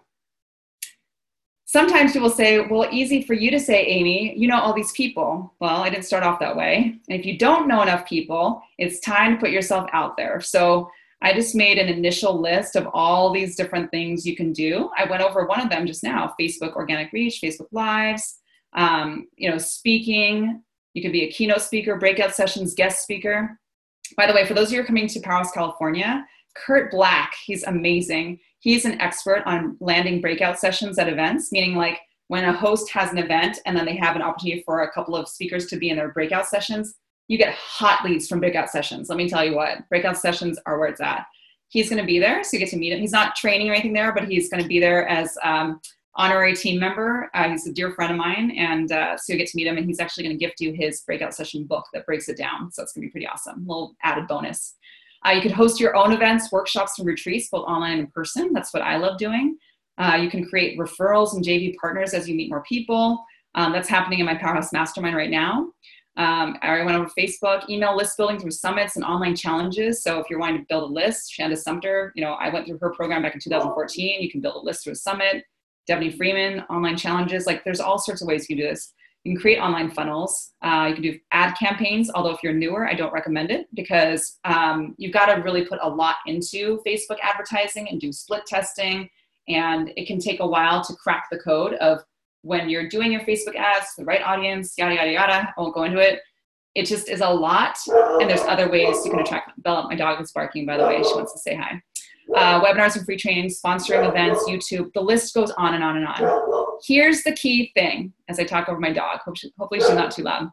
sometimes people say, well, easy for you to say, Amy, you know all these people. Well, I didn't start off that way. And if you don't know enough people, it's time to put yourself out there. So I just made an initial list of all these different things you can do. I went over one of them just now, Facebook organic reach, Facebook Lives, um, you know, speaking. You could be a keynote speaker, breakout sessions, guest speaker. By the way, for those of you who are coming to Powerhouse, California, Kurt Black, he's amazing. He's an expert on landing breakout sessions at events, meaning like when a host has an event and then they have an opportunity for a couple of speakers to be in their breakout sessions, you get hot leads from breakout sessions. Let me tell you what, breakout sessions are where it's at. He's going to be there, so you get to meet him. He's not training or anything there, but he's going to be there as um, honorary team member. Uh, he's a dear friend of mine, and uh, so you get to meet him, and he's actually going to gift you his breakout session book that breaks it down. So it's going to be pretty awesome. A little added bonus. Uh, you could host your own events, workshops, and retreats, both online and in person. That's what I love doing. Uh, you can create referrals and J V partners as you meet more people. Um, that's happening in my Powerhouse Mastermind right now. Um, I already went over Facebook, email list building through summits and online challenges. So if you're wanting to build a list, Shanda Sumter, you know, I went through her program back in two thousand fourteen. You can build a list through a summit. Devaney Freeman, online challenges. Like there's all sorts of ways you can do this. You can create online funnels. Uh, you can do ad campaigns, although if you're newer, I don't recommend it because um, you've got to really put a lot into Facebook advertising and do split testing. And it can take a while to crack the code of when you're doing your Facebook ads, the right audience, yada, yada, yada. I won't go into it. It just is a lot. And there's other ways you can attract. Bella, my dog is barking, by the way. She wants to say hi. Uh, webinars and free training, sponsoring events, YouTube. The list goes on and on and on. Here's the key thing as I talk over my dog. Hope she, hopefully she's not too loud.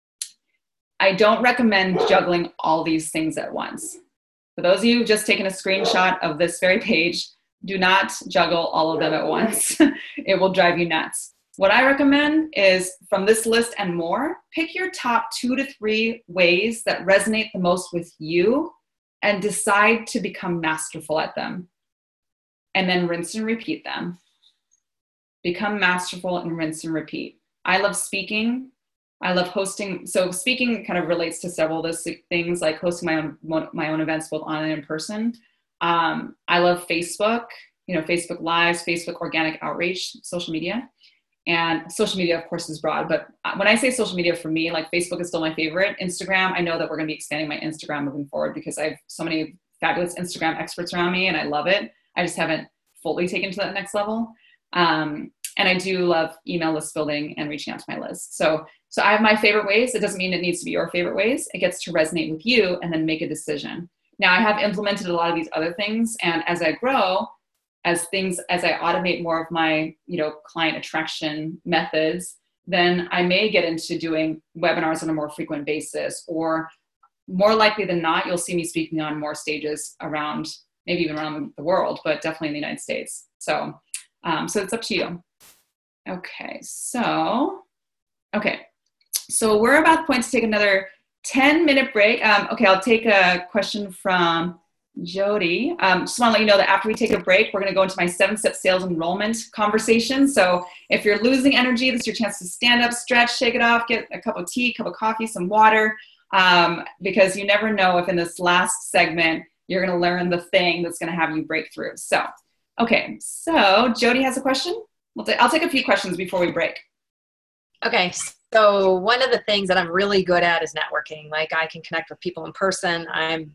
I don't recommend juggling all these things at once. For those of you who've just taken a screenshot of this very page, do not juggle all of them at once. It will drive you nuts. What I recommend is from this list and more, pick your top two to three ways that resonate the most with you and decide to become masterful at them. And then rinse and repeat them. Become masterful and rinse and repeat. I love speaking. I love hosting. So speaking kind of relates to several of those things, like hosting my own my own events, both online and in person. Um, I love Facebook, you know, Facebook Lives, Facebook organic outreach, social media. And social media, of course, is broad. But when I say social media for me, like Facebook is still my favorite. Instagram, I know that we're going to be expanding my Instagram moving forward because I have so many fabulous Instagram experts around me and I love it. I just haven't fully taken to that next level. Um, and I do love email list building and reaching out to my list. So, so I have my favorite ways. It doesn't mean it needs to be your favorite ways. It gets to resonate with you and then make a decision. Now I have implemented a lot of these other things. And as I grow, as things, as I automate more of my, you know, client attraction methods, then I may get into doing webinars on a more frequent basis, or more likely than not, you'll see me speaking on more stages around, maybe even around the world, but definitely in the United States. So, um, so it's up to you. Okay. So, okay. So we're about the point to take another ten minute break. Um, okay. I'll take a question from Jody. Um, just want to let you know that after we take a break, we're going to go into my seven step sales enrollment conversation. So if you're losing energy, this is your chance to stand up, stretch, shake it off, get a cup of tea, cup of coffee, some water, um, because you never know if in this last segment, you're going to learn the thing that's going to have you break through. So, okay. So Jody has a question. We'll t- I'll take a few questions before we break. Okay. So one of the things that I'm really good at is networking. Like I can connect with people in person. I'm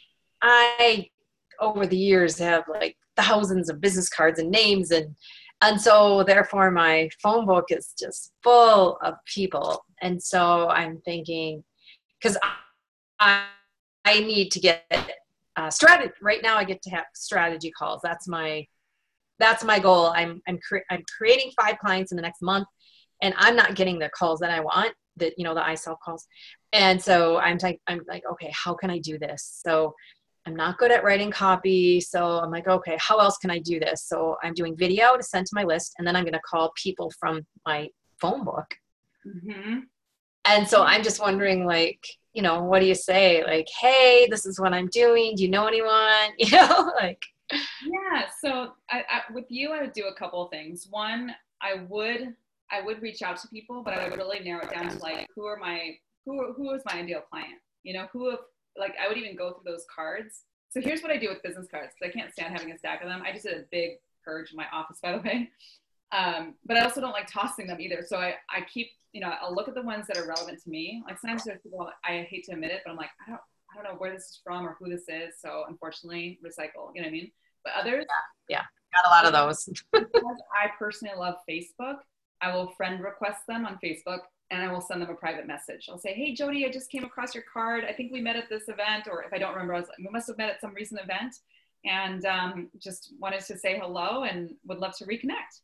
I, over the years, have like thousands of business cards and names. And, and so therefore my phone book is just full of people. And so I'm thinking, because I, I need to get uh, strategy. Right now I get to have strategy calls. That's my, that's my goal. I'm, I'm, cre- I'm creating five clients in the next month, and I'm not getting the calls that I want, that, you know, the I sell calls. And so I'm like, I'm like, okay, how can I do this? So I'm not good at writing copy. So I'm like, okay, how else can I do this? So I'm doing video to send to my list. And then I'm going to call people from my phone book. Mm-hmm. And so I'm just wondering, like, you know, what do you say? Like, hey, this is what I'm doing. Do you know anyone? You know, like. Yeah. So I, I, with you, I would do a couple of things. One, I would, I would reach out to people, but I would really narrow it down to like, who are my, who, who is my ideal client? You know, who have, like, I would even go through those cards. So here's what I do with business cards, because I can't stand having a stack of them. I just did a big purge in my office, by the way. Um, but I also don't like tossing them either. So I, I keep, you know, I'll look at the ones that are relevant to me. Like sometimes there's people, I hate to admit it, but I'm like, I don't, I don't know where this is from or who this is. So unfortunately, recycle, you know what I mean? But others. Yeah, yeah. Got a lot of those. Because I personally love Facebook, I will friend request them on Facebook, and I will send them a private message. I'll say, hey, Jody, I just came across your card. I think we met at this event, or if I don't remember, I was like, we must have met at some recent event, and um, just wanted to say hello and would love to reconnect.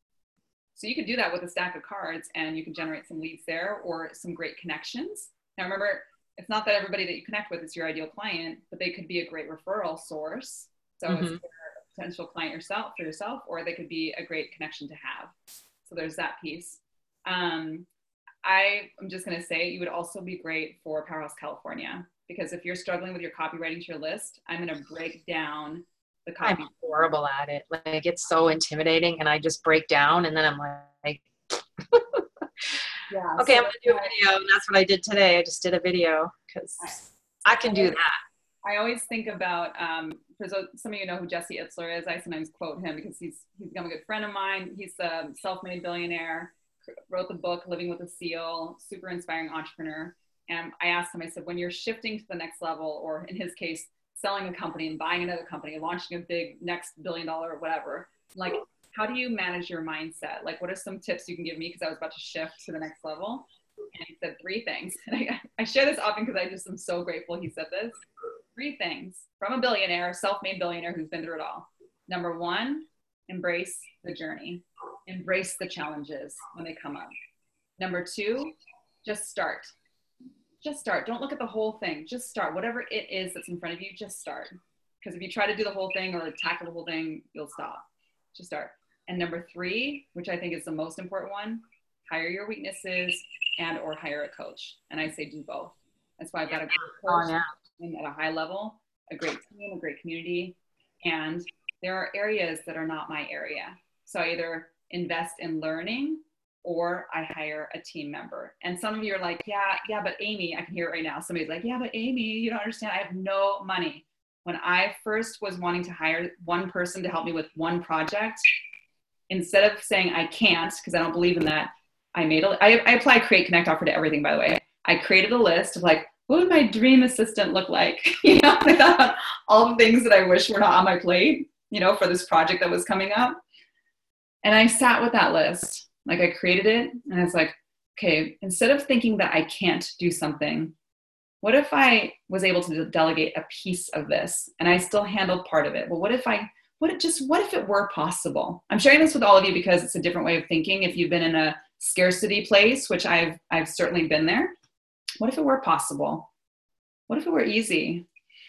So you can do that with a stack of cards, and you can generate some leads there or some great connections. Now remember, it's not that everybody that you connect with is your ideal client, but they could be a great referral source. So mm-hmm. it's a potential client yourself for yourself, or they could be a great connection to have. So there's that piece. Um, I am just going to say you would also be great for Powerhouse California, because if you're struggling with your copywriting to your list, I'm going to break down the copy. I'm horrible at it. Like, it's so intimidating, and I just break down, and then I'm like, Yeah. Okay, so I'm gonna do a video, and that's what I did today. I just did a video because I can do that. I always think about, um, for those, some of you know who Jesse Itzler is. I sometimes quote him because he's he's become a good friend of mine. He's a self-made billionaire, wrote the book Living with a Seal, super inspiring entrepreneur. And I asked him, I said, when you're shifting to the next level, or in his case, selling a company and buying another company, launching a big next billion dollar or whatever, like, how do you manage your mindset? Like, what are some tips you can give me? Because I was about to shift to the next level. And he said three things. And I, I share this often because I just am so grateful he said this. Three things from a billionaire, self-made billionaire who's been through it all. Number one, embrace the journey. Embrace the challenges when they come up. Number two, just start. Just start. Don't look at the whole thing. Just start. Whatever it is that's in front of you, just start. Because if you try to do the whole thing or tackle the whole thing, you'll stop. Just start. And number three, which I think is the most important one, hire your weaknesses and or hire a coach. And I say do both. That's why I've got a great coach Oh, yeah. and at a high level, a great team, a great community. And there are areas that are not my area. So I either invest in learning or I hire a team member. And some of you are like, yeah, yeah, but Amy, I can hear it right now. Somebody's like, yeah, but Amy, you don't understand. I have no money. When I first was wanting to hire one person to help me with one project, instead of saying I can't, because I don't believe in that, I made a, I, I apply Create Connect offer to everything, by the way. I created a list of like, what would my dream assistant look like? You know, I thought about all the things that I wish were not on my plate, you know, for this project that was coming up. And I sat with that list. Like I created it and I was like, okay, instead of thinking that I can't do something, what if I was able to delegate a piece of this and I still handled part of it? Well, what if I, what it just, what if it were possible? I'm sharing this with all of you because it's a different way of thinking. If you've been in a scarcity place, which I've, I've certainly been there. What if it were possible? What if it were easy?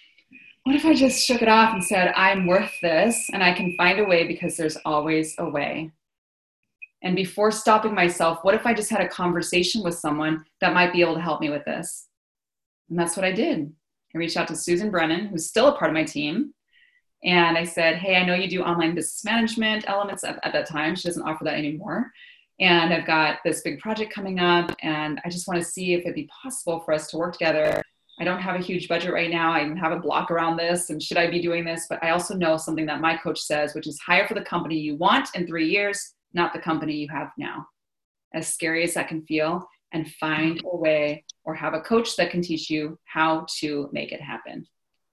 What if I just shook it off and said, I'm worth this and I can find a way because there's always a way. And before stopping myself, what if I just had a conversation with someone that might be able to help me with this? And that's what I did. I reached out to Susan Brennan, who's still a part of my team. And I said, hey, I know you do online business management elements at, at that time. She doesn't offer that anymore. And I've got this big project coming up and I just want to see if it'd be possible for us to work together. I don't have a huge budget right now. I have a block around this and should I be doing this? But I also know something that my coach says, which is hire for the company you want in three years, not the company you have now. As scary as that can feel, and find a way or have a coach that can teach you how to make it happen.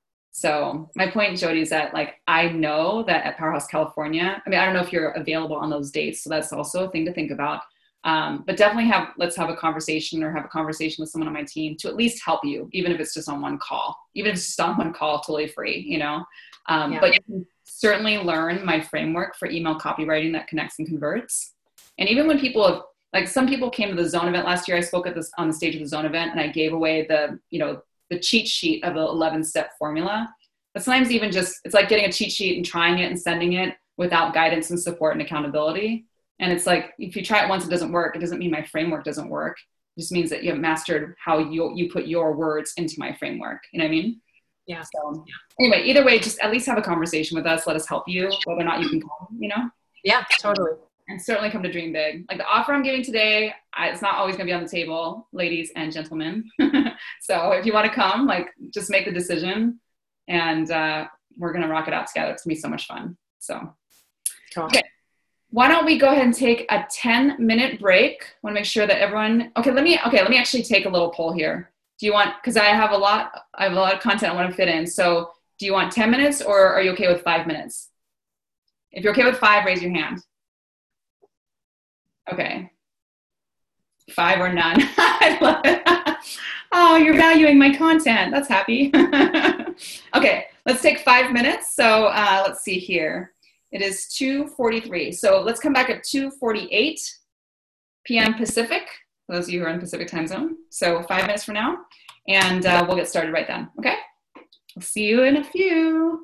So my point, Jody, is that like, I know that at Powerhouse California, I mean, I don't know if you're available on those dates. So that's also a thing to think about. Um, but definitely have, let's have a conversation or have a conversation with someone on my team to at least help you, even if it's just on one call, even if it's just on one call, totally free, you know? Um, yeah. But you can certainly learn my framework for email copywriting that connects and converts. And even when people have, like some people came to the Zone event last year, I spoke at this on the stage of the Zone event and I gave away the, you know, the cheat sheet of the eleven step formula. But sometimes even just, it's like getting a cheat sheet and trying it and sending it without guidance and support and accountability. And it's like, if you try it once, it doesn't work. It doesn't mean my framework doesn't work. It just means that you have mastered how you, you put your words into my framework. You know what I mean? Yeah. So anyway, either way, just at least have a conversation with us. Let us help you, whether or not you can come, you know? Yeah, totally. And certainly come to dream big. Like the offer I'm giving today, I, it's not always going to be on the table, ladies and gentlemen. So if you want to come, like just make the decision and uh, we're going to rock it out together. It's going to be so much fun. So, cool. Okay. Why don't we go ahead and take a ten minute break? I want to make sure that everyone, okay, let me, okay, let me actually take a little poll here. Do you want, cause I have a lot, I have a lot of content I want to fit in. So do you want ten minutes or are you okay with five minutes? If you're okay with five, raise your hand. Okay. Five or none. I love it. Oh, you're valuing my content. That's happy. Okay, let's take five minutes. So uh, let's see here. It is two forty-three. So let's come back at two forty-eight p m Pacific, for those of you who are in Pacific time zone. So five minutes from now, and uh, we'll get started right then, okay? We'll see you in a few.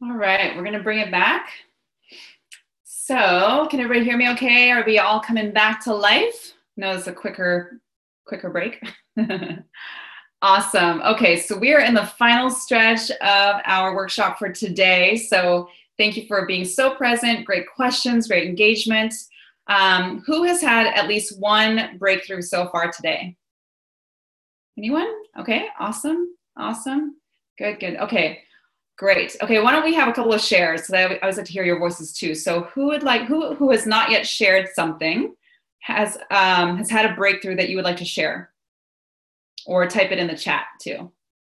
All right, we're gonna bring it back. So can everybody hear me okay? Are we all coming back to life? No, it's a quicker, quicker break. Awesome. Okay, so we are in the final stretch of our workshop for today. So thank you for being so present. Great questions, great engagement. Um, who has had at least one breakthrough so far today? Anyone? Okay, awesome, awesome. Good, good. Okay, great. Okay, why don't we have a couple of shares? So I always like to hear your voices too. So who would like, who who has not yet shared something, has um, has had a breakthrough that you would like to share? Or type it in the chat too.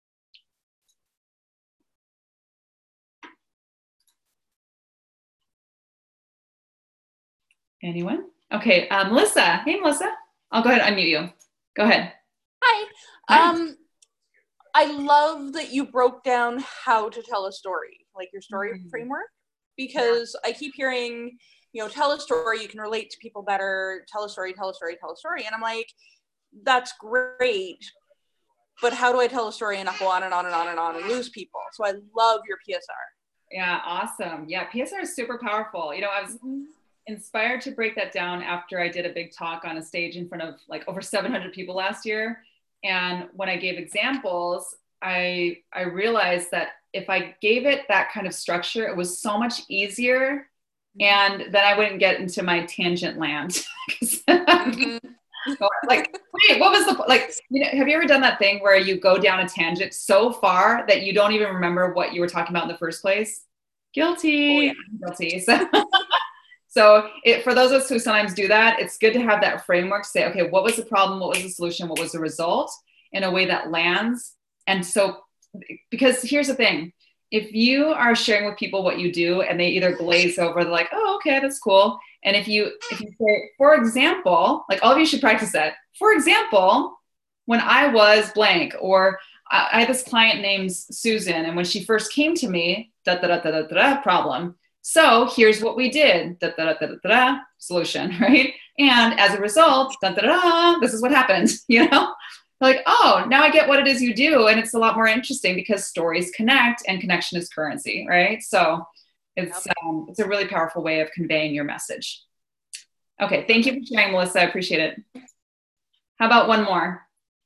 Anyone? Okay, uh, Melissa. Hey, Melissa. I'll go ahead and unmute you. Go ahead. Hi. Hi. Um, I love that you broke down how to tell a story, like your story Mm-hmm. framework, because I keep hearing, you know, tell a story, you can relate to people better, tell a story, tell a story, tell a story. And I'm like, that's great, but how do I tell a story and not go on and on and on and on and lose people? So I love your P S R. Yeah, awesome. Yeah, P S R is super powerful. You know, I was Mm-hmm. inspired to break that down after I did a big talk on a stage in front of like over seven hundred people last year. And when I gave examples, I I realized that if I gave it that kind of structure, it was so much easier, and then I wouldn't get into my tangent land. Mm-hmm. Like, wait, what was the, like, you know, have you ever done that thing where you go down a tangent so far that you don't even remember what you were talking about in the first place? Guilty. Oh, yeah. Guilty. So, so it, for those of us who sometimes do that, it's good to have that framework to say, okay, what was the problem? What was the solution? What was the result, in a way that lands? And so, because here's the thing, if you are sharing with people what you do and they either glaze over, they're like, oh, okay, that's cool. And if you, if you say, for example, like all of you should practice that. For example, when I was blank, or I, I had this client named Susan, and when she first came to me, da da da da da da, problem. So here's what we did, da da da da da da, solution, right? And as a result, da da da, this is what happened, you know? Like, oh, now I get what it is you do. And it's a lot more interesting because stories connect, and connection is currency, right? So it's, um, it's a really powerful way of conveying your message. Okay, thank you for sharing, Melissa. I appreciate it. How about one more?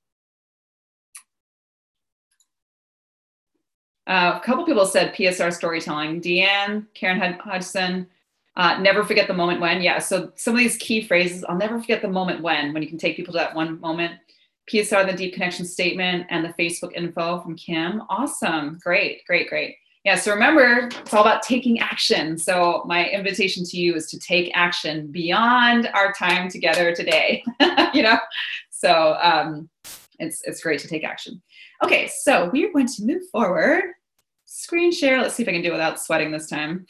Uh, a couple people said P S R storytelling. Deanne, Karen Hodgson, uh, never forget the moment when. Yeah, so some of these key phrases, I'll never forget the moment when, when you can take people to that one moment. P S R, the deep connection statement, and the Facebook info from Kim. Awesome, great, great, great. Yeah, so remember, it's all about taking action. So my invitation to you is to take action beyond our time together today, you know? So um, it's, it's great to take action. Okay, so we're going to move forward. Screen share, let's see if I can do it without sweating this time.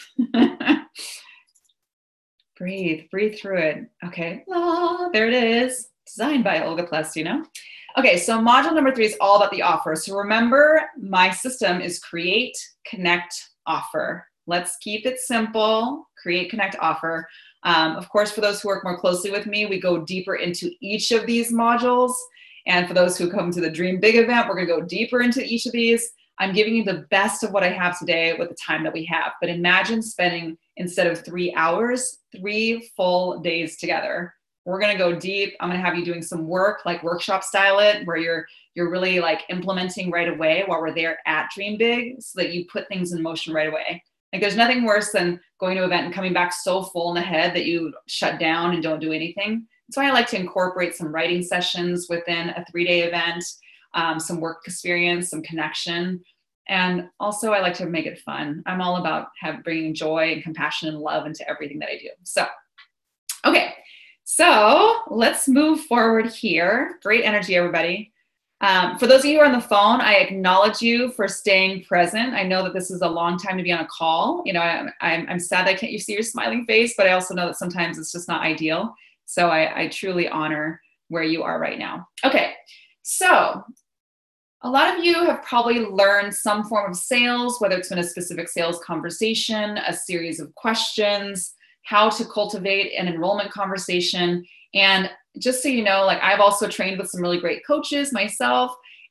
Breathe, breathe through it. Okay, ah, there it is. Designed by Olga Plestino. Okay, so module number three is all about the offer. So remember, my system is create, connect, offer. Let's keep it simple. Create, connect, offer. Um, of course, for those who work more closely with me, we go deeper into each of these modules. And for those who come to the Dream Big event, we're gonna go deeper into each of these. I'm giving you the best of what I have today with the time that we have. But imagine spending, instead of three hours, three full days together. We're gonna go deep. I'm gonna have you doing some work, like workshop style it, where you're you're really like implementing right away while we're there at Dream Big, so that you put things in motion right away. Like there's nothing worse than going to an event and coming back so full in the head that you shut down and don't do anything. That's why I like to incorporate some writing sessions within a three-day event, um, some work experience, some connection. And also I like to make it fun. I'm all about have, bringing joy and compassion and love into everything that I do. So, okay. So let's move forward here. Great energy, everybody. Um, for those of you who are on the phone, I acknowledge you for staying present. I know that this is a long time to be on a call. You know, I, I'm, I'm sad I can't you see your smiling face, but I also know that sometimes it's just not ideal. So I, I truly honor where you are right now. Okay, so a lot of you have probably learned some form of sales, whether it's been a specific sales conversation, a series of questions, how to cultivate an enrollment conversation. And just so you know, like I've also trained with some really great coaches myself,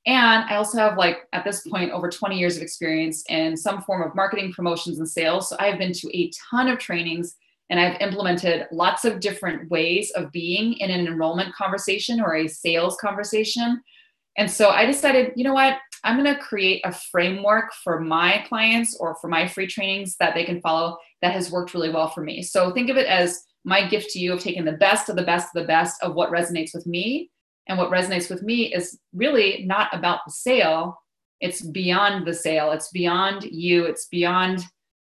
And I also have, like, at this point, over twenty years of experience in some form of marketing, promotions, and sales. So I've been to a ton of trainings, and I've implemented lots of different ways of being in an enrollment conversation or a sales conversation. And so I decided, you know what, I'm going to create a framework for my clients or for my free trainings that they can follow that has worked really well for me. So think of it as my gift to you of taking the best of the best of the best of what resonates with me. And what resonates with me is really not about the sale. It's beyond the sale. It's beyond you. It's beyond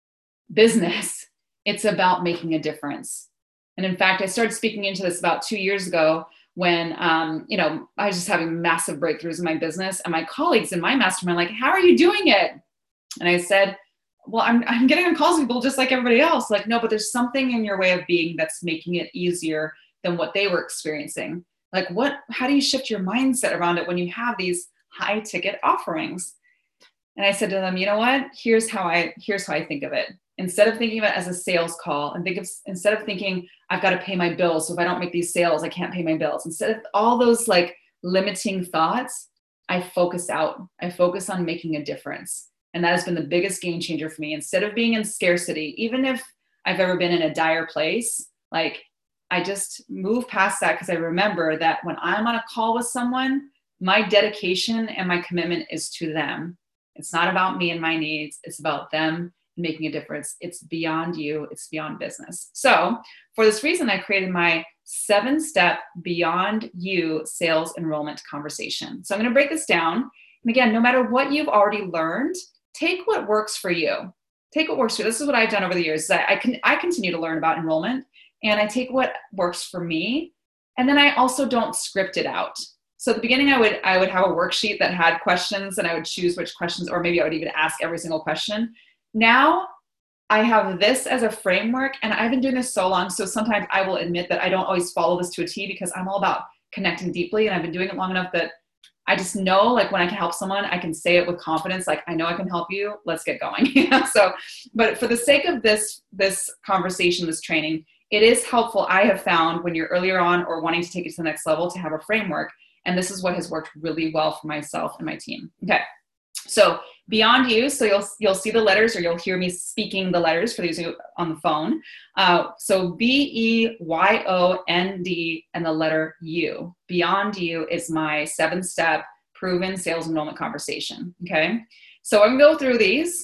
business. It's about making a difference. And in fact, I started speaking into this about two years ago when, um, you know, I was just having massive breakthroughs in my business, and my colleagues in my mastermind, like, how are you doing it? And I said, well, I'm, I'm getting on calls with people just like everybody else. Like, no, but there's something in your way of being that's making it easier than what they were experiencing. Like, what, how do you shift your mindset around it when you have these high ticket offerings? And I said to them, you know what, here's how I, here's how I think of it. Instead of thinking of it as a sales call, and think of, instead of thinking, I've got to pay my bills, so if I don't make these sales, I can't pay my bills. Instead of all those like limiting thoughts, I focus out. I focus on making a difference. And that has been the biggest game changer for me. Instead of being in scarcity, even if I've ever been in a dire place, like, I just move past that, because I remember that when I'm on a call with someone, my dedication and my commitment is to them. It's not about me and my needs. It's about them making a difference. It's beyond you. It's beyond business. So for this reason, I created my seven step Beyond You sales enrollment conversation. So I'm going to break this down. And again, no matter what you've already learned, take what works for you. Take what works for you. This is what I've done over the years. I, I can, I continue to learn about enrollment, and I take what works for me. And then I also don't script it out. So at the beginning, I would, I would have a worksheet that had questions, and I would choose which questions, or maybe I would even ask every single question. Now I have this as a framework, and I've been doing this so long. So sometimes I will admit that I don't always follow this to a T, because I'm all about connecting deeply. And I've been doing it long enough that I just know, like, when I can help someone, I can say it with confidence. Like, I know I can help you. Let's get going. So, but for the sake of this, this conversation, this training, it is helpful, I have found, when you're earlier on or wanting to take it to the next level, to have a framework. And this is what has worked really well for myself and my team. Okay. So Beyond You, so you'll you'll see the letters, or you'll hear me speaking the letters for those on the phone. Uh, so B E Y O N D and the letter U. Beyond You is my seven-step proven sales enrollment conversation. Okay, so I'm gonna go through these,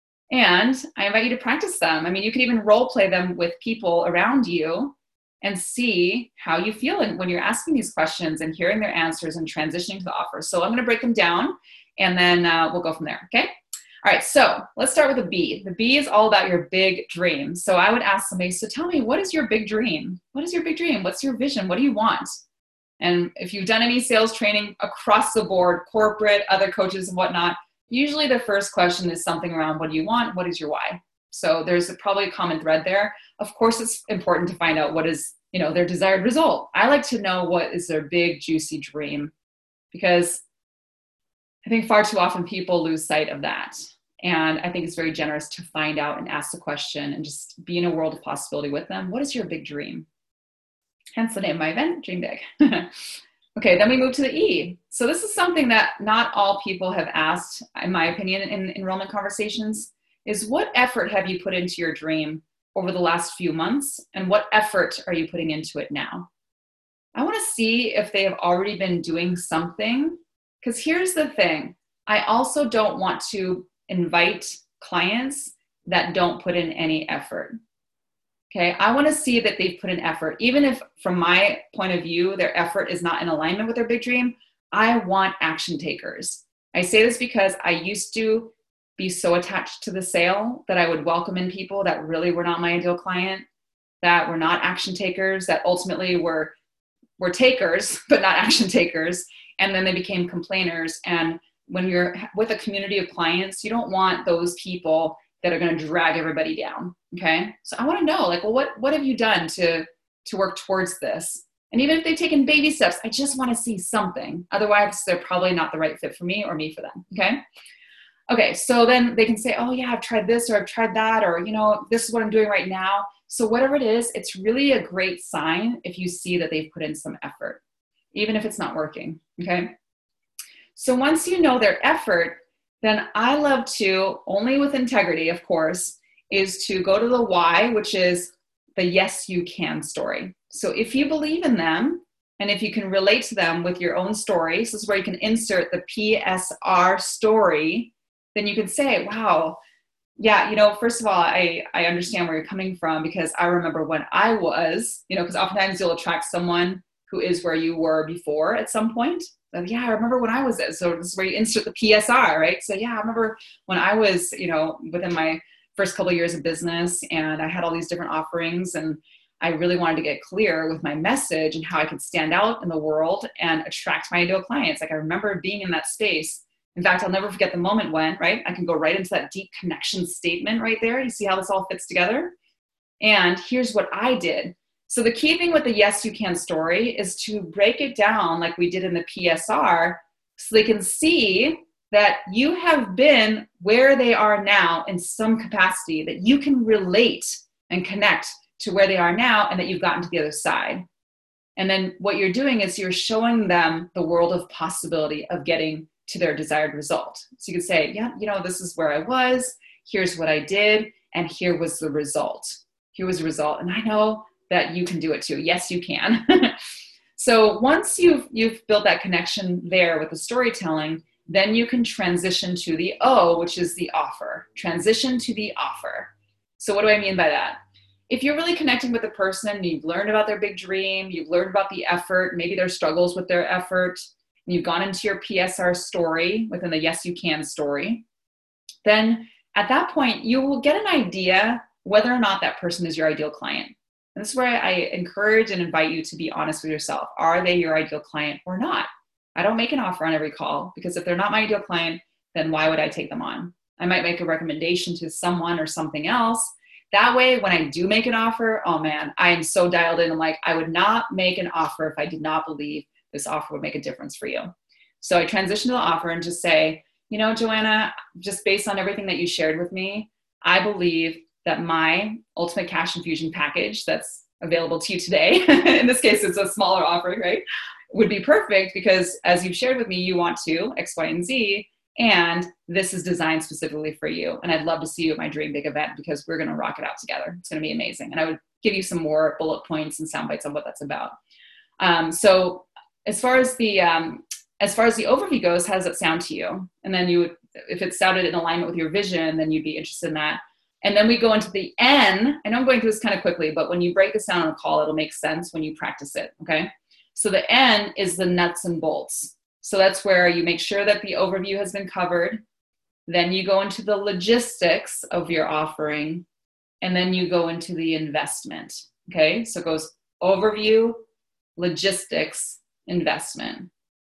and I invite you to practice them. I mean, you can even role play them with people around you and see how you feel when you're asking these questions and hearing their answers and transitioning to the offer. So I'm gonna break them down, and then uh, we'll go from there, okay? All right, so let's start with the B. The B is all about your big dream. So I would ask somebody, so tell me, what is your big dream? What is your big dream? What's your vision? What do you want? And if you've done any sales training across the board, corporate, other coaches and whatnot, usually the first question is something around, what do you want? What is your why? So there's a, probably a common thread there. Of course, it's important to find out what is, you know, their desired result. I like to know what is their big, juicy dream, because I think far too often people lose sight of that. And I think it's very generous to find out and ask the question and just be in a world of possibility with them. What is your big dream? Hence the name of my event, Dream Big. Okay, then we move to the E. So this is something that not all people have asked, in my opinion, in enrollment conversations, is what effort have you put into your dream over the last few months? And what effort are you putting into it now? I want to see if they have already been doing something. Because here's the thing, I also don't want to invite clients that don't put in any effort. Okay, I want to see that they've put in effort. Even if from my point of view, their effort is not in alignment with their big dream, I want action takers. I say this because I used to be so attached to the sale that I would welcome in people that really were not my ideal client, that were not action takers, that ultimately were, were takers, but not action takers. And then they became complainers. And when you're with a community of clients, you don't want those people that are going to drag everybody down. Okay. So I want to know, like, well, what, what have you done to, to work towards this? And even if they've taken baby steps, I just want to see something. Otherwise, they're probably not the right fit for me or me for them. Okay. Okay. So then they can say, oh yeah, I've tried this, or I've tried that, or, you know, this is what I'm doing right now. So whatever it is, it's really a great sign if you see that they've put in some effort, even if it's not working. Okay. So once you know their effort, then I love to, only with integrity, of course, is to go to the why, which is the yes, you can story. So if you believe in them, and if you can relate to them with your own story, so this is where you can insert the P S R story, then you can say, wow, yeah, you know, first of all, I, I understand where you're coming from, because I remember when I was, you know, because oftentimes you'll attract someone who is where you were before at some point. So, yeah, I remember when I was there. So this is where you insert the P S R, right? So yeah, I remember when I was, you know, within my first couple of years of business, and I had all these different offerings, and I really wanted to get clear with my message and how I could stand out in the world and attract my ideal clients. Like I remember being in that space. In fact, I'll never forget the moment when, right, I can go right into that deep connection statement right there. You see how this all fits together? And here's what I did. So the key thing with the Yes You Can story is to break it down like we did in the P S R, so they can see that you have been where they are now in some capacity, that you can relate and connect to where they are now, and that you've gotten to the other side. And then what you're doing is you're showing them the world of possibility of getting to their desired result. So you can say, yeah, you know, this is where I was, here's what I did, and here was the result. Here was the result. And I know that you can do it too. Yes, you can. So once you've, you've built that connection there with the storytelling, then you can transition to the O, which is the offer. Transition to the offer. So what do I mean by that? If you're really connecting with a person, you've learned about their big dream, you've learned about the effort, maybe their struggles with their effort, and you've gone into your P S R story within the Yes You Can story, then at that point, you will get an idea whether or not that person is your ideal client. And this is where I encourage and invite you to be honest with yourself. Are they your ideal client or not? I don't make an offer on every call, because if they're not my ideal client, then why would I take them on? I might make a recommendation to someone or something else. That way, when I do make an offer, oh man, I am so dialed in. I'm like, I would not make an offer if I did not believe this offer would make a difference for you. So I transition to the offer and just say, you know, Joanna, just based on everything that you shared with me, I believe that my ultimate cash infusion package that's available to you today, in this case, it's a smaller offering, right, would be perfect, because as you've shared with me, you want to X, Y, and Z, and this is designed specifically for you. And I'd love to see you at my Dream Big event, because we're going to rock it out together. It's going to be amazing. And I would give you some more bullet points and sound bites on what that's about. Um, so as far as the, um, as far as the overview goes, how does it sound to you? And then you would, if it sounded in alignment with your vision, then you'd be interested in that. And then we go into the N. I know I'm going through this kind of quickly, but when you break this down on a call, it'll make sense when you practice it. Okay. So the N is the nuts and bolts. So that's where you make sure that the overview has been covered. Then you go into the logistics of your offering, and then you go into the investment. Okay. So it goes overview, logistics, investment.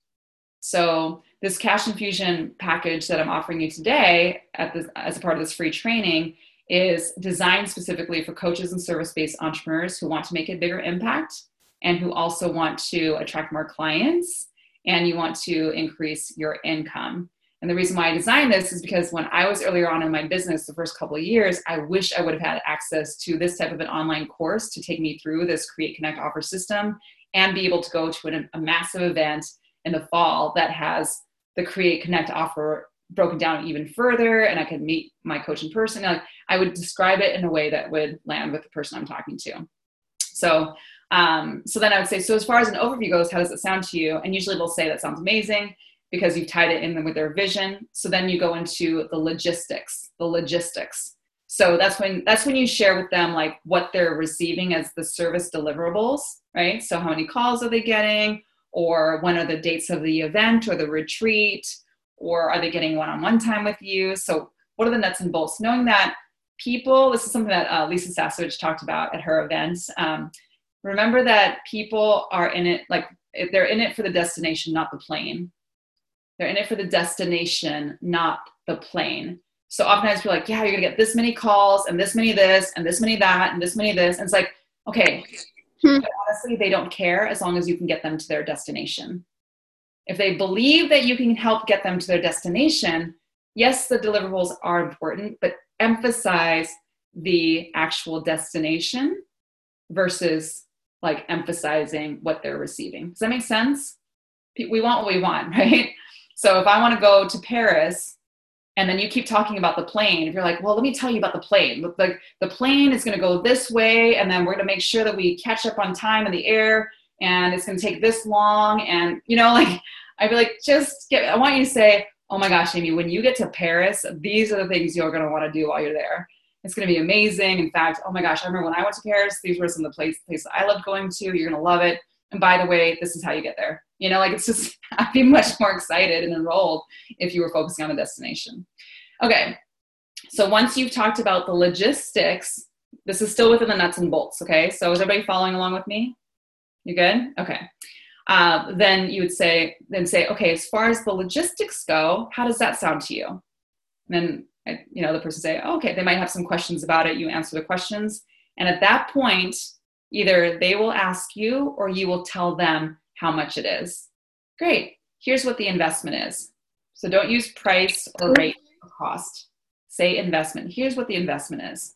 So this cash infusion package that I'm offering you today at this, as a part of this free training, is designed specifically for coaches and service-based entrepreneurs who want to make a bigger impact, and who also want to attract more clients, and you want to increase your income. And the reason why I designed this is because when I was earlier on in my business, the first couple of years, I wish I would have had access to this type of an online course to take me through this Create, Connect, Offer system, and be able to go to an, a massive event in the fall that has the Create, Connect, Offer broken down even further, and I could meet my coach in person. Like, I would describe it in a way that would land with the person I'm talking to. So, um, so then I would say, so as far as an overview goes, how does it sound to you? And usually they'll say that sounds amazing, because you've tied it in with their vision. So then you go into the logistics, the logistics. So that's when, that's when you share with them like what they're receiving as the service deliverables, right? So how many calls are they getting, or when are the dates of the event or the retreat, or are they getting one-on-one time with you? So what are the nuts and bolts? Knowing that people, this is something that uh, Lisa Sasovich talked about at her events. Um, remember that people are in it, like they're in it for the destination, not the plane. They're in it for the destination, not the plane. So oftentimes people are like, yeah, you're gonna get this many calls and this many this and this many that and this many this. And it's like, okay, hmm. But honestly, they don't care as long as you can get them to their destination. If they believe that you can help get them to their destination, yes, the deliverables are important, but emphasize the actual destination versus like emphasizing what they're receiving. Does that make sense? We want what we want, right? So if I want to go to Paris and then you keep talking about the plane, if you're like, well, let me tell you about the plane. Like the plane is going to go this way, and then we're going to make sure that we catch up on time in the air, and it's going to take this long. And, you know, like, I'd be like, just get, I want you to say, oh my gosh, Amy, when you get to Paris, these are the things you're going to want to do while you're there. It's going to be amazing. In fact, oh my gosh, I remember when I went to Paris, these were some of the places, places I loved going to. You're going to love it. And by the way, this is how you get there. You know, like it's just, I'd be much more excited and enrolled if you were focusing on the destination. Okay. So once you've talked about the logistics, this is still within the nuts and bolts. Okay. So is everybody following along with me? You good? Okay. Uh, then you would say, then say, okay, as far as the logistics go, how does that sound to you? And then, you know, the person say, oh, okay, they might have some questions about it. You answer the questions. And at that point, either they will ask you or you will tell them how much it is. Great. Here's what the investment is. So don't use price or rate or cost. Say investment. Here's what the investment is.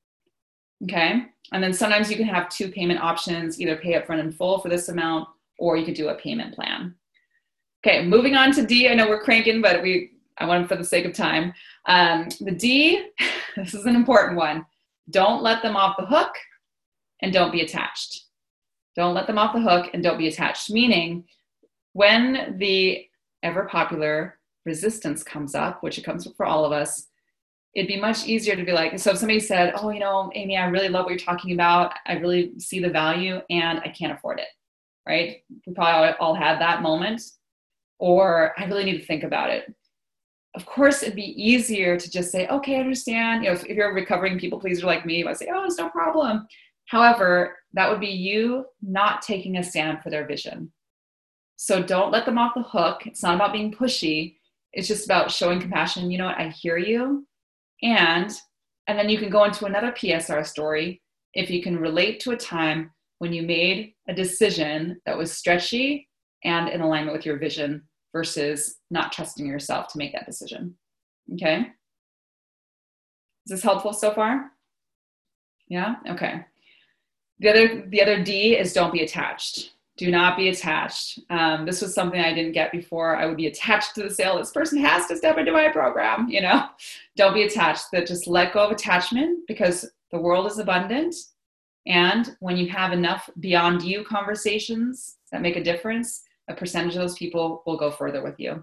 Okay. And then sometimes you can have two payment options, either pay upfront in full for this amount, or you could do a payment plan. Okay. Moving on to D. I know we're cranking, but we, I want for the sake of time. Um, the D, this is an important one. Don't let them off the hook and don't be attached. Don't let them off the hook and don't be attached. Meaning when the ever popular resistance comes up, which it comes for all of us, it'd be much easier to be like, so if somebody said, oh, you know, Amy, I really love what you're talking about. I really see the value and I can't afford it, right? We probably all had that moment. Or I really need to think about it. Of course, it'd be easier to just say, okay, I understand. You know, if, if you're a recovering people pleaser like me, I say, oh, it's no problem. However, that would be you not taking a stand for their vision. So don't let them off the hook. It's not about being pushy. It's just about showing compassion. You know what? I hear you. And, and then you can go into another P S R story if you can relate to a time when you made a decision that was stretchy and in alignment with your vision versus not trusting yourself to make that decision. Okay. Is this helpful so far? Yeah. Okay. The other, the other D is don't be attached. Do not be attached. Um, this was something I didn't get before. I would be attached to the sale. This person has to step into my program, you know, don't be attached. That just let go of attachment because the world is abundant. And when you have enough beyond you conversations that make a difference, a percentage of those people will go further with you.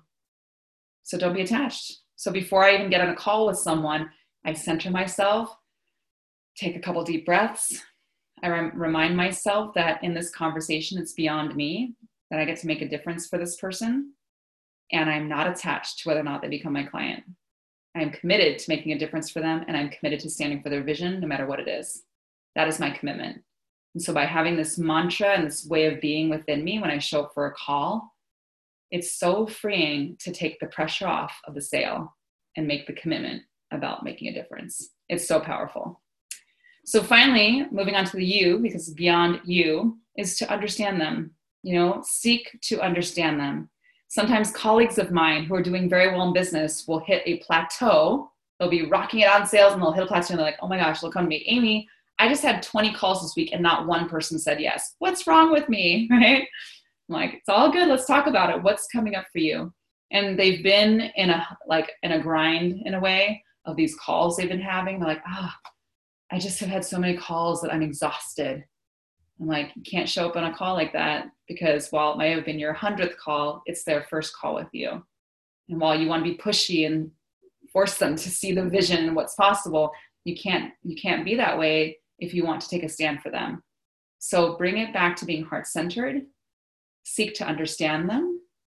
So don't be attached. So before I even get on a call with someone, I center myself, take a couple deep breaths. I rem- remind myself that in this conversation, it's beyond me, that I get to make a difference for this person. And I'm not attached to whether or not they become my client. I'm committed to making a difference for them. And I'm committed to standing for their vision, no matter what it is. That is my commitment. And so by having this mantra and this way of being within me when I show up for a call, it's so freeing to take the pressure off of the sale and make the commitment about making a difference. It's so powerful. So finally, moving on to the you, because beyond you, is to understand them. You know, seek to understand them. Sometimes colleagues of mine who are doing very well in business will hit a plateau. They'll be rocking it out in sales and they'll hit a plateau and they're like, oh my gosh, they'll come to me, Amy, I just had twenty calls this week and not one person said yes. What's wrong with me, right? I'm like, it's all good. Let's talk about it. What's coming up for you? And they've been in a, like in a grind in a way of these calls they've been having. They're like, ah, oh, I just have had so many calls that I'm exhausted. I'm like, you can't show up on a call like that because while it may have been your hundredth call, it's their first call with you. And while you want to be pushy and force them to see the vision and what's possible, you can't, you can't be that way if you want to take a stand for them. So bring it back to being heart-centered, seek to understand them,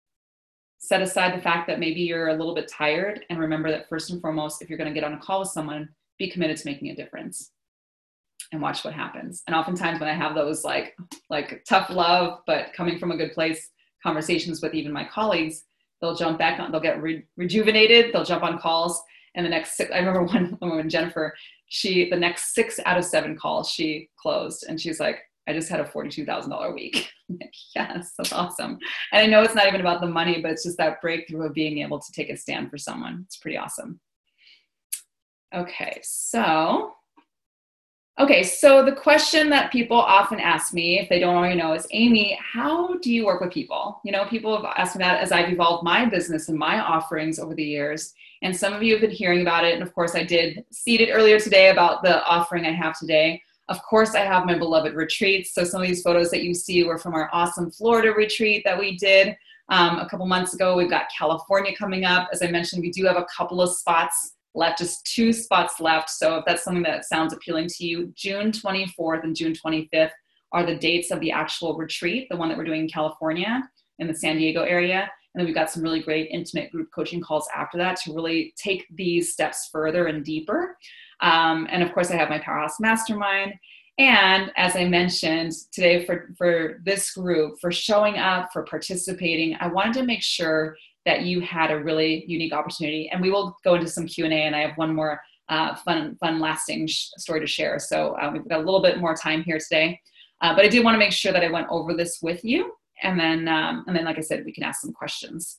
set aside the fact that maybe you're a little bit tired, and remember that first and foremost, if you're going to get on a call with someone, be committed to making a difference and watch what happens. And oftentimes when I have those like, like tough love, but coming from a good place conversations with even my colleagues, they'll jump back on, they'll get re- rejuvenated, they'll jump on calls. And the next six, I remember one woman, Jennifer, she, the next six out of seven calls she closed. And she's like, I just had a forty-two thousand dollars week. Yes, that's awesome. And I know it's not even about the money, but it's just that breakthrough of being able to take a stand for someone. It's pretty awesome. Okay, so Okay, so the question that people often ask me, if they don't already know, is, Amy, how do you work with people? You know, people have asked me that as I've evolved my business and my offerings over the years. And some of you have been hearing about it. And of course, I did seed it earlier today about the offering I have today. Of course, I have my beloved retreats. So some of these photos that you see were from our awesome Florida retreat that we did um, a couple months ago. We've got California coming up. As I mentioned, we do have a couple of spots left, just two spots left. So if that's something that sounds appealing to you, June twenty-fourth and June twenty-fifth are the dates of the actual retreat, the one that we're doing in California in the San Diego area. And then we've got some really great intimate group coaching calls after that to really take these steps further and deeper. Um, and of course, I have my Powerhouse Mastermind. And as I mentioned today for, for this group, for showing up, for participating, I wanted to make sure that you had a really unique opportunity. And we will go into some Q and A, and I have one more uh, fun, fun lasting sh- story to share. So uh, we've got a little bit more time here today. Uh, but I did want to make sure that I went over this with you. And then, um, and then, like I said, we can ask some questions.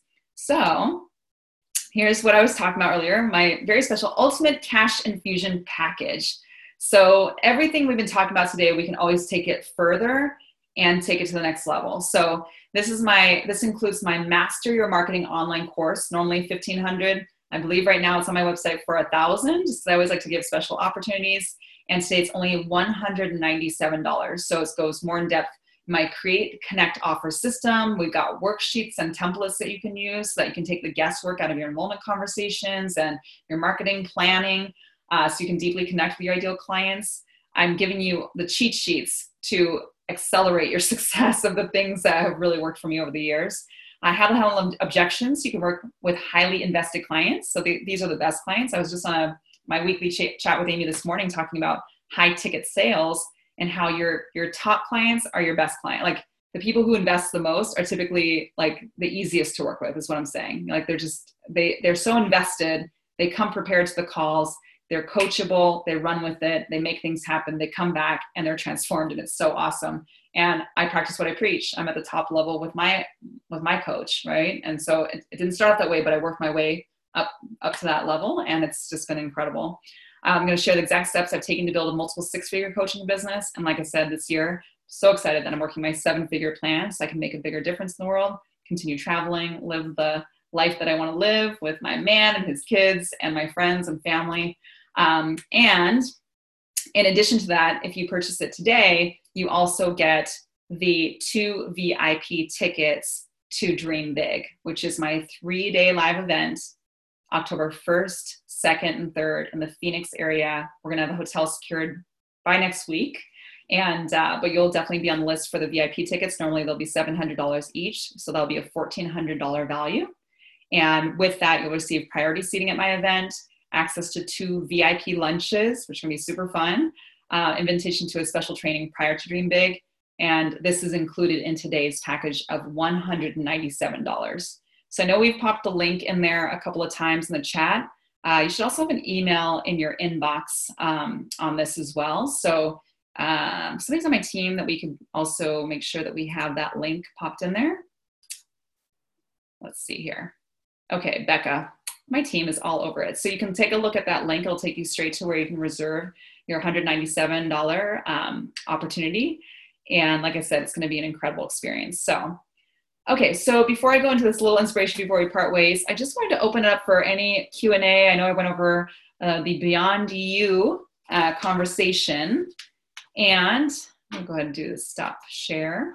So here's what I was talking about earlier, my very special Ultimate Cash Infusion Package. So everything we've been talking about today, we can always take it further and take it to the next level. So this is my, this includes my Master Your Marketing online course, normally fifteen hundred dollars. I believe right now it's on my website for a thousand, just I always like to give special opportunities. And today it's only one hundred ninety-seven dollars. So it goes more in depth. My Create, Connect, Offer system. We've got worksheets and templates that you can use so that you can take the guesswork out of your enrollment conversations and your marketing planning, uh, so you can deeply connect with your ideal clients. I'm giving you the cheat sheets to accelerate your success of the things that have really worked for me over the years. I how to handle objections. You can work with highly invested clients. So they, these are the best clients. I was just on a, my weekly ch- chat with Amy this morning talking about high ticket sales and how your, your top clients are your best client. Like the people who invest the most are typically like the easiest to work with is what I'm saying. Like they're just, they, they're so invested. They come prepared to the calls. They're coachable, they run with it, they make things happen, they come back and they're transformed, and it's so awesome. And I practice what I preach. I'm at the top level with my with my coach, right? And so it, it didn't start out that way, but I worked my way up, up to that level, and it's just been incredible. I'm gonna share the exact steps I've taken to build a multiple six-figure coaching business. And like I said, this year, so excited that I'm working my seven-figure plan so I can make a bigger difference in the world, continue traveling, live the life that I wanna live with my man and his kids and my friends and family. Um, and in addition to that, if you purchase it today, you also get the two V I P tickets to Dream Big, which is my three-day live event, October first, second, and third in the Phoenix area. We're going to have the hotel secured by next week. And, uh, but you'll definitely be on the list for the V I P tickets. Normally they'll be seven hundred dollars each. So that'll be a fourteen hundred dollars value. And with that, you'll receive priority seating at my event, access to two V I P lunches, which are going to be super fun, uh, invitation to a special training prior to Dream Big. And this is included in today's package of one hundred ninety-seven dollars. So I know we've popped a link in there a couple of times in the chat. Uh, you should also have an email in your inbox um, on this as well. So um, somebody's on my team that we can also make sure that we have that link popped in there. Let's see here. Okay, Becca. My team is all over it. So you can take a look at that link. It'll take you straight to where you can reserve your one hundred ninety-seven dollars um, opportunity. And like I said, it's going to be an incredible experience. So, okay. So before I go into this little inspiration before we part ways, I just wanted to open it up for any Q and A. I know I went over uh, the Beyond You uh, conversation. And I'll go ahead and do the stop share.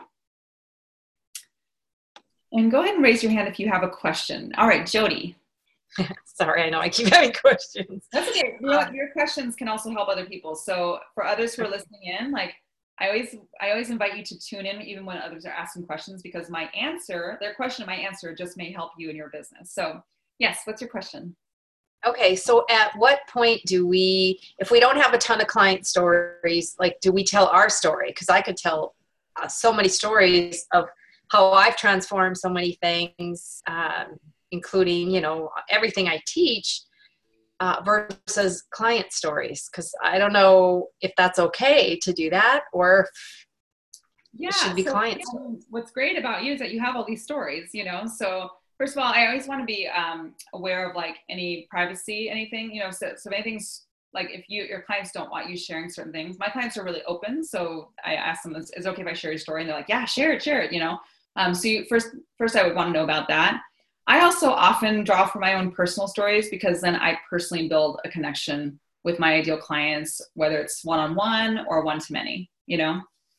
And go ahead and raise your hand if you have a question. All right, Jody. Sorry, I know I keep having questions. That's okay. You know, your questions can also help other people. So for others who are listening in, like I always, I always invite you to tune in even when others are asking questions, because my answer, their question and my answer just may help you in your business. So yes, what's your question? Okay, so at what point do we, if we don't have a ton of client stories, like do we tell our story? Because I could tell uh, so many stories of how I've transformed so many things, um, including, you know, everything I teach uh, versus client stories. Because I don't know if that's okay to do that or yeah, it should be so, clients. You know, what's great about you is that you have all these stories, you know, so first of all, I always want to be um, aware of like any privacy, anything, you know, so, so if anything's Like if you, your clients don't want you sharing certain things, my clients are really open. So I ask them, is it okay if I share your story? And they're like, yeah, share it, share it, you know? Um, so you, first, first I would want to know about that. I also often draw from my own personal stories because then I personally build a connection with my ideal clients, whether it's one-on-one or one-to-many, you know?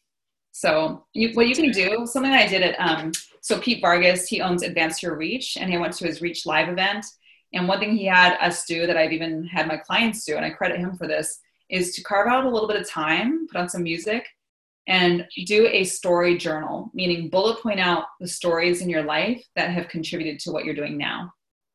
So you, what you can do, something that I did at, um, so Pete Vargas, he owns Advance Your Reach, and he went to his Reach Live event. And one thing he had us do that I've even had my clients do, and I credit him for this, is to carve out a little bit of time, put on some music, and do a story journal, meaning bullet point out the stories in your life that have contributed to what you're doing now.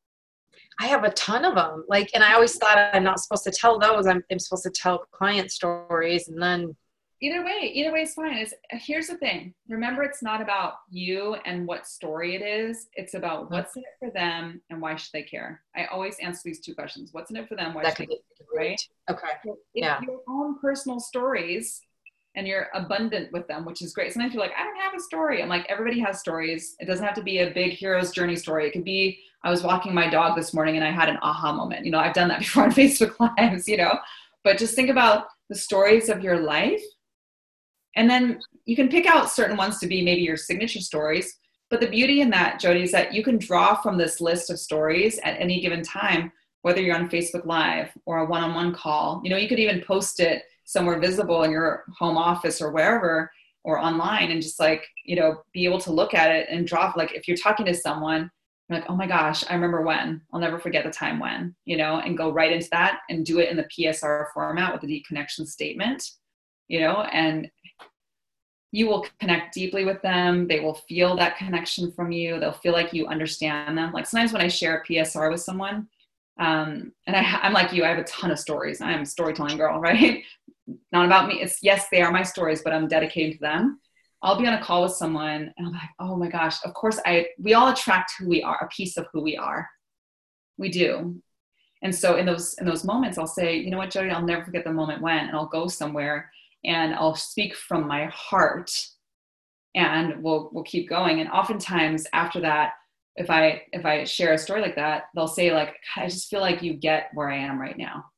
I have a ton of them. Like, and I always thought I'm not supposed to tell those. I'm, I'm supposed to tell client stories, and then. Either way, either way is fine. It's, here's the thing. Remember, it's not about you and what story it is. It's about what's in it for them and why should they care? I always answer these two questions. What's in it for them? Why should they care? Right? Okay. So yeah. Your own personal stories, and you're abundant with them, which is great. Sometimes you're like, I don't have a story. I'm like, everybody has stories. It doesn't have to be a big hero's journey story. It could be, I was walking my dog this morning and I had an aha moment. You know, I've done that before on Facebook Lives, you know, but just think about the stories of your life. And then you can pick out certain ones to be maybe your signature stories. But the beauty in that, Jody, is that you can draw from this list of stories at any given time, whether you're on Facebook Live or a one-on-one call. You know, you could even post it somewhere visible in your home office or wherever, or online, and just like, you know, be able to look at it and draw. Like if you're talking to someone, you're like, oh my gosh, I remember when. I'll never forget the time when, you know, and go right into that and do it in the P S R format with the deep connection statement, you know, and you will connect deeply with them. They will feel that connection from you. They'll feel like you understand them. Like sometimes when I share a P S R with someone, um, and I, I'm like you, I have a ton of stories. I am a storytelling girl, right? Not about me. It's yes, they are my stories, but I'm dedicated to them. I'll be on a call with someone and I'm like, oh my gosh, of course I, we all attract who we are, a piece of who we are. We do. And so in those, in those moments, I'll say, you know what, Jody, I'll never forget the moment when, and I'll go somewhere and I'll speak from my heart, and we'll, we'll keep going. And oftentimes after that, if I, if I share a story like that, they'll say like, I just feel like you get where I am right now.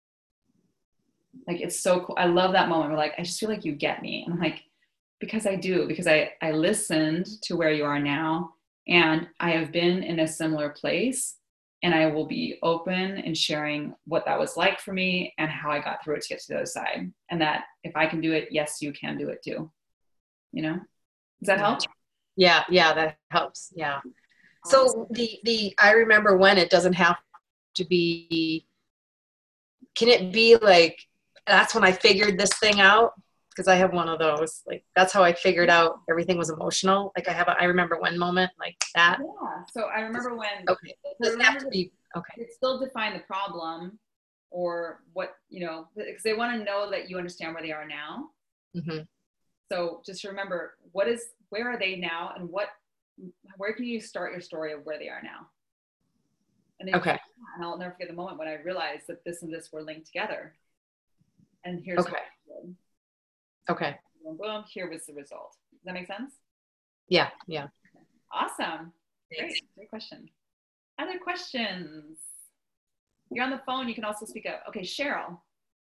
Like, it's so cool. I love that moment. We're like, I just feel like you get me. And I'm like, because I do, because I, I listened to where you are now, and I have been in a similar place, and I will be open and sharing what that was like for me and how I got through it to get to the other side. And that if I can do it, yes, you can do it too. You know, does that help? Yeah. Yeah. That helps. Yeah. So the, the, I remember when, it doesn't have to be, can it be like, that's when I figured this thing out? Because I have one of those, like, that's how I figured out everything was emotional. Like I have, a, I remember one moment like that. Yeah. So I remember when, okay. It doesn't have to be, okay. It still define the problem or what, you know, because they want to know that you understand where they are now. Mm-hmm. So just remember, what is, where are they now, and what, where can you start your story of where they are now? And then okay. And I'll never forget the moment when I realized that this and this were linked together. And here's okay. what I did. Okay. Boom, boom, here was the result. Does that make sense? Yeah, yeah. Awesome. Thanks. Great, great question. Other questions? You're on the phone, you can also speak up. Okay, Cheryl.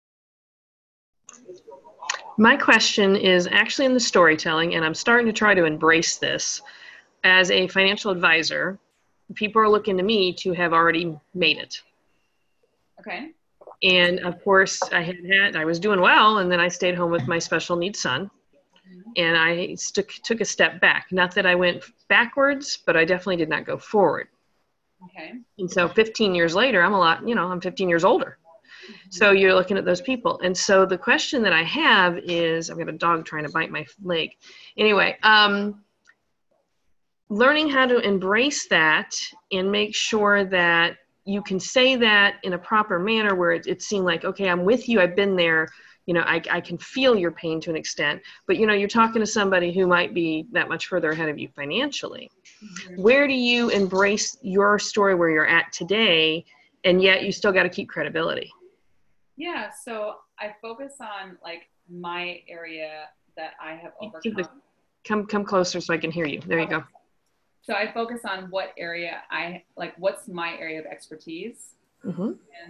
My question is actually in the storytelling, and I'm starting to try to embrace this. As a financial advisor, people are looking to me to have already made it. Okay. And of course, I had had, I was doing well, and then I stayed home with my special needs son, and I took took a step back. Not that I went backwards, but I definitely did not go forward. Okay. And so fifteen years later, I'm a lot, you know, I'm fifteen years older. Mm-hmm. So you're looking at those people. And so the question that I have is, I've got a dog trying to bite my leg. Anyway, um, learning how to embrace that and make sure that you can say that in a proper manner where it, it seemed like, okay, I'm with you, I've been there, you know, I, I can feel your pain to an extent, but you know, you're talking to somebody who might be that much further ahead of you financially. Mm-hmm. Where do you embrace your story where you're at today, and yet you still got to keep credibility? Yeah, so I focus on like my area that I have overcome. Come, come closer so I can hear you. There you go. So I focus on what area I, like what's my area of expertise, mm-hmm. and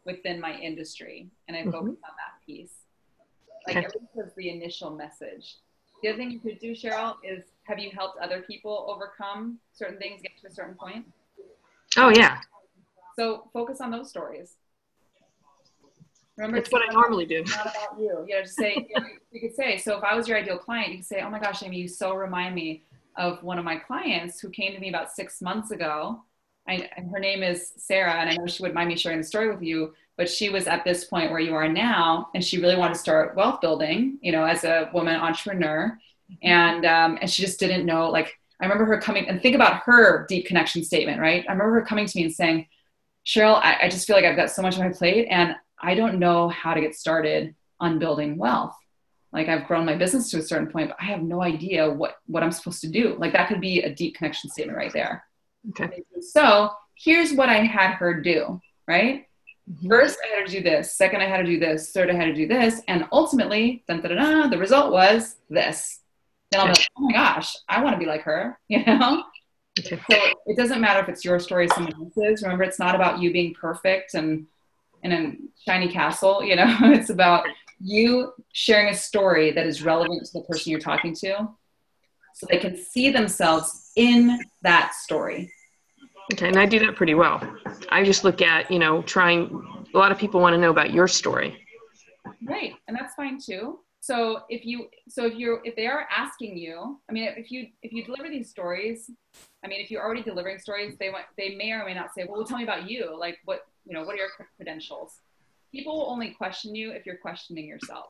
within my industry, and I Mhm. focus on that piece. Like Okay. everything was the initial message. The other thing you could do, Cheryl, is have you helped other people overcome certain things, get to a certain point? Oh yeah, So focus on those stories. Remember, that's it's what I not normally about, do. not about you. You know, just say, you, know, you could say, so if I was your ideal client, you could say, oh my gosh, Amy, you so remind me of one of my clients who came to me about six months ago. I, and her name is Sarah, and I know she wouldn't mind me sharing the story with you, but she was at this point where you are now, and she really wanted to start wealth building, you know, as a woman entrepreneur. And, um, and she just didn't know, like, I remember her coming, and think about her deep connection statement, right? I remember her coming to me and saying, Cheryl, I, I just feel like I've got so much on my plate, and I don't know how to get started on building wealth. Like, I've grown my business to a certain point, but I have no idea what, what I'm supposed to do. Like, that could be a deep connection statement right there. Okay. So here's what I had her do, right? Mhm. First, I had to do this. Second, I had to do this. Third, I had to do this. And ultimately, dun, dun, dun, dun, the result was this. Then I'll be like, oh my gosh, I want to be like her, you know? Okay. So it doesn't matter if it's your story or someone else's. Remember, it's not about you being perfect and in a shiny castle, you know? It's about you sharing a story that is relevant to the person you're talking to, so they can see themselves in that story. Okay, and I do that pretty well. I just look at, you know, trying, a lot of people want to know about your story. Right, and that's fine too. So if you, so if you're, if they are asking you, I mean, if you, if you deliver these stories, I mean, if you're already delivering stories, they want, they may or may not say, well, tell me about you. Like, what, you know, what are your credentials? People will only question you if you're questioning yourself.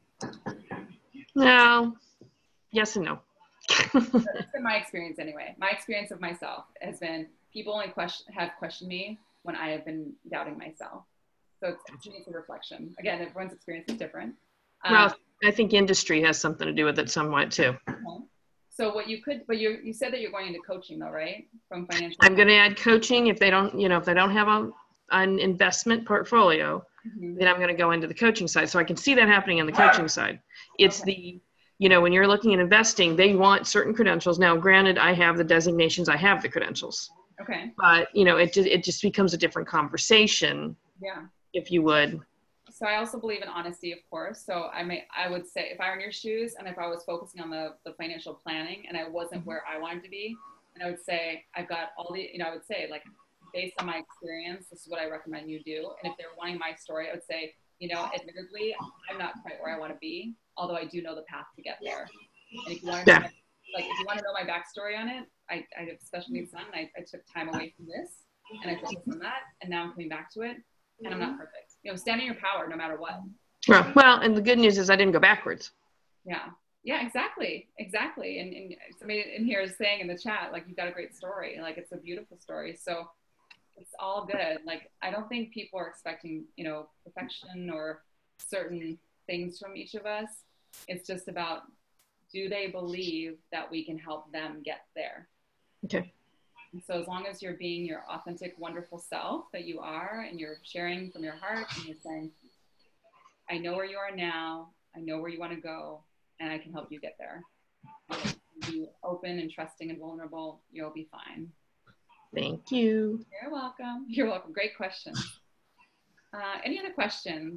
No, yes and no. That's been my experience anyway. My experience of myself has been people only question, have questioned me when I have been doubting myself. So it's, to me, it's a reflection. Again, everyone's experience is different. Um, Well, I think industry has something to do with it somewhat too. okay. So what you could, but you you said that you're going into coaching though, right? From financial. I'm going to add coaching if they don't, you know, if they don't have a, an investment portfolio, Mhm. then I'm going to go into the coaching side. So I can see that happening on the coaching side. It's Okay. the, you know, when you're looking at investing, they want certain credentials. Now, granted, I have the designations, I have the credentials, Okay. but you know, it just, it just becomes a different conversation, Yeah. if you would. So I also believe in honesty, of course. So I may, I would say if I were in your shoes and if I was focusing on the, the financial planning and I wasn't where I wanted to be, and I would say, I've got all the, you know, I would say like, based on my experience, this is what I recommend you do. And if they're wanting my story, I would say, you know, admittedly, I'm not quite where I want to be, although I do know the path to get there. And if you want to, Yeah. know, like, if you want to know my backstory on it, I, I have a special needs son. I, I took time away from this and I focused on that. And now I'm coming back to it and I'm not perfect. You know, stand in your power no matter what. Well, well, and the good news is I didn't go backwards. Yeah. Yeah, exactly. Exactly. And, and somebody in here is saying in the chat, like, you've got a great story. Like, it's a beautiful story. So it's all good. Like, I don't think people are expecting, you know, perfection or certain things from each of us. It's just about, do they believe that we can help them get there? Okay. And so as long as you're being your authentic, wonderful self that you are, and you're sharing from your heart and you're saying, I know where you are now, I know where you want to go, and I can help you get there. Be open and trusting and vulnerable, you'll be fine. Thank you. You're welcome. You're welcome. Great question. Uh, any other questions?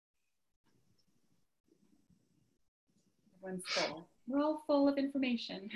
Everyone's full. We're all full of information.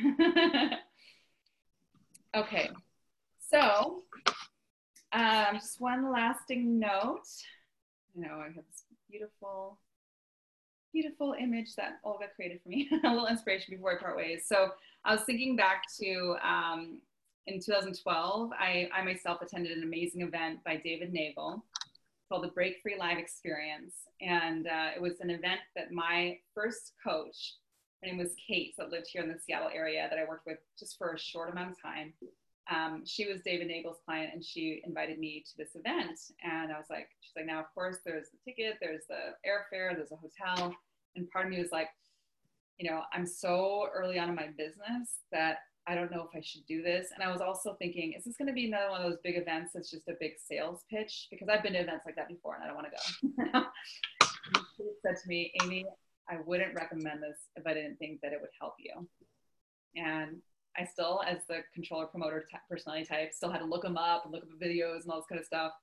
Okay. So, um, just one lasting note. You know, I have this beautiful, beautiful image that Olga created for me. A little inspiration before I part ways. So I was thinking back to um, in two thousand twelve, I, I myself attended an amazing event by David Nagel called the Break Free Live Experience. And uh, it was an event that my first coach, her name was Kate, that lived here in the Seattle area that I worked with just for a short amount of time. Um, she was David Nagel's client, and she invited me to this event. And I was like, she's like, now, of course, there's the ticket, there's the airfare, there's a hotel. And part of me was like, you know, I'm so early on in my business that I don't know if I should do this. And I was also thinking, is this going to be another one of those big events that's just a big sales pitch? Because I've been to events like that before and I don't want to go. She said to me, Amy, I wouldn't recommend this if I didn't think that it would help you. And I still, as the controller promoter t- personality type, still had to look them up and look up the videos and all this kind of stuff.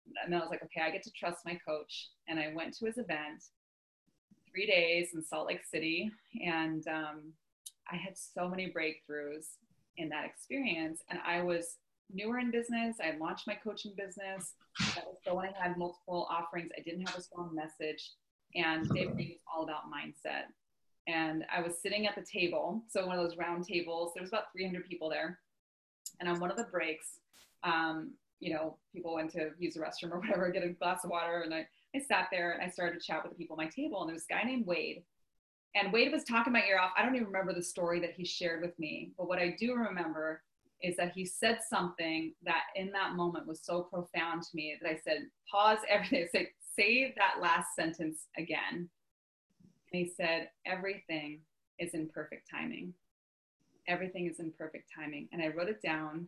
and I was like, okay, I get to trust my coach. And I went to his event, three days in Salt Lake City. And um, I had so many breakthroughs in that experience. And I was newer in business. I had launched my coaching business. So when I had multiple offerings, I didn't have a strong message. And David was all about mindset. And I was sitting at the table. So one of those round tables, there was about three hundred people there. And on one of the breaks, um, you know, people went to use the restroom or whatever, get a glass of water. And I, I sat there and I started to chat with the people at my table. And there was a guy named Wade. And Wade was talking my ear off. I don't even remember the story that he shared with me. But what I do remember is that he said something that in that moment was so profound to me that I said, pause everything. Say, say that last sentence again. And he said, everything is in perfect timing. Everything is in perfect timing. And I wrote it down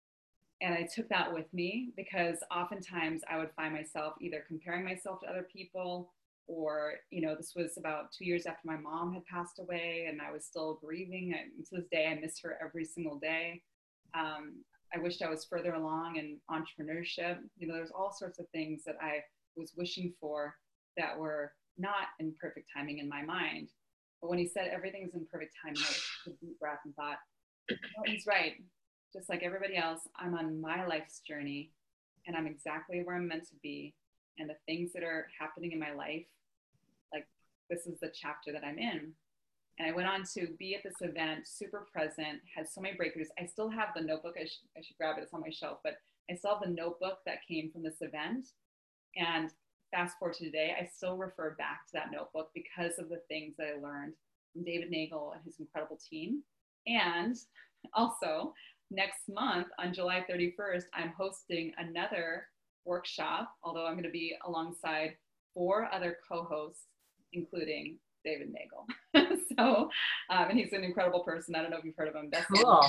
and I took that with me because oftentimes I would find myself either comparing myself to other people or, you know, this was about two years after my mom had passed away and I was still grieving. And to this day, I miss her every single day. Um, I wished I was further along in entrepreneurship. You know, there's all sorts of things that I was wishing for that were not in perfect timing in my mind. But when he said everything's in perfect timing, I took a deep breath and thought, oh, he's right. Just like everybody else, I'm on my life's journey and I'm exactly where I'm meant to be. And the things that are happening in my life, like this is the chapter that I'm in. And I went on to be at this event, super present, had so many breakthroughs. I still have the notebook. I, sh- I should grab it. It's on my shelf. But I still have the notebook that came from this event. And fast forward to today, I still refer back to that notebook because of the things that I learned from David Nagel and his incredible team. And also, next month on July thirty-first, I'm hosting another workshop, although I'm going to be alongside four other co-hosts, including David Nagel. so, um, and he's an incredible person. I don't know if you've heard of him. That's cool.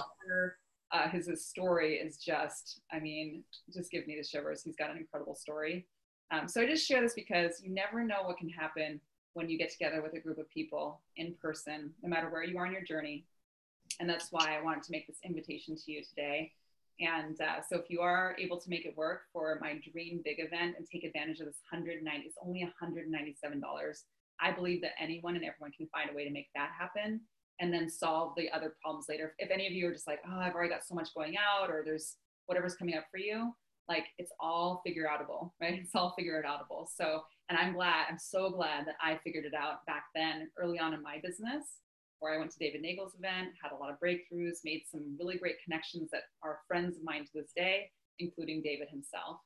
Uh, his, his story is just, I mean, just give me the shivers. He's got an incredible story. Um, so I just share this because you never know what can happen when you get together with a group of people in person, no matter where you are in your journey. And that's why I wanted to make this invitation to you today. And uh, so if you are able to make it work for my Dream Big event and take advantage of this one hundred ninety, it's only one hundred ninety-seven dollars. I believe that anyone and everyone can find a way to make that happen and then solve the other problems later. If any of you are just like, oh, I've already got so much going out, or there's whatever's coming up for you, like it's all figure outable, right? It's all figure outable. So, and I'm glad, I'm so glad that I figured it out back then early on in my business, where I went to David Nagel's event, had a lot of breakthroughs, made some really great connections that are friends of mine to this day, including David himself.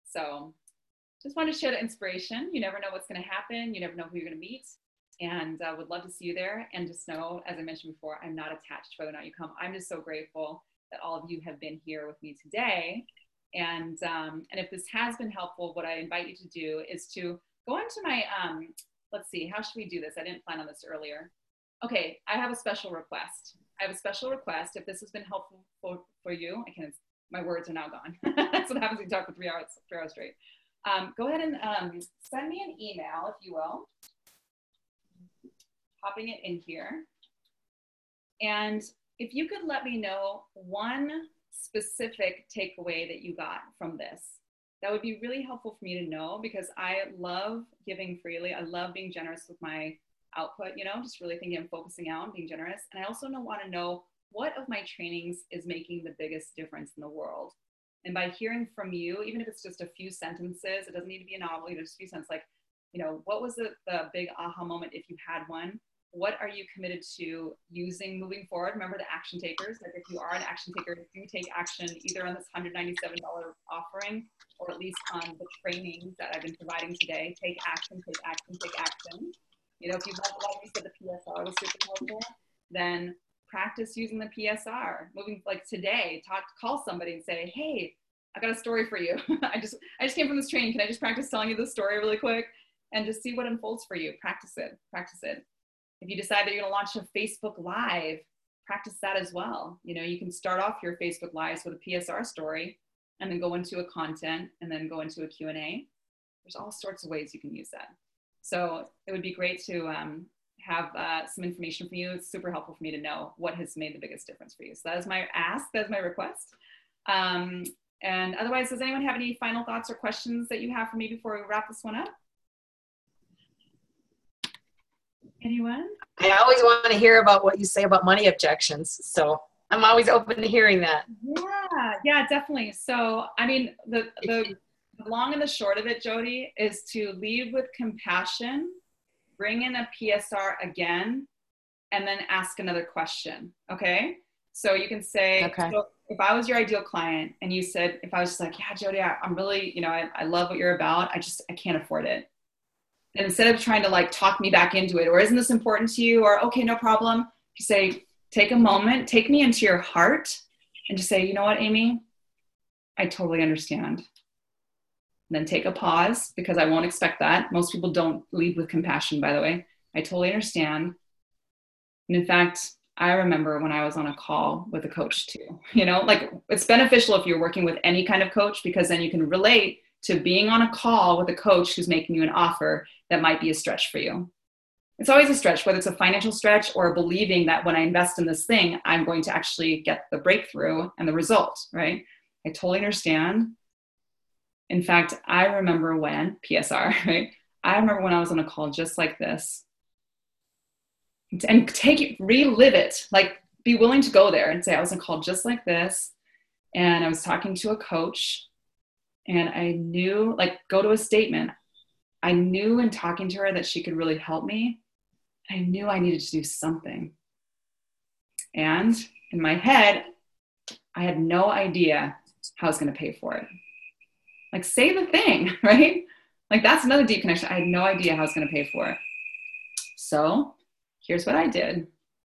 So just wanted to share the inspiration. You never know what's going to happen. You never know who you're going to meet. And uh, would love to see you there. And just know, as I mentioned before, I'm not attached to whether or not you come. I'm just so grateful that all of you have been here with me today. And, um, and if this has been helpful, what I invite you to do is to go onto my, um, let's see, how should we do this? I didn't plan on this earlier. Okay, I have a special request. I have a special request. If this has been helpful for, for you, I can, my words are now gone. That's what happens when you talk for three hours, three hours straight. Um, go ahead and um, send me an email, if you will, popping it in here. And if you could let me know one specific takeaway that you got from this, that would be really helpful for me to know, because I love giving freely. I love being generous with my output, you know, just really thinking and focusing out and being generous. And I also want to know what of my trainings is making the biggest difference in the world. And by hearing from you, even if it's just a few sentences, it doesn't need to be a novel, either just a few sentences, like, you know, what was the, the big aha moment if you had one? What are you committed to using moving forward? Remember the action takers. Like if you are an action taker, do take action either on this one hundred ninety-seven dollars offering or at least on the trainings that I've been providing today. Take action, take action, take action. You know, if you love, like you said, the P S R was super helpful, then practice using the P S R. Moving, like today, talk, call somebody and say, hey, I got a story for you. I just, I just came from this training. Can I just practice telling you this story really quick and just see what unfolds for you? Practice it, practice it. If you decide that you're gonna launch a Facebook Live, practice that as well. You know, you can start off your Facebook Lives with a P S R story and then go into a content and then go into a Q and A. There's all sorts of ways you can use that. So it would be great to um, have uh, some information from you. It's super helpful for me to know what has made the biggest difference for you. So that is my ask, that is my request. Um, And otherwise, does anyone have any final thoughts or questions that you have for me before we wrap this one up? Anyone? I always want to hear about what you say about money objections. So I'm always open to hearing that. Yeah, yeah, definitely. So, I mean, the, the, the long and the short of it, Jody, is to lead with compassion, bring in a P S R again, and then ask another question. Okay. So you can say, okay. So if I was your ideal client and you said, if I was just like, yeah, Jody, I, I'm really, you know, I, I love what you're about. I just, I can't afford it. And instead of trying to like talk me back into it, or isn't this important to you? Or, okay, no problem. You say, take a moment, take me into your heart and just say, you know what, Amy, I totally understand. And then take a pause, because I won't expect that. Most people don't lead with compassion, by the way. I totally understand. And in fact, I remember when I was on a call with a coach too, you know, like it's beneficial if you're working with any kind of coach, because then you can relate to being on a call with a coach who's making you an offer that might be a stretch for you. It's always a stretch, whether it's a financial stretch or believing that when I invest in this thing, I'm going to actually get the breakthrough and the result, right? I totally understand. In fact, I remember when, P S R, right? I remember when I was on a call just like this, and take it, relive it, like be willing to go there and say, I was on a call just like this, and I was talking to a coach, and I knew, like, go to a statement. I knew in talking to her that she could really help me. I knew I needed to do something. And in my head, I had no idea how I was going to pay for it. Like, say the thing, right? Like, that's another deep connection. I had no idea how I was going to pay for it. So here's what I did.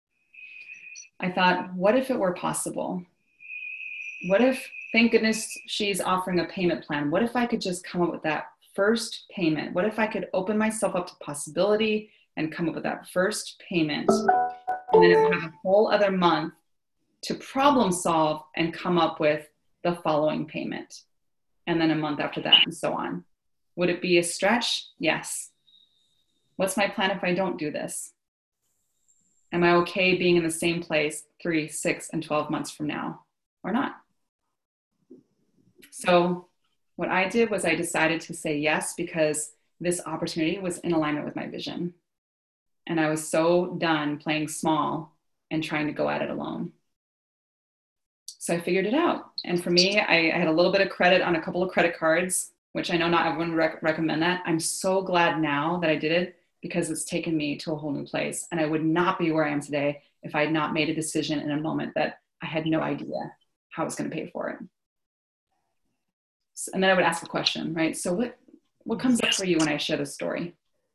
I thought, what if it were possible? What if, thank goodness she's offering a payment plan. What if I could just come up with that first payment? What if I could open myself up to possibility and come up with that first payment? And then have a whole other month to problem solve and come up with the following payment. And then a month after that, and so on. Would it be a stretch? Yes. What's my plan if I don't do this? Am I okay being in the same place three, six, and twelve months from now, or not? So what I did was I decided to say yes, because this opportunity was in alignment with my vision. And I was so done playing small and trying to go at it alone. So I figured it out. And for me, I, I had a little bit of credit on a couple of credit cards, which I know not everyone would rec- recommend that. I'm so glad now that I did it, because it's taken me to a whole new place. And I would not be where I am today if I had not made a decision in a moment that I had no idea how I was going to pay for it. And then I would ask a question, right? So what, what comes up for you when I share this story?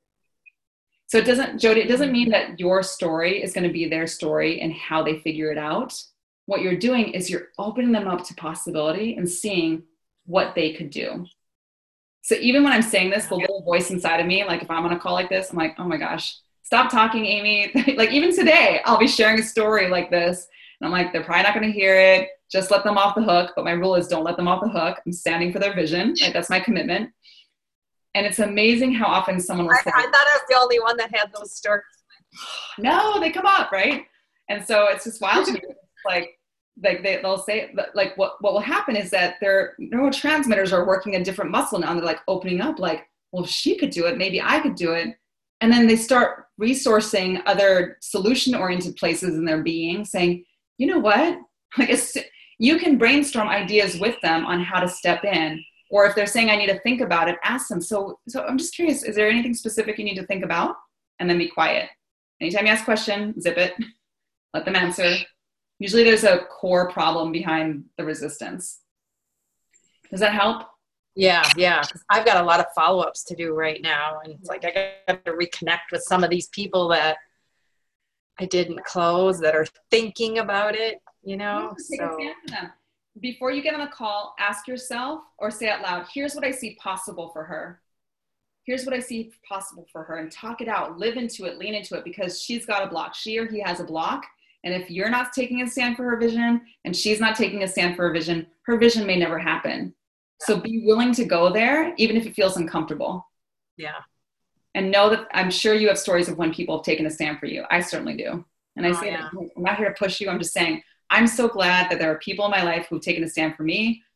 So it doesn't, Jody, it doesn't mean that your story is going to be their story and how they figure it out. What you're doing is you're opening them up to possibility and seeing what they could do. So even when I'm saying this, the little voice inside of me, like if I'm on a call like this, I'm like, oh my gosh, stop talking, Amy. Like even today, I'll be sharing a story like this. And I'm like, they're probably not going to hear it. Just let them off the hook. But my rule is don't let them off the hook. I'm standing for their vision. Right? That's my commitment. And it's amazing how often someone will I, say, I thought I was the only one that had those stories. No, they come up, right? And so it's just wild to me. It's like, like they, they'll say, like what, what will happen is that their neurotransmitters are working a different muscle now. And they're like opening up like, well, if she could do it, maybe I could do it. And then they start resourcing other solution-oriented places in their being, saying, you know what? Like it's, you can brainstorm ideas with them on how to step in. Or if they're saying, I need to think about it, ask them. So, so I'm just curious, is there anything specific you need to think about? And then be quiet. Anytime you ask a question, zip it, let them answer. Usually there's a core problem behind the resistance. Does that help? Yeah, yeah. I've got a lot of follow-ups to do right now. And it's like I got to reconnect with some of these people that I didn't close that are thinking about it, you know? Take So a stand for them. Before you get on the call, ask yourself or say out loud, here's what I see possible for her. Here's what I see possible for her, and talk it out, live into it, lean into it, because she's got a block. She or he has a block. And if you're not taking a stand for her vision and she's not taking a stand for her vision, her vision may never happen. So be willing to go there, even if it feels uncomfortable. yeah. And know that I'm sure you have stories of when people have taken a stand for you. I certainly do. And I Oh, say, yeah. that I'm not here to push you. I'm just saying, I'm so glad that there are people in my life who've taken a stand for me.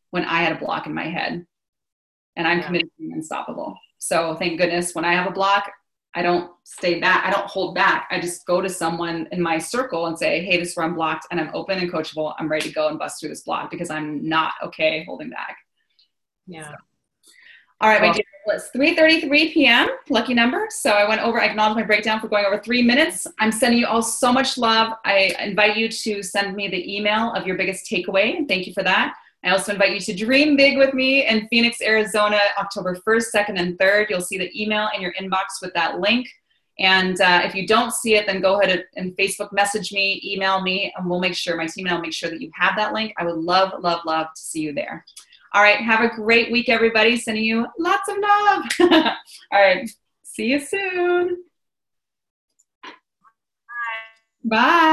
when I had a block in my head. And I'm Yeah. committed to being unstoppable. So thank goodness when I have a block, I don't stay back. I don't hold back. I just go to someone in my circle and say, hey, this is where I'm blocked and I'm open and coachable. I'm ready to go and bust through this block because I'm not okay holding back. Yeah. So. All right, Well, my dear. Well, it's three thirty-three p.m. Lucky number. So I went over, I acknowledged my breakdown for going over three minutes. I'm sending you all so much love. I invite you to send me the email of your biggest takeaway. And thank you for that. I also invite you to dream big with me in Phoenix, Arizona, October first, second, and third. You'll see the email in your inbox with that link. And uh, if you don't see it, then go ahead and Facebook message me, email me, and we'll make sure, my team and I'll make sure that you have that link. I would love, love, love to see you there. All right, have a great week, everybody. Sending you lots of love. All right, see you soon. Bye. Bye.